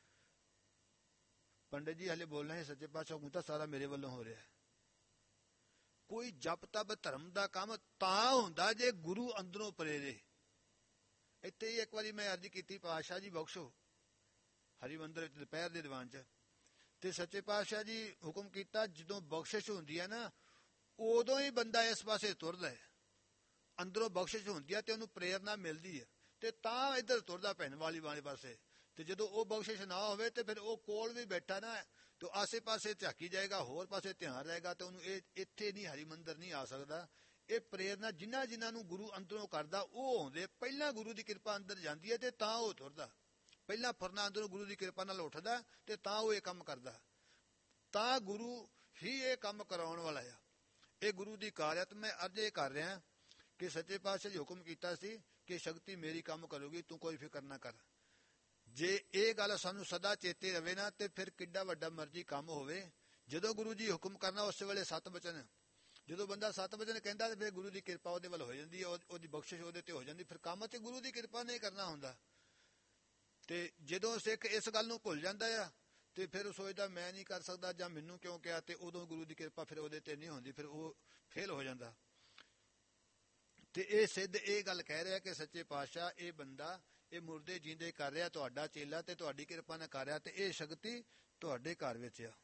ਪੰਡਿਤ ਜੀ ਹਲੇ ਬੋਲਣਾ ਹੈ ਸੱਚੇ ਪਾਤਸ਼ਾਹ ਹੁਕਮ ਤਾਂ ਸਾਰਾ ਮੇਰੇ ਵੱਲੋਂ ਹੋ ਰਿਹਾ। ਕੋਈ ਜਪ ਤਪ ਧਰਮ ਦਾ ਕੰਮ ਤਾਂ ਹੁੰਦਾ ਜੇ ਗੁਰੂ ਅੰਦਰੋਂ ਪ੍ਰੇਰੇ। ਇੱਥੇ ਹੀ ਇੱਕ ਵਾਰੀ ਮੈਂ ਅਰਜ਼ ਕੀਤੀ ਪਾਤਸ਼ਾਹ ਜੀ ਬਖਸ਼ੋ, ਹਰਿਮੰਦਰ ਵਿੱਚ ਦੁਪਹਿਰ ਦੇ ਦੀਵਾਨ 'ਚ, ਤੇ ਸੱਚੇ ਪਾਤਸ਼ਾਹ ਜੀ ਹੁਕਮ ਕੀਤਾ ਜਦੋਂ ਬਖਸ਼ਿਸ਼ ਹੁੰਦੀ ਹੈ ਨਾ ਉਦੋਂ ਹੀ ਬੰਦਾ ਇਸ ਪਾਸੇ ਤੁਰਦਾ ਹੈ। ਅੰਦਰੋਂ ਬਖਸ਼ਿਸ਼ ਹੁੰਦੀ ਹੈ ਤੇ ਉਹਨੂੰ ਪ੍ਰੇਰਨਾ ਮਿਲਦੀ ਹੈ ਤੇ ਤਾਂ ਇੱਧਰ ਤੁਰਦਾ ਪੈਣ ਵਾਲੀ ਵਾਲੇ ਪਾਸੇ। ਤੇ ਜਦੋਂ ਉਹ ਬਖਸ਼ਿਸ਼ ਨਾ ਹੋਵੇ ਤੇ ਫਿਰ ਉਹ ਕੋਲ ਵੀ ਬੈਠਾ ਨਾ ਤੇ ਆਸੇ ਪਾਸੇ ਝਾਕੀ ਜਾਏਗਾ, ਹੋਰ ਪਾਸੇ ਧਿਆਨ ਰਹੇਗਾ ਤੇ ਉਹਨੂੰ ਇਹ ਇੱਥੇ ਨਹੀਂ ਹਰਿਮੰਦਰ ਨਹੀਂ ਆ ਸਕਦਾ। ਇਹ ਪ੍ਰੇਰਨਾ ਜਿਨ੍ਹਾਂ ਜਿਨ੍ਹਾਂ ਨੂੰ ਗੁਰੂ ਅੰਦਰੋਂ ਕਰਦਾ ਉਹ ਆਉਂਦੇ, ਪਹਿਲਾਂ ਗੁਰੂ ਦੀ ਕਿਰਪਾ ਅੰਦਰ ਜਾਂਦੀ ਹੈ ਤੇ ਤਾਂ ਉਹ ਤੁਰਦਾ। ਪਹਿਲਾਂ ਫਰਨਾ ਅੰਦਰੋਂ ਗੁਰੂ ਦੀ ਕਿਰਪਾ ਨਾਲ ਉੱਠਦਾ ਤੇ ਤਾਂ ਉਹ ਇਹ ਕੰਮ ਕਰਦਾ, ਤਾਂ ਗੁਰੂ ਹੀ ਇਹ ਕੰਮ ਕਰਾਉਣ ਵਾਲਾ ਆ। ਇਹ ਗੁਰੂ ਦੀ ਕਾਰਿਆਤ। ਮੈਂ ਅਰਜ਼ ਇਹ ਕਰ ਰਿਹਾ ਕਿ ਸੱਚੇ ਪਾਤਸ਼ਾਹ ਜੀ ਹੁਕਮ ਕੀਤਾ ਸੀ ਕਿ ਸ਼ਕਤੀ ਮੇਰੀ ਕੰਮ ਕਰੂਗੀ, ਤੂੰ ਕੋਈ ਫਿਕਰ ਨਾ ਕਰ। ਜੇ ਇਹ ਗੱਲ ਸਾਨੂੰ ਸਦਾ ਚੇਤੇ ਰਵੇ ਨਾ ਤੇ ਫਿਰ ਕਿੱਡਾ ਵੱਡਾ ਮਰਜ਼ੀ ਕੰਮ ਹੋਵੇ, ਜਦੋਂ ਗੁਰੂ ਜੀ ਹੁਕਮ ਕਰਨਾ ਉਸ ਵੇਲੇ ਸੱਤ ਬਚਨ, ਜਦੋਂ ਬੰਦਾ ਸੱਤ ਬਚਨ ਕਹਿੰਦਾ ਤੇ ਫਿਰ ਗੁਰੂ ਦੀ ਕਿਰਪਾ ਉਹਦੇ ਵੱਲ ਹੋ ਜਾਂਦੀ ਹੈ, ਉਹਦੀ ਬਖਸ਼ਿਸ਼ ਉਹਦੇ ਤੇ ਹੋ ਜਾਂਦੀ। ਫਿਰ ਕੰਮ ਤੇ ਗੁਰੂ ਦੀ ਕਿਰਪਾ ਨਹੀਂ ਕਰਨਾ ਹੁੰਦਾ। ਤੇ ਜਦੋਂ ਸਿੱਖ ਇਸ ਗੱਲ ਨੂੰ ਭੁੱਲ ਜਾਂਦਾ ਆ ਤੇ ਫਿਰ ਉਹ ਸੋਚਦਾ ਮੈਂ ਨਹੀਂ ਕਰ ਸਕਦਾ ਜਾਂ ਮੈਨੂੰ ਕਿਉਂ ਕਿਹਾ, ਤੇ ਉਦੋਂ ਗੁਰੂ ਦੀ ਕਿਰਪਾ ਫਿਰ ਉਹਦੇ ਤੇ ਨਹੀਂ ਹੁੰਦੀ, ਫਿਰ ਉਹ ਫੇਲ ਹੋ ਜਾਂਦਾ। ਤੇ ਇਹ ਸਿੱਧ ਇਹ ਗੱਲ ਕਹਿ ਰਿਹਾ ਕਿ ਸੱਚੇ ਪਾਤਸ਼ਾਹ ਇਹ ਬੰਦਾ ਇਹ ਮੁਰਦੇ ਜੀਂਦੇ ਕਰ ਰਿਹਾ, ਤੁਹਾਡਾ ਚੇਲਾ ਤੇ ਤੁਹਾਡੀ ਕਿਰਪਾ ਨਾਲ ਕਰ ਰਿਹਾ, ਤੇ ਇਹ ਸ਼ਕਤੀ ਤੁਹਾਡੇ ਘਰ ਵਿੱਚ ਆ।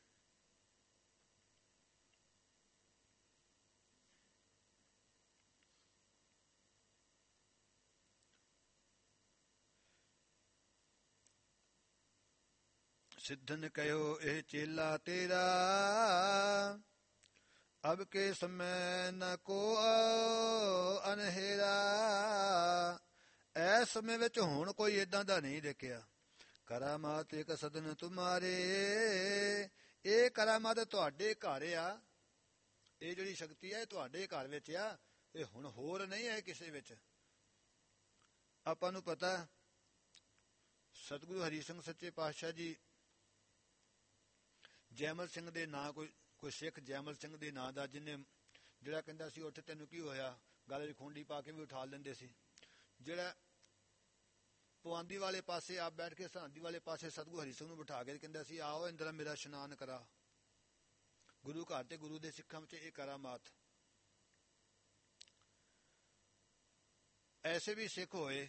सिद्धन कहो एह चेला तेरा, अब के समय न को अनहेरा। ਐ ਸਮੇਂ ਵਿੱਚ ਹੁਣ ਕੋਈ ਏਦਾਂ ਦਾ ਨਹੀਂ ਦੇਖਿਆ। ਕਰਾਮਾਤ ਇੱਕ ਸਦਨ ਤੁਮਾਰੇ, ਇਹ ਕਰਾਮਾਤ ਤੁਹਾਡੇ ਘਰ ਆ, ਇਹ ਜਿਹੜੀ ਸ਼ਕਤੀ ਹੈ ਇਹ ਤੁਹਾਡੇ ਘਰ ਵਿੱਚ ਆ, ਇਹ ਹੁਣ ਹੋਰ ਨਹੀਂ ਹੈ ਕਿਸੇ ਵਿੱਚ। ਆਪਾਂ ਨੂੰ ਪਤਾ ਸਤਿਗੁਰੂ ਹਰੀ ਸਿੰਘ ਸੱਚੇ ਪਾਤਸ਼ਾਹ ਜੀ ਜੈਮਲ ਸਿੰਘ ਦੇ ਨਾਂ, ਕੋਈ ਕੋਈ ਸਿੱਖ ਜੈਮਲ ਸਿੰਘ ਦੇ ਨਾਂ ਦਾ, ਜਿਹਨੇ ਜਿਹੜਾ ਕਹਿੰਦਾ ਸੀ ਉੱਠ ਤੈਨੂੰ ਕੀ ਹੋਇਆ, ਗਲ 'ਚ ਖੂੰਡੀ ਪਾ ਕੇ ਵੀ ਉਠਾ ਲੈਂਦੇ ਸੀ। ਜਿਹੜਾ ਪਵਾਂਦੀ ਵਾਲੇ ਪਾਸੇ ਆਪ ਬੈਠ ਕੇ ਸਰਹੰਦੀ ਵਾਲੇ ਪਾਸੇ ਸਤਿਗੁਰੂ ਹਰੀ ਸਿੰਘ ਨੂੰ ਬਿਠਾ ਕੇ ਕਹਿੰਦਾ ਸੀ, ਆਓ ਇੰਦਰ ਮੇਰਾ ਇਸ਼ਨਾਨ ਕਰਾ। ਗੁਰੂ ਘਰ ਤੇ ਗੁਰੂ ਦੇ ਸਿੱਖਾਂ ਵਿੱਚ ਇਹ ਕਰਾਮਾਤ। ਐਸੇ ਵੀ ਸਿੱਖ ਹੋਏ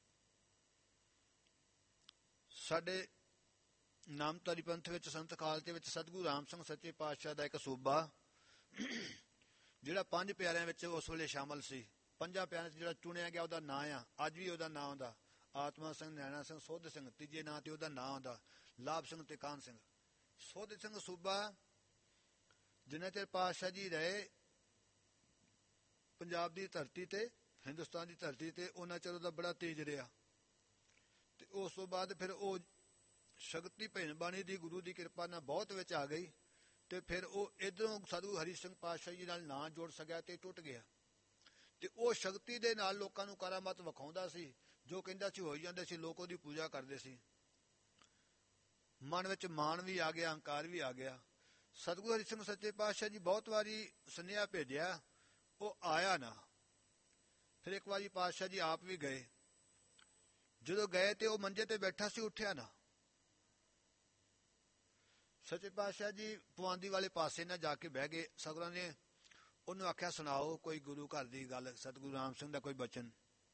ਸਾਡੇ ਨਾਮਧਾਰੀ ਪੰਥ ਵਿੱਚ, ਸੰਤ ਖਾਲਸੇ ਵਿੱਚ ਸਤਿਗੁਰੂ ਰਾਮ ਸਿੰਘ ਸੱਚੇ ਪਾਤਸ਼ਾਹ ਦਾ ਇੱਕ ਸੂਬਾ ਜਿਹੜਾ ਪੰਜ ਪਿਆਰਿਆਂ ਵਿੱਚ ਉਸ ਵੇਲੇ ਸ਼ਾਮਲ ਸੀ। ਪੰਜਾਂ ਪਿਆਰਿਆਂ 'ਚ ਜਿਹੜਾ ਚੁਣਿਆ ਗਿਆ ਉਹਦਾ ਨਾਂ ਆ, ਅੱਜ ਵੀ ਉਹਦਾ ਨਾਂ ਆਉਂਦਾ ਆਤਮਾ ਸਿੰਘ, ਨੈਣਾ ਸਿੰਘ, ਸੋਧ ਸਿੰਘ। ਤੀਜੇ ਨਾਂ ਤੇ ਉਹਦਾ ਨਾਂ ਆਉਂਦਾ ਲਾਭ ਸਿੰਘ ਤੇ ਕਾਹਨ ਸਿੰਘ। ਸੋਧ ਸਿੰਘ ਸੂਬਾ ਜਿੰਨੇ ਚਿਰ ਪਾਤਸ਼ਾਹ ਜੀ ਰਹੇ ਪੰਜਾਬ ਦੀ ਧਰਤੀ ਤੇ, ਹਿੰਦੁਸਤਾਨ ਦੀ ਧਰਤੀ ਤੇ, ਉਹਨਾਂ ਚਿਰ ਉਹਦਾ ਬੜਾ ਤੇਜ਼ ਰਿਹਾ। ਤੇ ਉਸ ਤੋਂ ਬਾਅਦ ਫਿਰ ਉਹ ਸ਼ਕਤੀ ਭਜਨ ਬਾਣੀ ਦੀ ਗੁਰੂ ਦੀ ਕਿਰਪਾ ਨਾਲ ਬਹੁਤ ਵਿੱਚ ਆ ਗਈ ਤੇ ਫਿਰ ਉਹ ਇੱਧਰੋਂ ਸਤਿਗੁਰੂ ਹਰੀ ਸਿੰਘ ਪਾਤਸ਼ਾਹ ਜੀ ਨਾਲ ਨਾਂ ਜੋੜ ਸਕਿਆ ਤੇ ਟੁੱਟ ਗਿਆ। ਤੇ ਉਹ ਸ਼ਕਤੀ ਦੇ ਨਾਲ ਲੋਕਾਂ ਨੂੰ ਕਰਾਮਾਤ ਵਿਖਾਉਂਦਾ ਸੀ, ਜੋ ਕਹਿੰਦਾ ਸੀ ਹੋਈ ਜਾਂਦੇ ਸੀ। ਲੋਕ ਉਹਦੀ ਪੂਜਾ ਕਰਦੇ ਸੀ। ਮਨ ਵਿੱਚ ਮਾਣ ਵੀ ਆ ਗਿਆ, ਹੰਕਾਰ ਵੀ ਆ ਗਿਆ। ਸਤਿਗੁਰੂ ਹਰੀ ਸਿੰਘ ਸੱਚੇ ਪਾਤਸ਼ਾਹ ਜੀ ਬਹੁਤ ਵਾਰੀ ਸੁਨੇਹਾ ਭੇਜਿਆ, ਉਹ ਆਇਆ ਨਾ। ਫਿਰ ਇੱਕ ਵਾਰੀ ਪਾਤਸ਼ਾਹ ਜੀ ਆਪ ਵੀ ਗਏ। ਜਦੋਂ ਗਏ ਤੇ ਉਹ ਮੰਜੇ ਤੇ ਬੈਠਾ ਸੀ, ਉੱਠਿਆ ਨਾ। ਸੱਚੇ ਪਾਤਸ਼ਾਹ ਜੀ ਪਵਾਂਦੀ ਵਾਲੇ ਪਾਸੇ ਨਾ ਜਾ ਕੇ ਬਹਿ ਗਏ। ਸਤਿਗੁਰਾਂ ਨੇ ਉਹਨੂੰ ਆਖਿਆ, ਸੁਣਾਓ ਕੋਈ ਗੁਰੂ ਘਰ ਦੀ ਗੱਲ, ਸਤਿਗੁਰੂ ਰਾਮ ਸਿੰਘ ਦਾ ਕੋਈ ਬਚਨ।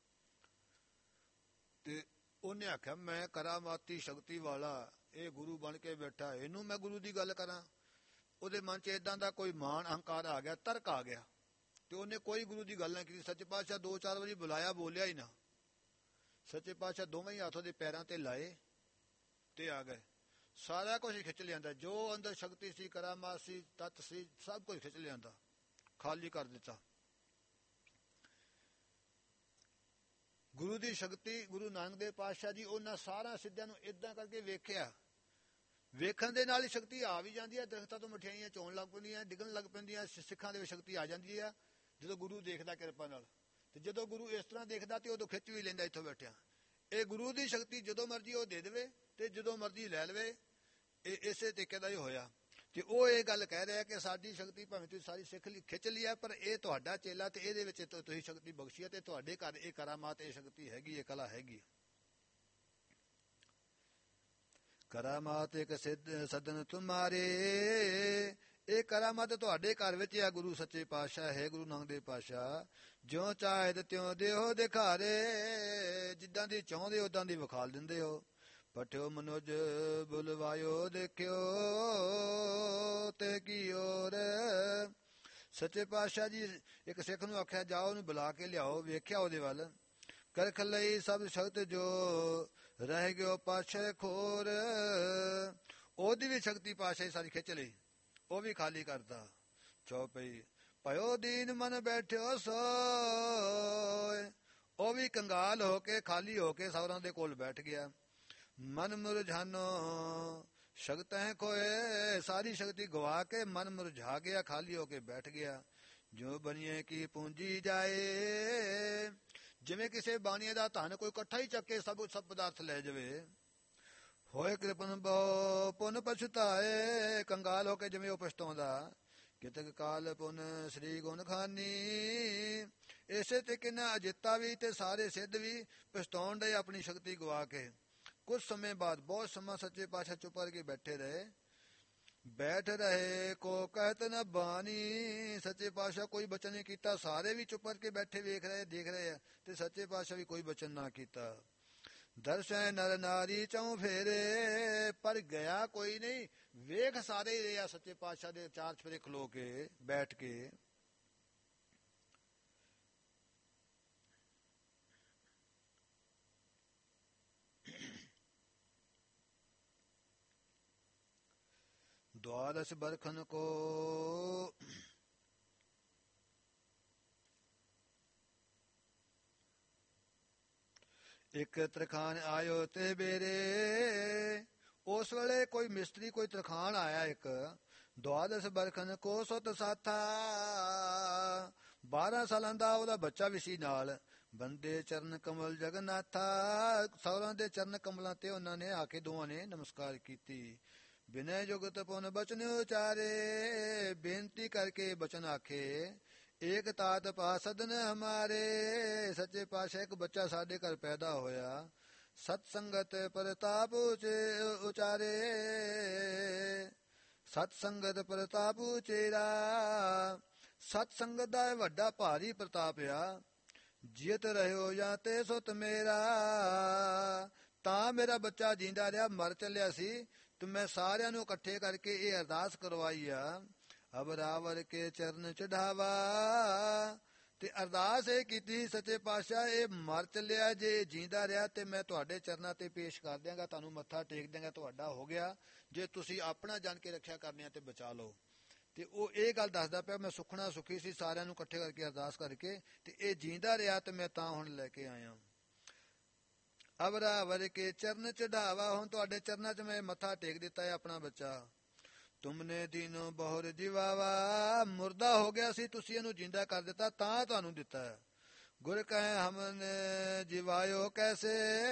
ਤੇ ਉਹਨੇ ਆਖਿਆ, ਮੈਂ ਕਰਾਮਾਤੀ ਸ਼ਕਤੀ ਵਾਲਾ ਇਹ ਗੁਰੂ ਬਣ ਕੇ ਬੈਠਾ, ਇਹਨੂੰ ਮੈਂ ਗੁਰੂ ਦੀ ਗੱਲ ਕਰਾਂ। ਉਹਦੇ ਮਨ 'ਚ ਏਦਾਂ ਦਾ ਕੋਈ ਮਾਣ ਅਹੰਕਾਰ ਆ ਗਿਆ, ਤਰਕ ਆ ਗਿਆ ਤੇ ਉਹਨੇ ਕੋਈ ਗੁਰੂ ਦੀ ਗੱਲ ਨਾ ਕੀਤੀ। ਸੱਚੇ ਪਾਤਸ਼ਾਹ ਦੋ ਚਾਰ ਵਾਰੀ ਬੁਲਾਇਆ, ਬੋਲਿਆ ਹੀ ਨਾ। ਸੱਚੇ ਪਾਤਸ਼ਾਹ ਦੋਵੇਂ ਹੀ ਹੱਥ ਉਹਦੇ ਪੈਰਾਂ ਤੇ ਲਾਏ ਤੇ ਆ ਗਏ। ਸਾਰਾ ਕੁਝ ਖਿੱਚ ਲਿਆਂਦਾ, ਜੋ ਅੰਦਰ ਸ਼ਕਤੀ ਸੀ, ਕਰਾਮਾਤ ਸੀ, ਤੱਤ ਸੀ, ਸਭ ਕੁਝ ਖਿੱਚ ਲਿਆਂਦਾ, ਖਾਲੀ ਕਰ ਦਿੱਤਾ। ਗੁਰੂ ਦੀ ਸ਼ਕਤੀ, ਗੁਰੂ ਨਾਨਕ ਦੇਵ ਪਾਤਸ਼ਾਹ ਜੀ ਉਹਨਾਂ ਸਾਰਾ ਸਿੱਧਿਆਂ ਨੂੰ ਏਦਾਂ ਕਰਕੇ ਵੇਖਿਆ। ਵੇਖਣ ਦੇ ਨਾਲ ਹੀ ਸ਼ਕਤੀ ਆ ਵੀ ਜਾਂਦੀ ਹੈ। ਦਰਖਤਾਂ ਤੋਂ ਮਠਿਆਈਆਂ ਚੋਣ ਲੱਗ ਪੈਂਦੀਆਂ, ਡਿੱਗਣ ਲੱਗ ਪੈਂਦੀਆਂ। ਸਿੱਖਾਂ ਦੇ ਵਿੱਚ ਸ਼ਕਤੀ ਆ ਜਾਂਦੀ ਹੈ ਜਦੋਂ ਗੁਰੂ ਦੇਖਦਾ ਕਿਰਪਾ ਨਾਲ। ਤੇ ਜਦੋਂ ਗੁਰੂ ਇਸ ਤਰ੍ਹਾਂ ਦੇਖਦਾ ਤੇ ਉਦੋਂ ਖਿੱਚ ਵੀ ਲੈਂਦਾ ਇੱਥੋਂ ਬੈਠਿਆ। ਇਹ ਗੁਰੂ ਦੀ ਸ਼ਕਤੀ ਜਦੋਂ ਮਰਜ਼ੀ ਉਹ ਦੇ ਦੇਵੇ ਤੇ ਜਦੋਂ ਮਰਜ਼ੀ ਲੈ ਲਵੇ। ਇਹ ਇਸੇ ਤਰੀਕੇ ਦਾ ਹੀ ਹੋਇਆ। ਤੇ ਉਹ ਇਹ ਗੱਲ ਕਹਿ ਰਿਹਾ ਕਿ ਸਾਡੀ ਸ਼ਕਤੀ ਭਾਵੇਂ ਤੁਸੀਂ ਸਾਰੀ ਸਿੱਖ ਲਈ ਖਿੱਚ ਲਈ ਹੈ, ਪਰ ਇਹ ਤੁਹਾਡਾ ਚੇਲਾ ਤੇ ਇਹਦੇ ਵਿੱਚ ਤੁਸੀਂ ਸ਼ਕਤੀ ਬਖਸ਼ੀ ਹੈ ਤੇ ਤੁਹਾਡੇ ਘਰ ਇਹ ਕਰਾਮਾਤ, ਇਹ ਸ਼ਕਤੀ ਹੈਗੀ, ਇਹ ਕਲਾ ਹੈਗੀ। ਕਰਾਮਾਤ ਇੱਕ ਸਿੱਧ ਸਦਨ ਤੁਮਾਰੇ, ਇਹ ਕਰਾਮਾਤ ਤੁਹਾਡੇ ਘਰ ਵਿੱਚ ਆ। ਗੁਰੂ ਸੱਚੇ ਪਾਤਸ਼ਾਹ ਹੈ, ਗੁਰੂ ਨਾਨਕ ਦੇਵ ਪਾਤਸ਼ਾਹ। ਜਿਉਂ ਚਾਹੇ ਤਿਉਂ ਦਿਓ ਦਿਖਾਰੇ, ਜਿੱਦਾਂ ਦੀ ਚਾਹੁੰਦੇ ਉਦਾਂ ਦੀ ਵਿਖਾਲ ਦਿੰਦੇ ਹੋ। ਪਠਿਓ ਮਨੋਜ ਬੁਲਵਾਇਓ ਦੇਖਿਓ ਤੇ ਕੀ ਹੋਰ। ਸੱਚੇ ਪਾਤਸ਼ਾਹ ਜੀ ਇੱਕ ਸਿੱਖ ਨੂੰ ਆਖਿਆ, ਜਾਓ ਉਹਨੂੰ ਬੁਲਾ ਕੇ ਲਿਆਓ। ਵੇਖਿਆ ਉਹਦੇ ਵੱਲ, ਕਰਖ ਲਈ ਸਭ ਸ਼ਕਤ ਜੋ ਰਹਿ ਗਿਓ ਪਾਛੇ ਖੋਰ। ਉਹਦੀ ਵੀ ਸ਼ਕਤੀ ਪਾਤਸ਼ਾਹ ਸਾਰੀ ਖਿੱਚ ਲਈ, ਉਹ ਵੀ ਖਾਲੀ ਕਰਤਾ। ਚੌਪਈ ਭਇਓ ਦੀਨ ਮਨ ਬੈਠਿਓ ਸੋਏ, ਉਹ ਵੀ ਕੰਗਾਲ ਹੋ ਕੇ, ਖਾਲੀ ਹੋ ਕੇ ਸੌਰਾਂ ਦੇ ਕੋਲ ਬੈਠ ਗਿਆ। ਮਨ ਮੁਰਝਾਨੋ ਸ਼ਕਤ ਹੈ ਖੋਏ, ਸਾਰੀ ਸ਼ਕਤੀ ਗਵਾ ਕੇ ਮਨ ਮੁਰਝਾ ਗਿਆ, ਖਾਲੀ ਹੋ ਕੇ ਬੈਠ ਗਿਆ। ਜੋ ਬਣੀਏ ਕੀ ਪੂੰਜੀ ਜਾਏ, ਜਿਵੇਂ ਕਿਸੇ ਬਾਣੀਏ ਦਾ ਧਨ ਕੋਈ ਇਕੱਠਾ ਹੀ ਚੱਕੇ ਸਭ ਸਭ ਪਦਾਰਥ ਲੈ ਜਾਵੇ। ਹੋਏ ਕਿਰਪਨ ਬਹੁ ਪੁਨ ਪਛਤਾਏ, ਕੰਗਾਲ ਹੋ ਕੇ ਜਿਵੇਂ ਉਹ ਪਛਤਾਉਂਦਾ। ਕਿਤਕ ਕਾਲ ਪੁਨ ਸ੍ਰੀ ਗੁਣ ਖਾਨੀ, ਇਸੇ ਤਰੀਕੇ ਨਾਲ ਅਜਿੱਤਾ ਵੀ ਤੇ ਸਾਰੇ ਸਿੱਧ ਵੀ ਪਛਤਾਉਣ ਦੇ ਆਪਣੀ ਸ਼ਕਤੀ ਗਵਾ ਕੇ। ਕੁਝ ਸਮੇਂ ਬਾਅਦ, ਬਹੁਤ ਸਮਾਂ ਸੱਚੇ ਪਾਤਸ਼ਾਹ ਚੁੱਪ ਕਰਕੇ ਬੈਠੇ ਰਹੇ। ਬੈਠ ਰਹੇ ਕੋ ਕਹਿਤ ਨ ਬਾਣੀ, ਸੱਚੇ ਪਾਤਸ਼ਾਹ ਕੋਈ ਬਚਨ ਨਹੀਂ ਕੀਤਾ। ਸਾਰੇ ਵੀ ਚੁੱਪ ਕਰਕੇ ਬੈਠੇ ਵੇਖ ਰਹੇ, ਦੇਖ ਰਹੇ ਆ ਤੇ ਸੱਚੇ ਪਾਤਸ਼ਾਹ ਵੀ ਕੋਈ ਬਚਨ ਨਾ ਕੀਤਾ। ਦਰਸ਼ਨ ਨਰ ਨਾਰੀ ਚੌ ਫੇਰੇ, ਪਰ ਗਿਆ ਕੋਈ ਨਹੀਂ। ਵੇਖ ਸਾਰੇ ਹੀ ਰਿਹਾ ਸੱਚੇ ਪਾਤਸ਼ਾਹ ਦੇ ਚਾਰ ਚਫੇਰੇ ਖਲੋ ਕੇ, ਬੈਠ ਕੇ। द्वादश बरखन को एक तरखान आयो ते बेरे, उस वेले कोई मिस्त्री कोई तरखान आया एक। द्वादश बरखन को सुत साथा, बारह सालां दा ओहदा बच्चा भी सी नाल। बंदे चरण कमल जगन्नाथा, सौरां दे चरण कमलां ते उन्हां ने आके दोवां ने नमस्कार कीती। बिनय जुगत पुन बचन उचारे, बेनती करके बचन आखे। एक तात पा सदन हमारे, सच्चे पातशाह एक बच्चा साडे घर पैदा होया ਸਤ ਸੰਗਤ ਪ੍ਰਤਾਪ ਉਚੇ ਉਚਾਰੇ, ਸਤ ਸੰਗਤ ਪ੍ਰਤਾਪ ਉਚੇਰਾ। ਸਤ ਸੰਗਤ ਦਾ ਇਹ ਵੱਡਾ ਭਾਰੀ ਪ੍ਰਤਾਪ ਆ। ਜਿਤ ਰਹਿਓ ਜਾਂ ਤੇ ਸੁਤ ਮੇਰਾ, ਤਾਂ ਮੇਰਾ ਬੱਚਾ ਜਿੰਦਾ ਰਿਹਾ, ਮਰ ਚੱਲਿਆ ਸੀ ਤੇ ਮੈਂ ਸਾਰਿਆਂ ਨੂੰ ਇਕੱਠੇ ਕਰਕੇ ਇਹ ਅਰਦਾਸ ਕਰਵਾਈ ਆ, ਅਬਰਾਵਰ ਕੇ ਚਰਨ ਚੜਾਵਾ। ਤੇ ਅਰਦਾਸ ਇਹ ਕੀਤੀ ਸੱਚੇ ਪਾਤਸ਼ਾਹ, ਇਹ ਮਰ ਚੱਲਿਆ, ਜੇ ਜਿੰਦਾ ਰਿਹਾ ਤੇ ਮੈਂ ਤੁਹਾਡੇ ਚਰਨਾਂ ਤੇ ਪੇਸ਼ ਕਰ ਦਿਆਂਗਾ, ਤੁਹਾਨੂੰ ਮੱਥਾ ਟੇਕ ਦਿਆਂਗਾ, ਤੁਹਾਡਾ ਹੋ ਗਿਆ। ਜੇ ਤੁਸੀਂ ਆਪਣਾ ਜਾਣ ਕੇ ਰੱਖਿਆ ਕਰਨੀ ਆ ਤੇ ਬਚਾ ਲਓ। ਤੇ ਉਹ ਇਹ ਗੱਲ ਦੱਸਦਾ ਪਿਆ, ਮੈਂ ਸੁਖਣਾ ਸੁਖੀ ਸੀ ਸਾਰਿਆਂ ਨੂੰ ਇਕੱਠੇ ਕਰਕੇ ਅਰਦਾਸ ਕਰਕੇ, ਤੇ ਇਹ ਜਿੰਦਾ ਰਿਹਾ ਤੇ ਮੈਂ ਤਾਂ ਹੁਣ ਲੈ ਕੇ ਆਇਆ। ਅਬਰਾਵਰ ਕੇ ਚਰਨ ਚੜਾਵਾ, ਹੁਣ ਤੁਹਾਡੇ ਚਰਨਾਂ 'ਚ ਮੈਂ ਮੱਥਾ ਟੇਕ ਦਿੱਤਾ ਹੈ ਆਪਣਾ ਬੱਚਾ। ਤੁਮਨੇ ਦਿਨੋਂ ਬਹੁਰ ਜਿਵਾਵਾ, ਮੁਰਦਾ ਹੋ ਗਿਆ ਸੀ, ਤੁਸੀਂ ਇਹਨੂੰ ਜਿੰਦਾ ਕਰ ਦਿੱਤਾ ਤਾਂ ਤੁਹਾਨੂੰ ਦਿੱਤਾ ਹੈ। ਗੁਰ ਕਹੇ ਹਮਨੇ ਜਿਵਾਇਓ ਕੈਸੇ,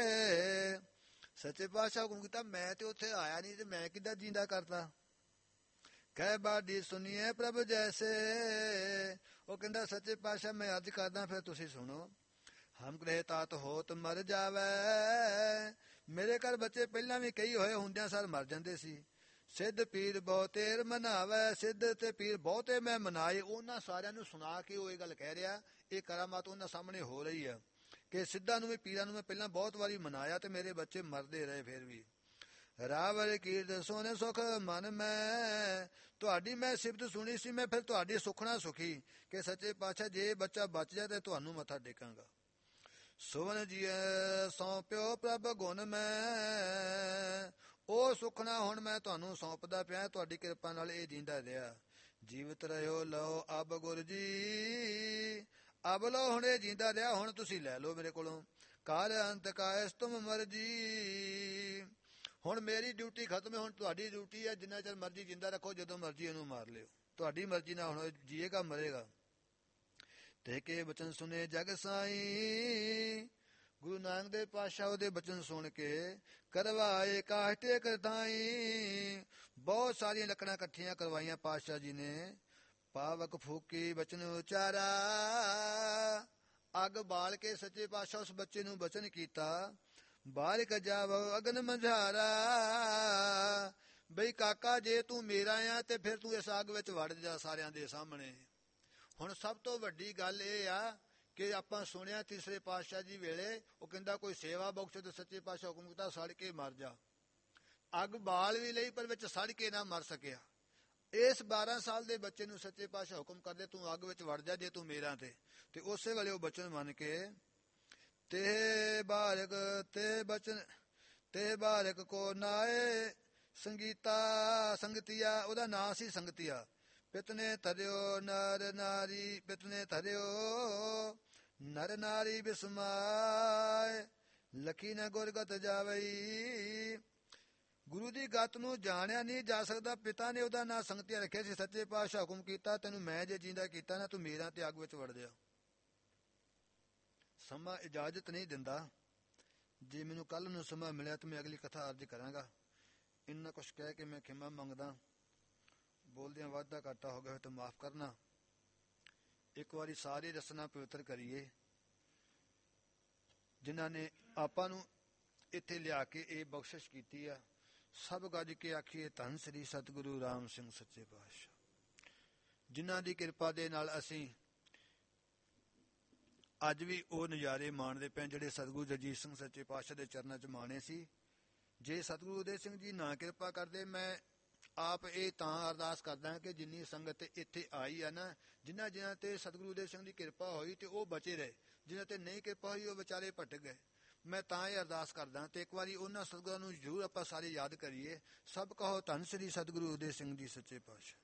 ਸੱਚੇ ਪਾਤਸ਼ਾਹ ਹੁਕਮ ਕੀਤਾ, ਮੈਂ ਤੇ ਉੱਥੇ ਆਇਆ ਨਹੀਂ ਤੇ ਮੈਂ ਕਿੱਦਾਂ ਜਿੰਦਾ ਕਰਤਾ। ਕਹਿ ਬਾਡੀ ਸੁਣੀਏ ਪ੍ਰਭ ਜੈਸੇ, ਉਹ ਕਹਿੰਦਾ ਸੱਚੇ ਪਾਤਸ਼ਾਹ ਮੈਂ ਅੱਜ ਕਰਦਾ, ਫਿਰ ਤੁਸੀਂ ਸੁਣੋ। ਹਮ ਗ੍ਰਹਿ ਤਾਤ ਹੋਤ ਮਰ ਜਾਵੇ, ਮੇਰੇ ਘਰ ਬੱਚੇ ਪਹਿਲਾਂ ਵੀ ਕਈ ਹੋਏ ਹੁੰਦਿਆਂ ਸਰ ਮਰ ਜਾਂਦੇ ਸੀ। ਸਿੱਧ ਪੀਰ ਬਹੁਤੇਰ ਮਨਾਵੇ, ਸਿੱਧ ਤੇ ਪੀਰ ਬਹੁਤੇ ਮੈਂ ਮਨਾਏ। ਉਹਨਾਂ ਸਾਰਿਆਂ ਨੂੰ ਸੁਣਾ ਕੇ ਉਹ ਇਹ ਗੱਲ ਕਹਿ ਰਿਹਾ, ਇਹ ਕਰਾਮਾਤ ਉਹਨਾਂ ਸਾਹਮਣੇ ਹੋ ਰਹੀ ਹੈ ਕਿ ਸਿੱਧਾਂ ਨੂੰ ਵੀ ਪੀਰਾਂ ਨੂੰ ਮੈਂ ਪਹਿਲਾਂ ਬਹੁਤ ਵਾਰੀ ਮਨਾਇਆ ਤੇ ਮੇਰੇ ਬੱਚੇ ਮਰਦੇ ਰਹੇ ਫਿਰ ਵੀ। ਰਾਵਰ ਕੀਰਤ ਸੋਨੇ ਸੁਖ ਮਨ ਮੈਂ, ਤੁਹਾਡੀ ਮੈਂ ਸਿਫਤ ਸੁਣੀ ਸੀ, ਮੈਂ ਫਿਰ ਤੁਹਾਡੀ ਸੁਖਣਾ ਸੁਖੀ ਕਿ ਸੱਚੇ ਪਾਤਸ਼ਾਹ ਜੇ ਬੱਚਾ ਬਚ ਜਾਏ ਤੇ ਤੁਹਾਨੂੰ ਮੱਥਾ ਟੇਕਾਂਗਾ। ਸੁਵਨ ਜੀਐ ਸੌਂਪਿਓ ਪ੍ਰਭ ਗੁਣ ਮੈਂ, ਉਹ ਸੁਖਣਾ ਹੁਣ ਮੈਂ ਤੁਹਾਨੂੰ ਸੌਂਪਦਾ ਪਿਆ, ਤੁਹਾਡੀ ਕਿਰਪਾ ਨਾਲ ਇਹ ਜਿੰਦਾ ਰਿਹਾ। ਜੀਵਤ ਰਹਿਓ ਲਓ ਅਬ ਗੁਰ ਜੀ, ਅਬ ਲਓ ਹੁਣ ਇਹ ਜਿੰਦਾ ਰਿਹਾ, ਹੁਣ ਤੁਸੀਂ ਲੈ ਲਓ ਮੇਰੇ ਕੋਲੋਂ। ਕਾਰ ਅੰਤ ਕਾਇਸ ਤੁਮ ਮਰਜੀ, ਹੁਣ ਮੇਰੀ ਡਿਊਟੀ ਖਤਮ ਹੈ, ਹੁਣ ਤੁਹਾਡੀ ਡਿਊਟੀ ਹੈ, ਜਿੰਨਾ ਚਿਰ ਮਰਜੀ ਜਿੰਦਾ ਰੱਖੋ, ਜਦੋਂ ਮਰਜੀ ਇਹਨੂੰ ਮਾਰ ਲਿਓ, ਤੁਹਾਡੀ ਮਰਜੀ ਨਾਲ ਹੁਣ ਜੀਏਗਾ ਮਰੇਗਾ। ਤੇ ਕੇ ਬਚਨ ਸੁਨੇ ਜਗ ਸਾਈ, ਗੁਰੂ ਨਾਨਕ ਦੇਵ ਪਾਤਸ਼ਾਹ ਉਹਦੇ ਬਚਨ ਸੁਣ ਕੇ ਕਰਵਾਏ ਕਾਸ਼ਟੇ ਕਰਤਾਈ, ਬਹੁਤ ਸਾਰੀਆਂ ਲੱਕੜਾਂ ਇਕੱਠੀਆਂ ਕਰਵਾਈਆਂ ਪਾਤਸ਼ਾਹ ਜੀ ਨੇ। ਪਾਵਕ ਫੂਕੀ ਬਚਨ ਉਚਾਰਾ, ਅੱਗ ਬਾਲ ਕੇ ਸੱਚੇ ਪਾਤਸ਼ਾਹ ਉਸ ਬੱਚੇ ਨੂੰ ਬਚਨ ਕੀਤਾ, ਬਾਰਿਕ ਜਾਵ ਅਗਨ ਮੰਝਾਰਾ, ਬਈ ਕਾਕਾ ਜੇ ਤੂੰ ਮੇਰਾ ਆ ਤੇ ਫਿਰ ਤੂੰ ਇਸ ਅੱਗ ਵਿੱਚ ਵੜ ਜਾ ਸਾਰਿਆਂ ਦੇ ਸਾਹਮਣੇ। ਹੁਣ ਸਭ ਤੋਂ ਵੱਡੀ ਗੱਲ ਇਹ ਆ ਕਿ ਆਪਾਂ ਸੁਣਿਆ ਤੀਸਰੇ ਪਾਤਸ਼ਾਹ ਜੀ ਵੇਲੇ ਉਹ ਕਹਿੰਦਾ ਕੋਈ ਸੇਵਾ ਬਖਸ਼ੋ ਤੇ ਸੱਚੇ ਪਾਤਸ਼ਾਹ ਹੁਕਮ ਕੀਤਾ ਸੜ ਕੇ ਮਰ ਜਾ। ਅੱਗ ਬਾਲ ਵੀ ਲਈ ਪਰ ਵਿੱਚ ਸੜ ਕੇ ਨਾ ਮਰ ਸਕਿਆ। ਇਸ ਬਾਰਾਂ ਸਾਲ ਦੇ ਬੱਚੇ ਨੂੰ ਸੱਚੇ ਪਾਤਸ਼ਾਹ ਹੁਕਮ ਕਰਦੇ ਤੂੰ ਅੱਗ ਵਿੱਚ ਵੜ ਜਾ ਜੇ ਤੂੰ ਮੇਰਾ ਤੇ ਤੇ ਉਸੇ ਵੇਲੇ ਉਹ ਬਚਨ ਮੰਨ ਕੇ ਤੇ ਬਾਰਕ ਤੇ ਬਚਨ ਤੇ ਬਾਰਕ ਕੋ ਨਾਏ ਸੰਗੀਤਾ ਸੰਗਤੀਆ, ਉਹਦਾ ਨਾਂ ਸੀ ਸੰਗਤੀਆ। ਪਿਤਨੇ ਧਰਿਓ ਨਰ ਨਾਰੀ, ਪਿਤਨੇ ਧਰਿਓ ਨਰ ਨਾਰੀ ਬਿਸਮਾਏ, ਲਖੀ ਨ ਗੁਰਗਤ ਜਾਵਈ। ਗੁਰੂ ਦੀ ਗਤ ਨੂੰ ਜਾਣਿਆ ਨਹੀਂ ਜਾ ਸਕਦਾ, ਪਿਤਾ ਨੇ ਉਹਦਾ ਨਾਂ ਸੰਗਤੀਆ ਰੱਖਿਆ ਸੀ। ਸੱਚੇ ਪਾਤਸ਼ਾਹ ਹੁਕਮ ਕੀਤਾ ਤੈਨੂੰ ਮੈਂ ਜੇ ਜਿੰਦਾ ਕੀਤਾ ਨਾ ਤੂੰ ਮੇਰਾ ਤੇ ਅੱਗ ਵਿੱਚ ਵੜ ਜਾ। ਸਮਾਂ ਇਜਾਜ਼ਤ ਨਹੀਂ ਦਿੰਦਾ, ਜੇ ਮੈਨੂੰ ਕੱਲ ਨੂੰ ਸਮਾਂ ਮਿਲਿਆ ਤਾਂ ਮੈਂ ਅਗਲੀ ਕਥਾ ਅਰਜ ਕਰਾਂਗਾ। ਇੰਨਾ ਕੁਛ ਕਹਿ ਕੇ ਮੈਂ ਖਿਮਾ ਮੰਗਦਾ, ਬੋਲਦਿਆਂ ਵਾਧਾ ਘਾਟਾ ਹੋ ਗਿਆ ਤਾਂ ਮਾਫ ਕਰਨਾ। ਇੱਕ ਵਾਰੀ ਸਾਰੇ ਰਸਨਾ ਪਵਿੱਤਰ ਕਰੀਏ, ਜਿਨ੍ਹਾਂ ਨੇ ਆਪਾਂ ਨੂੰ ਇੱਥੇ ਲਿਆ ਕੇ ਇਹ ਬਖਸ਼ਿਸ਼ ਕੀਤੀ ਆ। ਸਭ ਗੱਜ ਕੇ ਆਖੀਏ ਧੰਨ ਸ੍ਰੀ ਸਤਿਗੁਰੂ ਰਾਮ ਸਿੰਘ ਸੱਚੇ ਪਾਤਸ਼ਾਹ, ਜਿਨ੍ਹਾਂ ਦੀ ਕਿਰਪਾ ਦੇ ਨਾਲ ਅਸੀਂ ਅੱਜ ਵੀ ਉਹ ਨਜ਼ਾਰੇ ਮਾਣਦੇ ਪਏ ਜਿਹੜੇ ਸਤਿਗੁਰੂ ਜਗਜੀਤ ਸਿੰਘ ਸੱਚੇ ਪਾਤਸ਼ਾਹ ਦੇ ਚਰਨਾਂ 'ਚ ਮਾਣੇ ਸੀ। ਜੇ ਸਤਿਗੁਰੂ ਉਦੇ ਸਿੰਘ ਜੀ ਨਾ ਕਿਰਪਾ ਕਰਦੇ, ਮੈਂ ਆਪ ਇਹ ਤਾਂ ਅਰਦਾਸ ਕਰਦਾ ਕਿ ਜਿੰਨੀ ਸੰਗਤ ਇੱਥੇ ਆਈ ਆ ਨਾ, ਜਿਨ੍ਹਾਂ ਜਿਨ੍ਹਾਂ ਤੇ ਸਤਿਗੁਰੂ ਉਦੇ ਸਿੰਘ ਦੀ ਕਿਰਪਾ ਹੋਈ ਤੇ ਉਹ ਬਚੇ ਰਹੇ, ਜਿਨ੍ਹਾਂ ਤੇ ਨਹੀਂ ਕਿਰਪਾ ਹੋਈ ਉਹ ਵਿਚਾਰੇ ਭਟਕ ਗਏ। ਮੈਂ ਤਾਂ ਇਹ ਅਰਦਾਸ ਕਰਦਾ ਤੇ ਇੱਕ ਵਾਰੀ ਉਹਨਾਂ ਸਤਿਗੁਰਾਂ ਨੂੰ ਜ਼ਰੂਰ ਆਪਾਂ ਸਾਰੇ ਯਾਦ ਕਰੀਏ। ਸਭ ਕਹੋ ਧੰਨ ਸ੍ਰੀ ਸਤਿਗੁਰੂ ਉਦੇ ਸਿੰਘ ਜੀ ਸੱਚੇ ਪਾਤਸ਼ਾਹ।